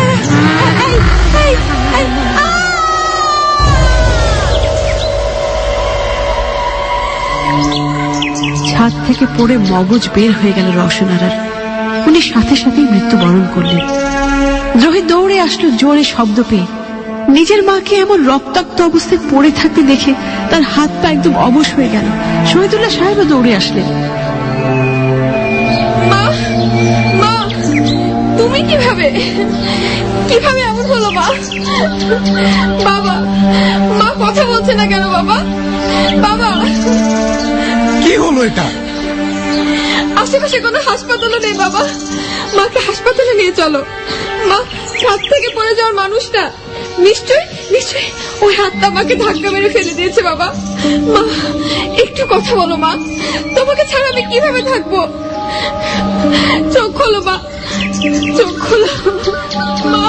ছাদ থেকে পড়ে মগজ বের হয়ে গেল রওশনারার। উনি সাথে সাথেই মৃত্যুবরণ করলেন। দ্রোহী দৌড়ে আসলো জোরে শব্দ পেয়ে। নিজের মাকে এমন রক্তাক্ত অবস্থায় পড়ে থাকতে দেখে তার হাত পা একদম অবশ হয়ে গেল। শহীদুল্লাহ সাহেবও দৌড়ে আসলেন। মা, মা, তুমি কিভাবে কিভাবে এমন হলো মা? বাবা, মা কথা বলছে না কেন বাবা? বাবা, কি হলো এটা? আশেপাশে কোনো হাসপাতালও নেই বাবা। মাকে হাসপাতালে নিয়ে চলো। মা ছাদ থেকে পড়ে যাওয়ার মানুষটা নিশ্চয় নিশ্চয় ওই হাতটা আমাকে ধাক্কা মেরে ফেলে দিয়েছে বাবা। মা একটু কথা বলো মা, তোমাকে ছাড়া আমি কিভাবে থাকবো? চোখ খোলো মা, চোখ খোলো মা।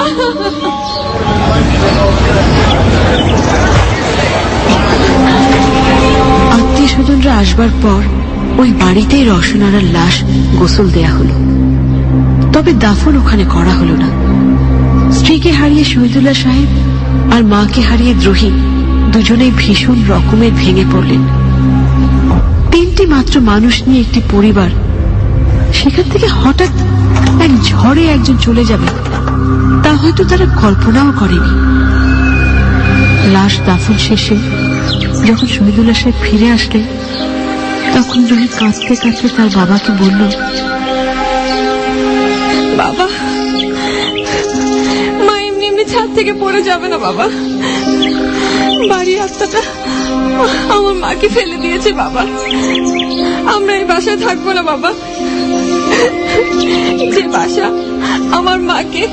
আত্মীয় স্বজনরা আসবার পর ওই বাড়িতেই রসনারার লাশ গোসল দেয়া হলো, তবে দাফন ওখানে করা হলো না। স্ত্রীকে হারিয়ে শহীদুল্লাহ সাহেব আর মাকে হারিয়ে দ্রোহী দুজনেই ভীষণ রকমের ভেঙে পড়লেন। তিনটি মাত্র মানুষ নিয়ে একটি পরিবার, সেখান থেকে হঠাৎ এক ঝড়ে একজন চলে যাবে তা হয়তো তারা কল্পনাও করেনি। লাশ দাফন শেষে যখন শহীদুল্লাহ সাহেব ফিরে আসলেন, তখন রোহি কাঁদতে কাঁদতে তার বাবাকে বলল, বাবা, মা এমনি এমনি ছাদ থেকে পড়ে যাবে না বাবা। বাড়ির আত্মাটা আমার মাকে ফেলে দিয়েছে বাবা। আমরা এই বাসায় থাকবো না বাবা। যে বাসা আমার মাকে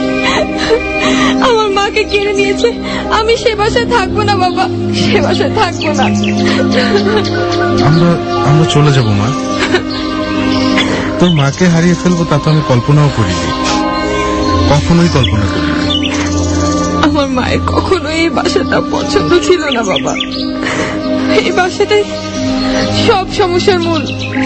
আমার মাকে কিনে নিয়েছে, আমি সে বাসায় থাকবো না বাবা, সে বাসায় থাকবো না। আমরা আমরা চলে যাব মা। তোর মাকে হারিয়ে ফেলবো তা তো আমি কল্পনাও করিনি, কখনোই কল্পনা করিনি। আমার মায়ের কখনো এই বাসাটা পছন্দ ছিল না বাবা। এই বাসাটাই সব সমস্যার মূল।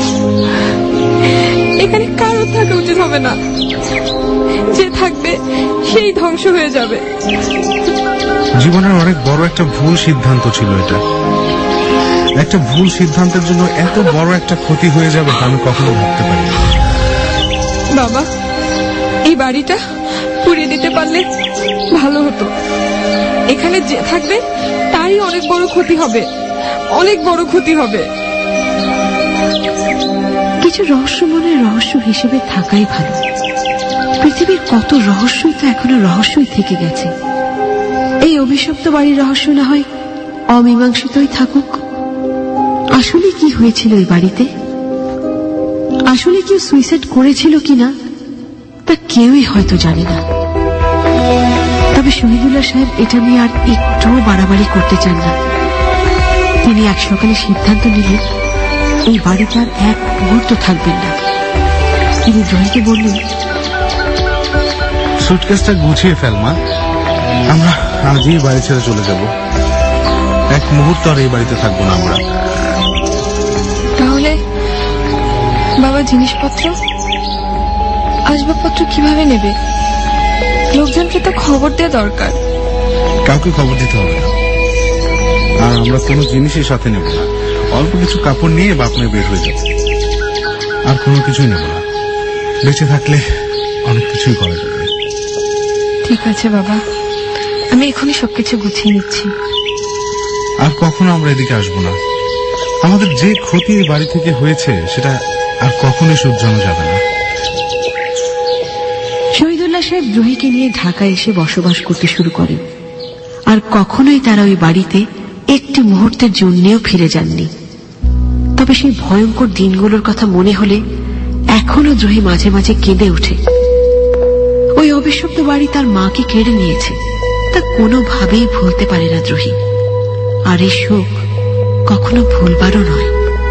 এখানে কারো থাকা উচিত হবে না, যে থাকবে সেই ধ্বংস হয়ে যাবে। জীবনের অনেক বড় একটা ভুল সিদ্ধান্ত ছিল এটা। একটা ভুল সিদ্ধান্তের জন্য এত বড় একটা ক্ষতি হয়ে যাবে তা আমি কখনো ভাবতে পারি। বাবা, এই বাড়িটা পুড়িয়ে দিতে পারলে ভালো হতো। এখানে যে থাকবে তারই অনেক বড় ক্ষতি হবে, অনেক বড় ক্ষতি হবে। কিছু রহস্য মনে রহস্য হিসেবে থাকাই ভালো। পৃথিবীর কত রহস্যই তো এখনো রহস্যই থেকে গেছে। এই অভিশপ্ত বাড়ির রহস্য না হয় অমীমাংসিতই থাকুক। আসলে কি হয়েছিল এই বাড়িতে, আসলে কেউ সুইসাইড করেছিল কিনা তা কেউই হয়তো জানে না। তবে শহীদুল্লাহ সাহেব এটা নিয়ে আর একটুও বাড়াবাড়ি করতে চান না। তিনি এক সকালে সিদ্ধান্ত নিলেন এই বাড়িতে আর এক মুহূর্ত থাকবেন না। তিনি জয়কে বললেন, সুটকেসটা গুছিয়ে ফেল মা, আমরা আজই বাড়ি ছেড়ে চলে যাব। এক মুহূর্ত আর এই বাড়িতে থাকবো না আমরা। তাহলে বাবা জিনিসপত্র আসবাবপত্র কিভাবে নেবে? লোকজনকে তো খবর দেওয়া দরকার। কাউকে খবর দিতে হবে না, আর আমরা কোনো জিনিসই সাথে নেব না। অল্প কিছু কাপড় নিয়ে বাপ মেয়ে বের হয়ে যাবে, আর কোনো কিছুই নেব না। বেঁচে থাকলে অনেক কিছুই করা যাবে। ঠিক আছে বাবা, আমি এখনই সবকিছু গুছিয়ে নিচ্ছি। আর কখনো আমরা এদিকে আসবো না। আমাদের যে ক্ষতি বাড়ি থেকে হয়েছে সেটা আর কখনোই শুধরানো যাবে না। শহীদুল্লাহ সাহেব দ্রোহীকে নিয়ে ঢাকায় এসে বসবাস করতে শুরু করেন, আর কখনোই তারা ওই বাড়িতে একটি মুহূর্তের জন্যেও ফিরে যাননি। তবে সেই ভয়ঙ্কর দিনগুলোর কথা মনে হলে এখনো দ্রোহী মাঝে মাঝে কেঁদে ওঠে। ওই অভিশপ্ত বাড়ি তার মাকে কেড়ে নিয়েছে, তা কোনোভাবেই ভুলতে পারে না দ্রোহী। আর এই শোক কখনো ভুলবারও নয়।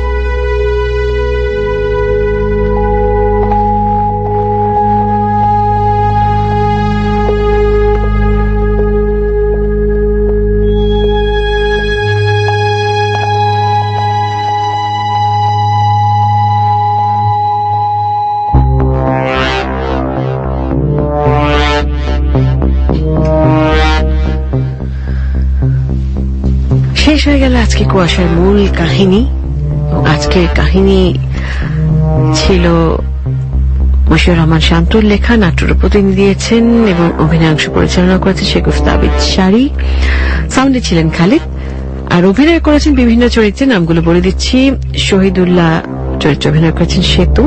শেষ হয়ে গেল আজকে কুয়াশার মূল কাহিনী। আজকের কাহিনী ছিল মশিউর রহমান শান্তুর লেখা, নাট্যরূপতি দিয়েছেন এবং অভিনয়াংশ পরিচালনা করেছেন শেগুফতা আবিদ শাড়ি। সাউন্ডে ছিলেন খালিদ, আর অভিনয় করেছেন বিভিন্ন চরিত্রে। নামগুলো বলে দিচ্ছি: শহীদুল্লাহ চরিত্রে অভিনয় করেছেন সেতু,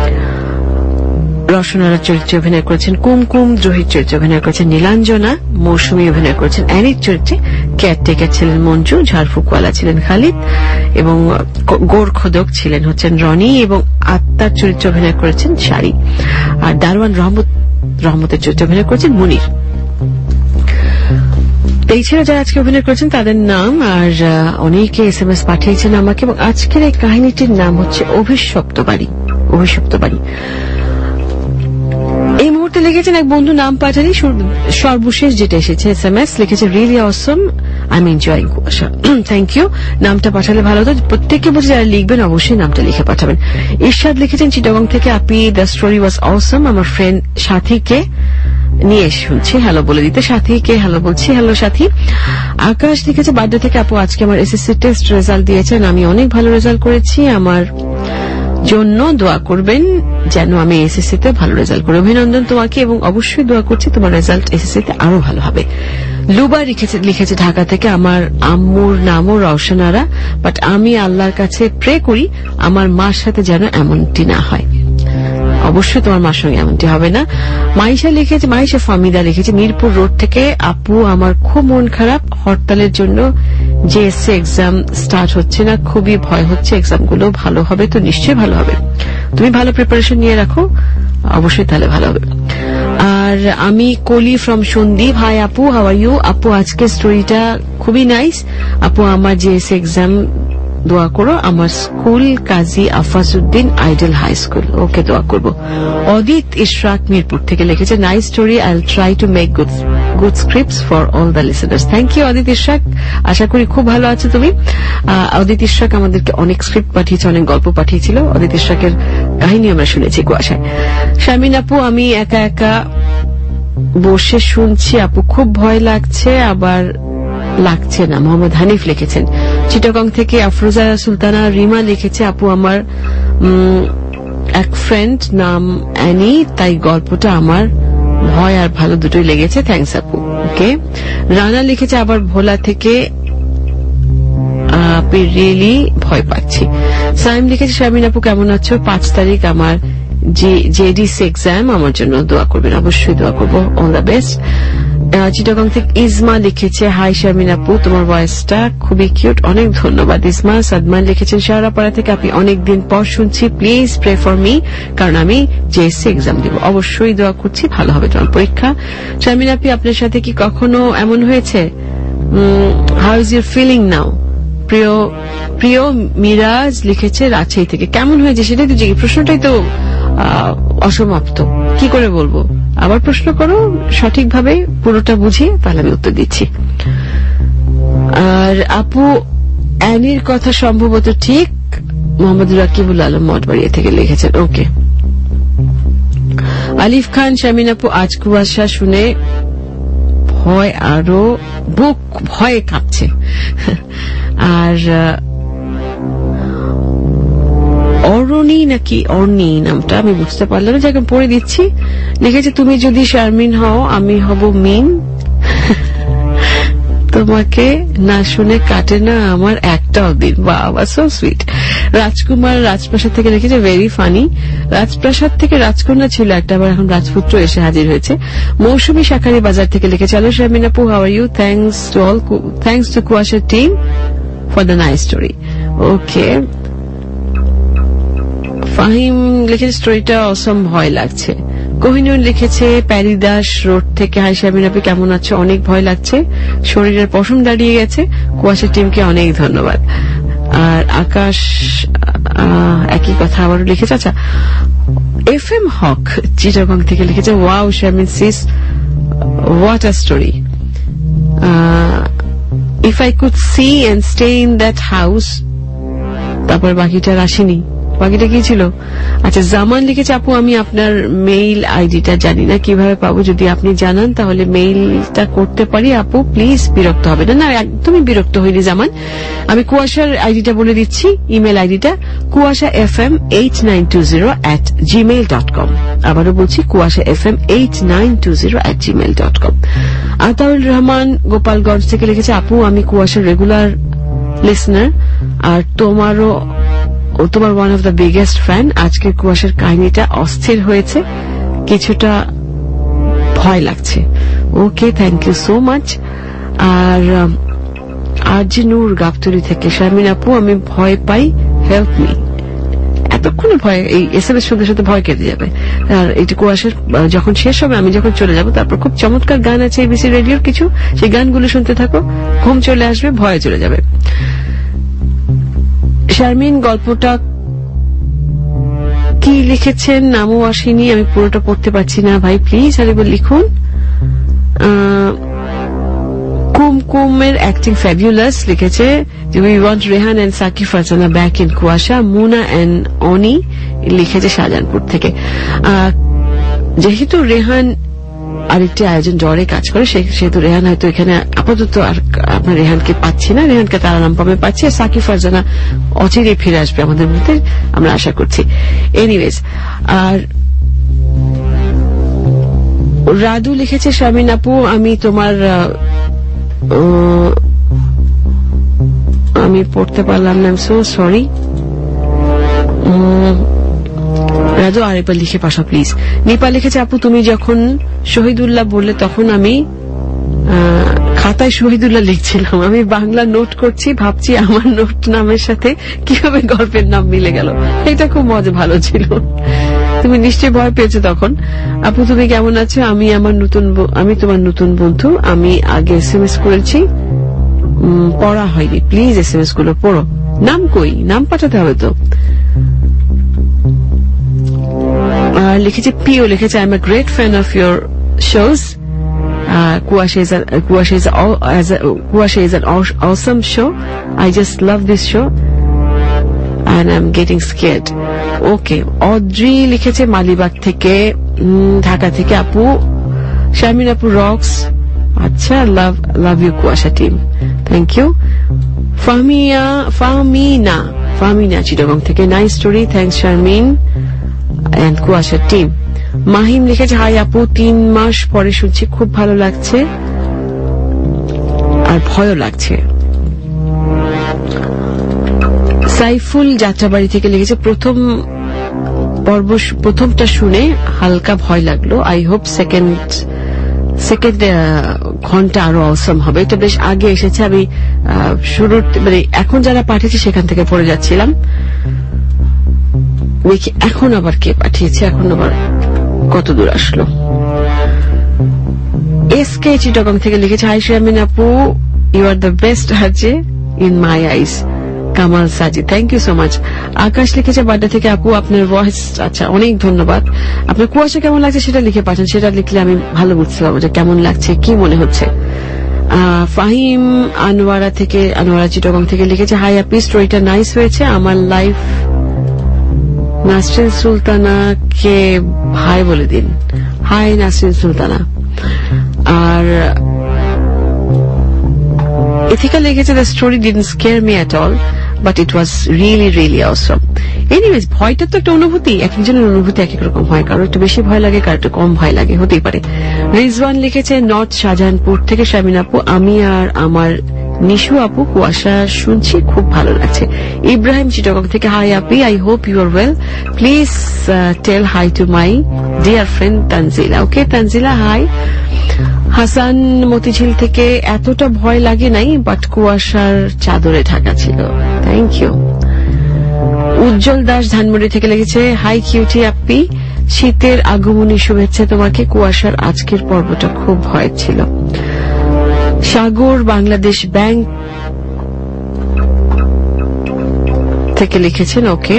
রসনারা চরিত্রে অভিনয় করেছেন কুমকুম, দ্রোহীর চরিত্রে অভিনয় করেছেন নীলাঞ্জনা, মৌসুমী অভিনয় করেছেন অ্যানির চরিত্রে, কেয়ারটেকার ছিলেন মঞ্জু, ঝাড়ফুকওয়ালা ছিলেন খালিদ এবং গোরখোদক ছিলেন হচ্ছেন রনি, এবং আত্মার চরিত্রে অভিনয় করেছেন শাড়ি, আর দারওয়ান রহমত রহমতের চরিত্রে অভিনয় করেছেন মুনির। এই ছিল যারা আজকে অভিনয় করেছেন তাদের নাম। আর অনেকে এস এম এস পাঠিয়েছেন আমাকে, এবং আজকের এই কাহিনীটির নাম হচ্ছে অভিশপ্ত বাড়ি। অভিশপ্ত বাড়ি। এই মুহূর্তে লিখেছেন এক বন্ধু নাম পাঠানি, সর্বশেষ যেটা এসেছে এস এম এস লিখেছে really awesome, I am enjoying Kuasha. Thank you, নামটা পাঠালে ভালো হতো। প্রত্যেককে বলছে যারা লিখবেন অবশ্যই নামটা লিখে পাঠাবেন। ইরশাদ লিখেছেন চিটাগং থেকে, আপি দ্য স্টোরি ওয়াজ অসম, আমার ফ্রেন্ড সাথীকে নিয়ে শুনছি হ্যালো বলে দিতে। সাথীকে হ্যালো বলছি, হ্যালো সাথী। আকাশ লিখেছে বার্থডে থেকে, আপু আজকে আমার এসএসসি টেস্ট রেজাল্ট দিয়েছেন, আমি অনেক ভালো রেজাল্ট করেছি, আমার জন্য দোয়া করবেন যেন আমি এসএসসি তে ভালো রেজাল্ট করি। অভিনন্দন তোমাকে এবং অবশ্যই দোয়া করছি তোমার রেজাল্ট এসএসসি তে আরো ভালো হবে। লুবা লিখেছে লিখেছে ঢাকা থেকে, আমার আম্মুর নামও রওশনারা, বাট আমি আল্লাহর কাছে প্রে করি আমার মার সাথে যেন এমনটি না হয়। অবশ্যই তোমার মার সঙ্গে এমনটি হবে না। মাইশা লিখেছে মাইশা ফামিদা লিখেছে মিরপুর রোড থেকে, আপু আমার খুব মন খারাপ, হরতালের জন্য জেএসসি এক্সাম স্টার্ট হচ্ছে না, খুবই ভয় হচ্ছে। এক্সামগুলো ভালো হবে তো? নিশ্চয়ই ভালো হবে, তুমি ভালো প্রিপারেশন নিয়ে রাখো, অবশ্যই তাহলে ভালো হবে। আর আমি কলি ফ্রম সন্দীপ, হাই আপু, হাউ আর ইউ? আপু আজকে স্টোরিটা খুবই নাইস, আপু আমার জেএসসি এক্সাম দোয়া করো, আমার school Kazi Afazuddin idol high school. Okay, দোয়া করব। অদিত ইশরাক মিরপুর থেকে লিখেছে nice story, I will try to make good good scripts for all the listeners. Thank you Adit Ishraq, আশা করি খুব ভালো আছো তুমি। অদিত ইশরাক আমাদেরকে অনেক স্ক্রিপ্ট পাঠিয়েছে, অনেক গল্প পাঠিয়েছিল। অদিত ইশরাকের কাহিনী আমরা শুনেছি কুয়াশায়। শামিন আপু আমি একা একা বসে শুনছি আপু, খুব ভয় লাগছে আবার লাগছে না। মোহাম্মদ হানিফ লিখেছেন চিটাগং থেকে। আফরোজা সুলতানা রিমা লিখেছে আপু আমার এক ফ্রেন্ড নাম অ্যানি, তাই গল্পটা আমার ভয় আর ভালো দুটোই লেগেছে। থ্যাংকস আপু। ওকে, রানা লিখেছে আবার ভোলা থেকে, আপনি রিয়েলি ভয় পাচ্ছি। সাইম লিখেছে শামিন আপু কেমন আছো? পাঁচ তারিখ আমার জেডিসি এক্সাম, আমার জন্য দোয়া করবেন। অবশ্যই দোয়া করবো, অল দ্য বেস্ট। চিটাগং থেকে ইজমা লিখেছে হাই শামিন আপু, তোমার ভয়েসটা খুবই কিউট, অনেক ধন্যবাদ ইজমা। সাদমান লিখেছেন শাহরাপাড়া থেকে, আপনি অনেকদিন পর শুনছি, প্লিজ প্রে ফর মি, কারণ আমি জেএসসি এক্সাম দিব। অবশ্যই দোয়া করছি, ভালো হবে তোমার পরীক্ষা। শামিন আপি আপনার সাথে কি কখনো এমন হয়েছে? How is your feeling now? প্রিয় প্রিয় মিরাজ লিখেছে রাজশাহী থেকে, কেমন হয়েছে সেটাই তো জিজ্ঞেস, প্রশ্নটাই তো অসমাপ্ত, কি করে বলবো? আবার প্রশ্ন করো সঠিকভাবে, পুরোটা বুঝিয়ে, তাহলে আমি উত্তর দিচ্ছি। আর আপু অ্যানির কথা সম্ভবত ঠিক, মোহাম্মদ রাকিবুল আলম মঠবাড়িয়া থেকে লিখেছেন। ওকে, আলিফ খান শামিন আপু আজ কুয়াশা শুনে ভয় আরো বুক ভয়ে কাঁপছে। আর অরণি নাকি অর্নি নামটা আমি বুঝতে পারলাম না, যাকে পড়ে দিচ্ছি। লিখেছে তুমি যদি শারমিন হও আমি হব মিন, তোমাকে না শুনে কাটে না আমার একটাও দিন। বাবা, সো সুইট। রাজকুমার রাজপ্রাসাদ থেকে লিখেছে ভেরি ফানি, রাজপ্রাসাদ থেকে রাজকন্যা ছিল একটা, আবার এখন রাজপুত্র এসে হাজির হয়েছে। মৌসুমী শাখারি বাজার থেকে লিখেছে হ্যালো শারমিন আপু, how are you? Thanks to all thanks to Kuasha team for the nice story. Okay, Fahim লিখেছে স্টোরিটা অসম, ভয় লাগছে। কোহিনুর লিখেছে প্যারিদাস রোড থেকে, হাই শারমিন আপু কেমন আছো? অনেক ভয় লাগছে, শরীরের পশম দাঁড়িয়ে গেছে। কুয়াশা টিমকে অনেক ধন্যবাদ। আর আকাশ একই কথা আবারও লিখেছে। আচ্ছা, এফ এম হক চিটাগং থেকে লিখেছে wow Sharmin sis, what a story, if I could see and stay in that house. তারপর বাকিটা আসেনি, বাকিটা কি ছিল? আচ্ছা, জামান লিখেছে আপু আমি আপনার মেইল আইডিটা জানি না, কিভাবে পাবো? যদি আপনি জানান তাহলে মেইলটা করতে পারি। আপু প্লিজ বিরক্ত হবে না। না, একদমই বিরক্ত হইনি জামান, আমি কুয়াশার আইডিটা বলে দিচ্ছি, ইমেল আইডিটা Kuasha F M eight nine two zero at Gmail dot com. আবারও বলছি Kuasha F M eight nine two zero at Gmail dot com. Ataur Rahman Gopalganj থেকে লিখেছে আপু আমি কুয়াশার রেগুলার লিসনার আর তোমারও ও তোমার one of the biggest fan. আজকের কুয়াশার কাহিনীটা অস্থির হয়েছে, কিছুটা ভয় লাগছে। Okay, thank you so much. আর আরজিনুর গাবতলি থেকে শারমিন আপু আমি ভয় পাই, হেল্প মি। এতক্ষণে ভয়, এই এস এম এস শুনতে শুনতে ভয় কেটে যাবে। আর এটি কুয়াশার যখন শেষ হবে, আমি যখন চলে যাব, তারপর খুব চমৎকার গান আছে এবিসি রেডিওর কিছু, সেই গানগুলো শুনতে থাকো, ঘুম চলে আসবে, ভয় চলে যাবে। শারমিন গল্পটা কি লিখেছেন নামও আসেনি, আমি পুরোটা পড়তে পারছি না ভাই, প্লিজ আরেকবার লিখুন। কুমকুমের অ্যাক্টিং ফ্যাবুলাস লিখেছে, we want Rehan and Sakib Farzana back in Kuasha. Muna and অনি লিখেছে শাহজাহানপুর থেকে। যেহেতু রেহান আরেকটি আয়োজন জ্বরে কাজ করে, সেহেতু রেহান হয়তো এখানে আপাতত আর আপনার রেহানকে পাচ্ছি না, রেহানকে তারা নাম পাবে পাচ্ছি, আর সাকিব ফারজানা অচিরেই ফিরে আসবে আমাদের মধ্যে আমরা আশা করছি। এনিওয়েজ, আর রাধু লিখেছে, শামিন আপু আমি তোমার আমি পড়তে পারলাম না, সো সরি। রাজু আরেকবার লিখে পাশা প্লিজ। নিপা লিখেছে, আপু তুমি যখন শহীদুল্লাহ বললে তখন আমি খাতায় শহীদুল্লাহ লিখছিলাম, আমি বাংলা নোট করছি, ভাবছি আমার নোট নামের সাথে কিভাবে গল্পের নাম মিলে গেল। এটা খুব মজা, ভালো ছিল। তুমি নিশ্চয়ই ভয় পেয়েছো তখন। আপু তুমি কেমন আছো? আমি আমার নতুন আমি তোমার নতুন বন্ধু, আমি আগে এস এম এস করেছি, পড়া হয়নি, প্লিজ এস এম এস গুলো পড়ো। নাম কই? নাম পাঠাতে হবে তো। লিখেছে পিও লিখেছে, I am a great fan of your shows. Kuasha is, a, Kuasha, is a, as a, Kuasha is an awesome show. I just love this show and I'm getting scared. Okay, Audrey লিখেছে মালিবাগ থেকে, ঢাকা থেকে, আপু শারমিন আপু rocks. আচ্ছা, love love you Kuasha team, thank you. Fahmiya Fahmina Fahmina Chittagong থেকে, nice story, thanks Sharmin and Kuasha team. Mahim লিখেছে, hi আপু, তিন মাস পরে শুনছি, খুব ভালো লাগছে আর ভয়ও লাগছে। সাইফুল যাত্রাবাড়ি থেকে লিখেছে, প্রথম পর্ব প্রথমটা শুনে হালকা ভয় লাগলো, আই হোপ সেকেন্ড সেকেন্ড ঘন্টা আরো অসম হবে। এটা বেশ আগে এসেছে, আমি শুরুর মানে এখন যারা পাঠিয়েছে সেখান থেকে পড়ে যাচ্ছিলাম, দেখি এখন আবার কে পাঠিয়েছে, এখন আবার কত দূর আসলো। এস কে চিটাগং থেকে লিখেছে, হাই শারমিন আপু, you are the best hazy in my eyes, Kamal Saji, thank you so much. Akash লিখেছে বাড্ডা থেকে, আপু আপনার ভয়েস, আচ্ছা অনেক ধন্যবাদ। আপনার কুয়াশা কেমন লাগছে সেটা লিখে পাঠান, সেটা লিখলে আমি ভালো বুঝতে পারবো যে কেমন লাগছে, কি মনে হচ্ছে। ফাহিম আনোয়ারা থেকে, আনোয়ারা চিটাগং থেকে লিখেছে, হাই আপি, স্টোরিটা নাইস হয়েছে, আমার লাইফ নাসরিন সুলতানাকে হাই বলে দিন। হাই নাসরিন সুলতানা। আর ইথিকা লিখেছে, the story didn't scare me at all, but it was really really awesome. Anyways, ভয়টা তো একটা অনুভূতি, এক একজনের অনুভূতি এক এক রকম হয়, কারো একটু বেশি ভয় লাগে, কারো একটু কম ভয় লাগে, হতেই পারে। রিজওয়ান লিখেছে, নর্থ শাহজাহানপুর থেকে, শারমিন আপু আমি আর আমার নিশু আপু কুয়াশা শুনছি, খুব ভালো লাগছে। ইব্রাহিম চিটাগং থেকে, হাই আপি, I hope you are well, please tell hi to my dear friend Tanzila. Okay Tanzila, hi. Hasan Motijheel থেকে, এতটা ভয় লাগে নাই, বাট কুয়াশার চাদরে ঢাকা ছিল, থ্যাংক ইউ। উজ্জ্বল দাস ধানমন্ডি থেকে লিখেছে, হাই কিউটি আপি, শীতের আগমনী শুভেচ্ছা তোমাকে, কুয়াশার আজকের পর্বটা খুব ভয় ছিল। সাগর বাংলাদেশ ব্যাংক থেকে লিখেছেন, ওকে।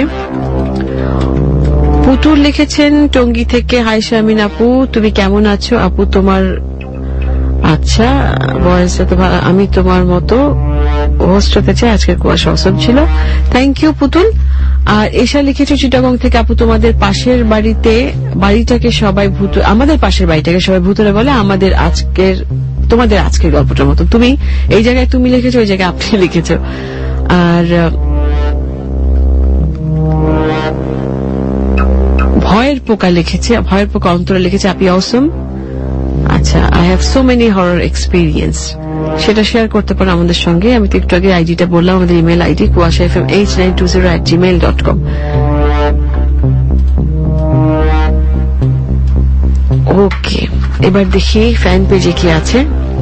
পুতুল লিখেছেন টঙ্গী থেকে, হাই শারমিন আপু, তুমি কেমন আছো আপু, তোমার আচ্ছা বয়সটা তো আমি তোমার মতো হোস্ট হতে চাই, আজকের কুয়াশা অসম ছিল, থ্যাংক ইউ পুতুল। আর এসা লিখেছো চিটাগং থেকে, আপু তোমাদের পাশের বাড়িতে বাড়িটাকে সবাই ভূত, আমাদের পাশের বাড়িটাকে সবাই ভূতরে বলে, আমাদের আজকের তোমাদের আজকের গল্পটার মতো। তুমি এই জায়গায় তুমি লিখেছো, ওই জায়গায় আপনি লিখেছো। আর ভয়ের পোকা লিখেছে, ভয়ের পোকা অন্তরে লিখেছে, আপনি অসম। আচ্ছা, I have so many horror experience, সেটা শেয়ার করতে পারো আমাদের সঙ্গে। আমি তো একটু আগে আইডিটা বললাম, আমাদের email ID Kuasha F M H nine two zero at Gmail dot com. Okay, এবার দেখি ফ্যান পেজে কি আছে।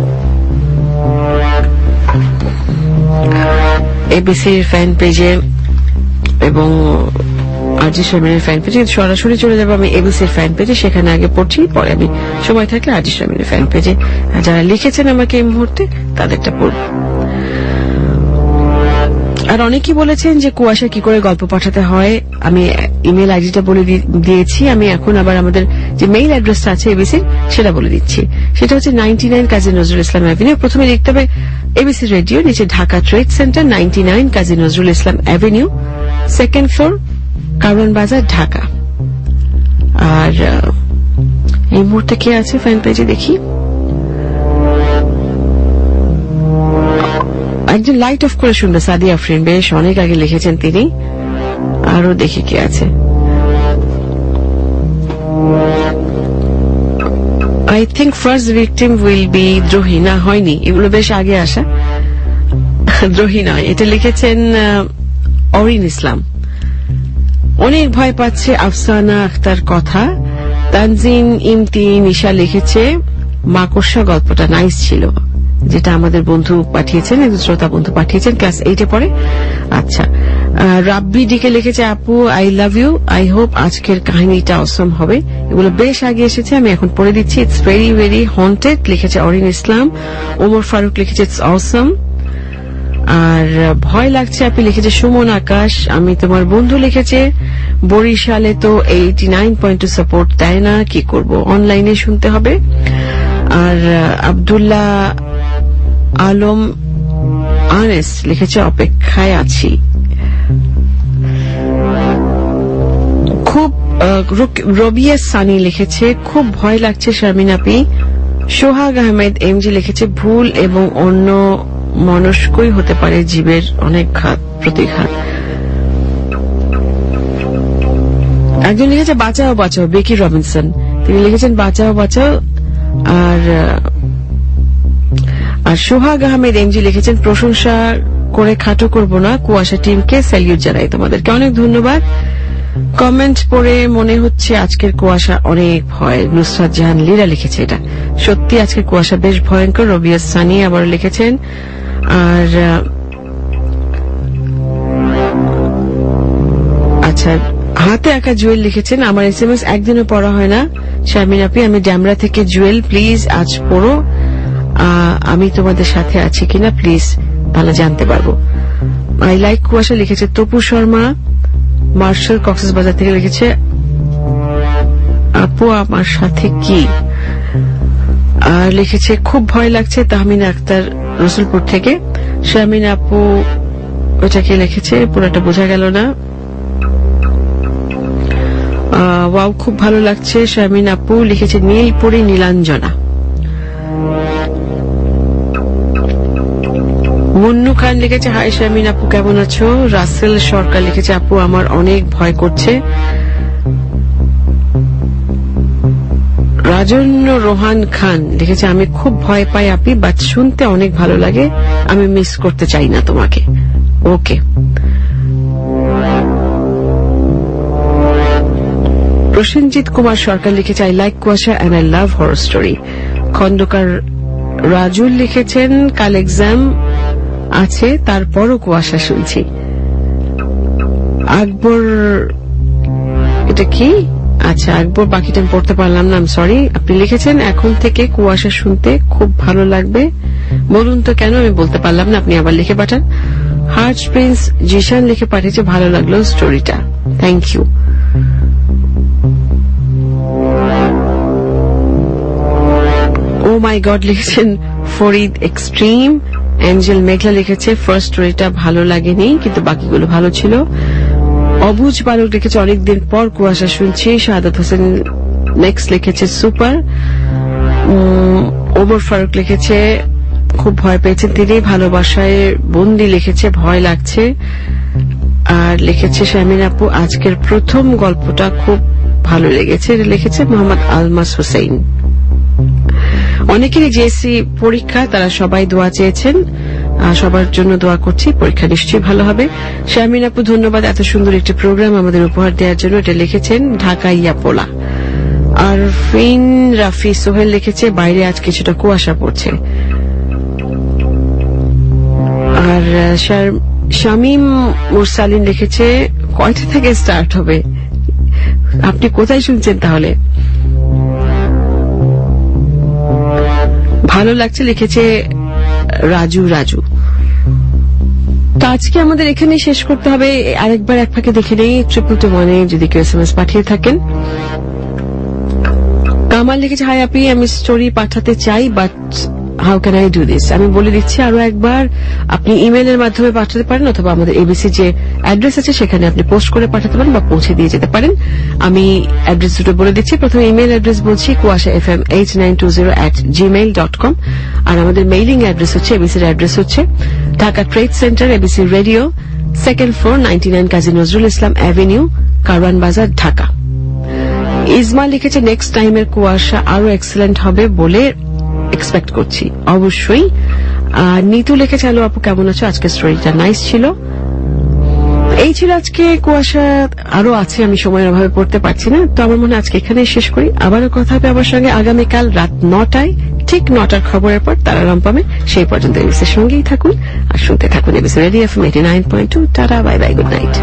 এবিসির ফ্যান পেজে এবং আরজি শারমিনের ফ্যান পেজে, সরাসরি চলে যাবো আমি এবিসির ফ্যান পেজে, সেখানে আগে পড়ছি, পরে আমি সময় থাকলে আরজি শারমিনের ফ্যান পেজে যারা লিখেছেন আমাকে এই মুহূর্তে তাদেরটা পড়ব। আর অনেকেই বলেছেন যে কুয়াশা কি করে গল্প পাঠাতে হয়। আমি ইমেল আইডিটা বলে দিয়েছি, আমি এখন আবার আমাদের যে মেইল অ্যাড্রেসটা আছে এবিসির সেটা বলে দিচ্ছি। সেটা হচ্ছে ninety nine Kazi Nazrul Islam avenue. প্রথমে লিখতে হবে এবিসি রেডিও, নিচে Dhaka trade centre, ninety nine Kazi Nazrul Islam avenue, second floor, Karwan Bazar, Dhaka. আর এই মুহূর্তে কে আছে ফ্যান পেজে দেখি। একজন লাইট অফ করে শুনবে, সাদিয়া আফরিন, বেশ অনেক আগে লিখেছেন তিনি। আরো দেখি কে আছে। I think first victim will be Drohi. না, হয়নি, এগুলো বেশ আগে আসা। দ্রোহী নয়, এটা লিখেছেন অরিন ইসলাম। অনেক ভয় পাচ্ছে আফসানা আখতার কথা। তানজিম ইমতি নিশা লিখেছে মাকড়সা গল্পটা নাইস ছিল, যেটা আমাদের বন্ধু পাঠিয়েছেন, একজন শ্রোতা বন্ধু পাঠিয়েছেন, ক্লাস এইটে পড়ে। আচ্ছা, রাব্বি ডিকে লিখেছে আপু I love you, I hope আজকের কাহিনীটা অসম হবে। এগুলো বেশ আগে এসেছে, আমি এখন পড়ে দিচ্ছি। ইটস ভেরি ভেরি হন্টেড লিখেছে অরিন ইসলাম। ওমর ফারুক লিখেছে ইটস অসম। আর ভয় লাগছে আপনি লিখেছে সুমন আকাশ। আমি তোমার বন্ধু লিখেছে বরিশালে তো eighty nine point two support দেয় না, কি করব, অনলাইনে শুনতে হবে। আর আব্দুল্লাহ আলম আনেস লিখেছে অপেক্ষায় আছি। খুব রবিয়া সানি লিখেছে খুব ভয় লাগছে শারমিন আপি। সোহাগ আহমেদ এমজি লিখেছে ভুল এবং অন্য মনস্কই হতে পারে জীবের অনেক ঘাত প্রতিঘাত। একজন লিখেছে বাঁচাও বাঁচাও, বেকি রবিনসন, তিনি লিখেছেন বাঁচাও বাঁচাও। আর আর সোহাগ আহমেদ এমজি লিখেছেন প্রশংসা করে খাটো করব না, কুয়াশা টিমকে স্যালিউট জানাই, তোমাদেরকে অনেক ধন্যবাদ। কমেন্ট পড়ে মনে হচ্ছে আজকের কুয়াশা অনেক ভয়। নুসরাত জাহান লীরা লিখেছে এটা সত্যি, আজকের কুয়াশা বেশ ভয়ঙ্কর। রবিয়া সানি আবার লিখেছেন। আর আচ্ছা, হাতে আঁকা জুয়েল লিখেছেন আমার এস এম এস একদিনও পড়া হয় না শারমিন আপি, আমি ড্যামরা থেকে জুয়েল, প্লিজ আজ পড়ো, আমি তোমাদের সাথে আছি কিনা প্লিজ তাহলে জানতে পারবো। আই লাইক কুয়াশা লিখেছে তপু শর্মা। মার্শাল কক্সবাজার থেকে লিখেছে আপু আমার সাথে কি। আর লিখেছে খুব ভয় লাগছে তাহমিনা আক্তার রসুলপুর থেকে। শারমিন আপু ওটাকে লিখেছে, পুরোটা বোঝা গেল না। ওয়াও খুব ভালো লাগছে শারমিন আপু লিখেছে নীলপুরি নীলাঞ্জনা। মুন্নু খান লিখেছে হাই শারমিন আপু কেমন আছো। রাসেল সরকার লিখেছে আপু আমার অনেক ভয় করছে। রাজন্য রোহান খান লিখেছে আমি খুব ভয় পাই আপি, বাট শুনতে অনেক ভালো লাগে, আমি মিস করতে চাই না তোমাকে। ওকে, প্রসেনজিৎ কুমার সরকার লিখেছে I like Kuasha and I love horror story. Khondokar Rajul লিখেছেন কাল এক্সাম আছে তারপরও কুয়াশা শুনছি। আকবর এটা কি, আচ্ছা আকবর বাকিটা আমি পড়তে পারলাম না, সরি। আপনি লিখেছেন এখন থেকে কুয়াশা শুনতে খুব ভালো লাগবে, বলুন তো কেন, আমি বলতে পারলাম না, আপনি আবার লিখে পাঠান। হার্ট প্রিন্স জিশান লিখে পাঠিয়েছে ভালো লাগলো স্টোরিটা, thank you. Oh my god লিখেছেন ফরিদ এক্সট্রিম। অ্যাঞ্জেল মেঘলা লিখেছে ফার্স্ট স্টোরিটা ভালো লাগেনি কিন্তু বাকিগুলো ভালো ছিল। অবুজ বালক লিখেছে অনেকদিন পর কুয়াশা শুনছি। শাহাদাত হোসেন নেক্সট লিখেছে সুপার। ওমর ফারুক লিখেছে খুব ভয় পেয়েছেন তিনি, ভালোবাসায় বন্দি লিখেছে ভয় লাগছে। আর লিখেছে শারমিন আপু আজকের প্রথম গল্পটা খুব ভালো লেগেছে, লিখেছে মোহাম্মদ আলমাস হোসেন। অনেকেরই জেএসসি পরীক্ষা, তারা সবাই দোয়া চেয়েছেন, সবার জন্য দোয়া করছি, পরীক্ষা নিশ্চয়ই ভালো হবে। শারমিন আপু ধন্যবাদ এত সুন্দর একটি প্রোগ্রাম আমাদের উপহার দেওয়ার জন্য, এটা লিখেছেন ঢাকা ইয়াপোলা। আর ফিন রাফি সোহেল লিখেছে বাইরে আজ কিছুটা কুয়াশা পড়ছে। আর শামীম মুরসালিন লিখেছে কয়টা থেকে স্টার্ট হবে, আপনি কোথায় শুনছেন তাহলে। ভালো লাগছে লিখেছে রাজু রাজু। তো আজকে আমাদের এখানে শেষ করতে হবে। আরেকবার এক ফাঁকে দেখে নেই ট্রিপল টু ওয়ানে যদি কেউ এস এম এস পাঠিয়ে থাকেন। কামাল লিখেছে, হাই আপনি, আমি স্টোরি পাঠাতে চাই but how can I do this. আমি বলে দিচ্ছি আরো একবার, আপনি ইমেইলের মাধ্যমে পাঠাতে পারেন অথবা আমাদের এবিসি যে অ্যাড্রেস আছে সেখানে আপনি পোস্ট করে পাঠাতে পারেন বা পৌঁছে দিয়ে যেতে পারেন। আমি অ্যাড্রেস দুটো বলে দিচ্ছি। প্রথমে ইমেইল অ্যাড্রেস বলছি Kuasha F M eight nine two zero at Gmail dot com, আর আমাদের মেইলিং অ্যাড্রেস হচ্ছে এবিসির অ্যাড্রেস হচ্ছে Dhaka trade centre, ABC radio, second floor, ninety nine Kazi Nazrul Islam avenue, Karwan Bazar, Dhaka. Ismail লিখেছে, নেক্সট টাইমের কুয়াশা আরো এক্সেলেন্ট হবে বলে এক্সপেক্ট করছি। অবশ্যই। নিতু লিখেছে, হ্যালো আপু, কেমন আছো? আজকে স্টোরিটা নাইস ছিল। এই ছিল আজকে কুয়াশা, আরো আছে আমি সময়ের অভাবে পড়তে পারছি না, তো আমার মনে হয় আজকে এখানে শেষ করি। আবারও কথা হবে আমার সঙ্গে আগামীকাল রাত নটায়, ঠিক নটার খবরের পর তারারাম পামে। সেই পর্যন্ত এবিসির সঙ্গেই থাকুন আর শুনতে থাকুন ABC radio FM eighty nine point two. Tata, bye bye, good night.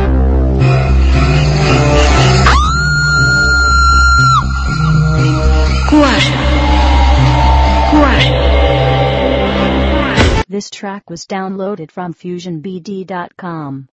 Kuasha. Kuasha. This track was downloaded from fusion b d dot com.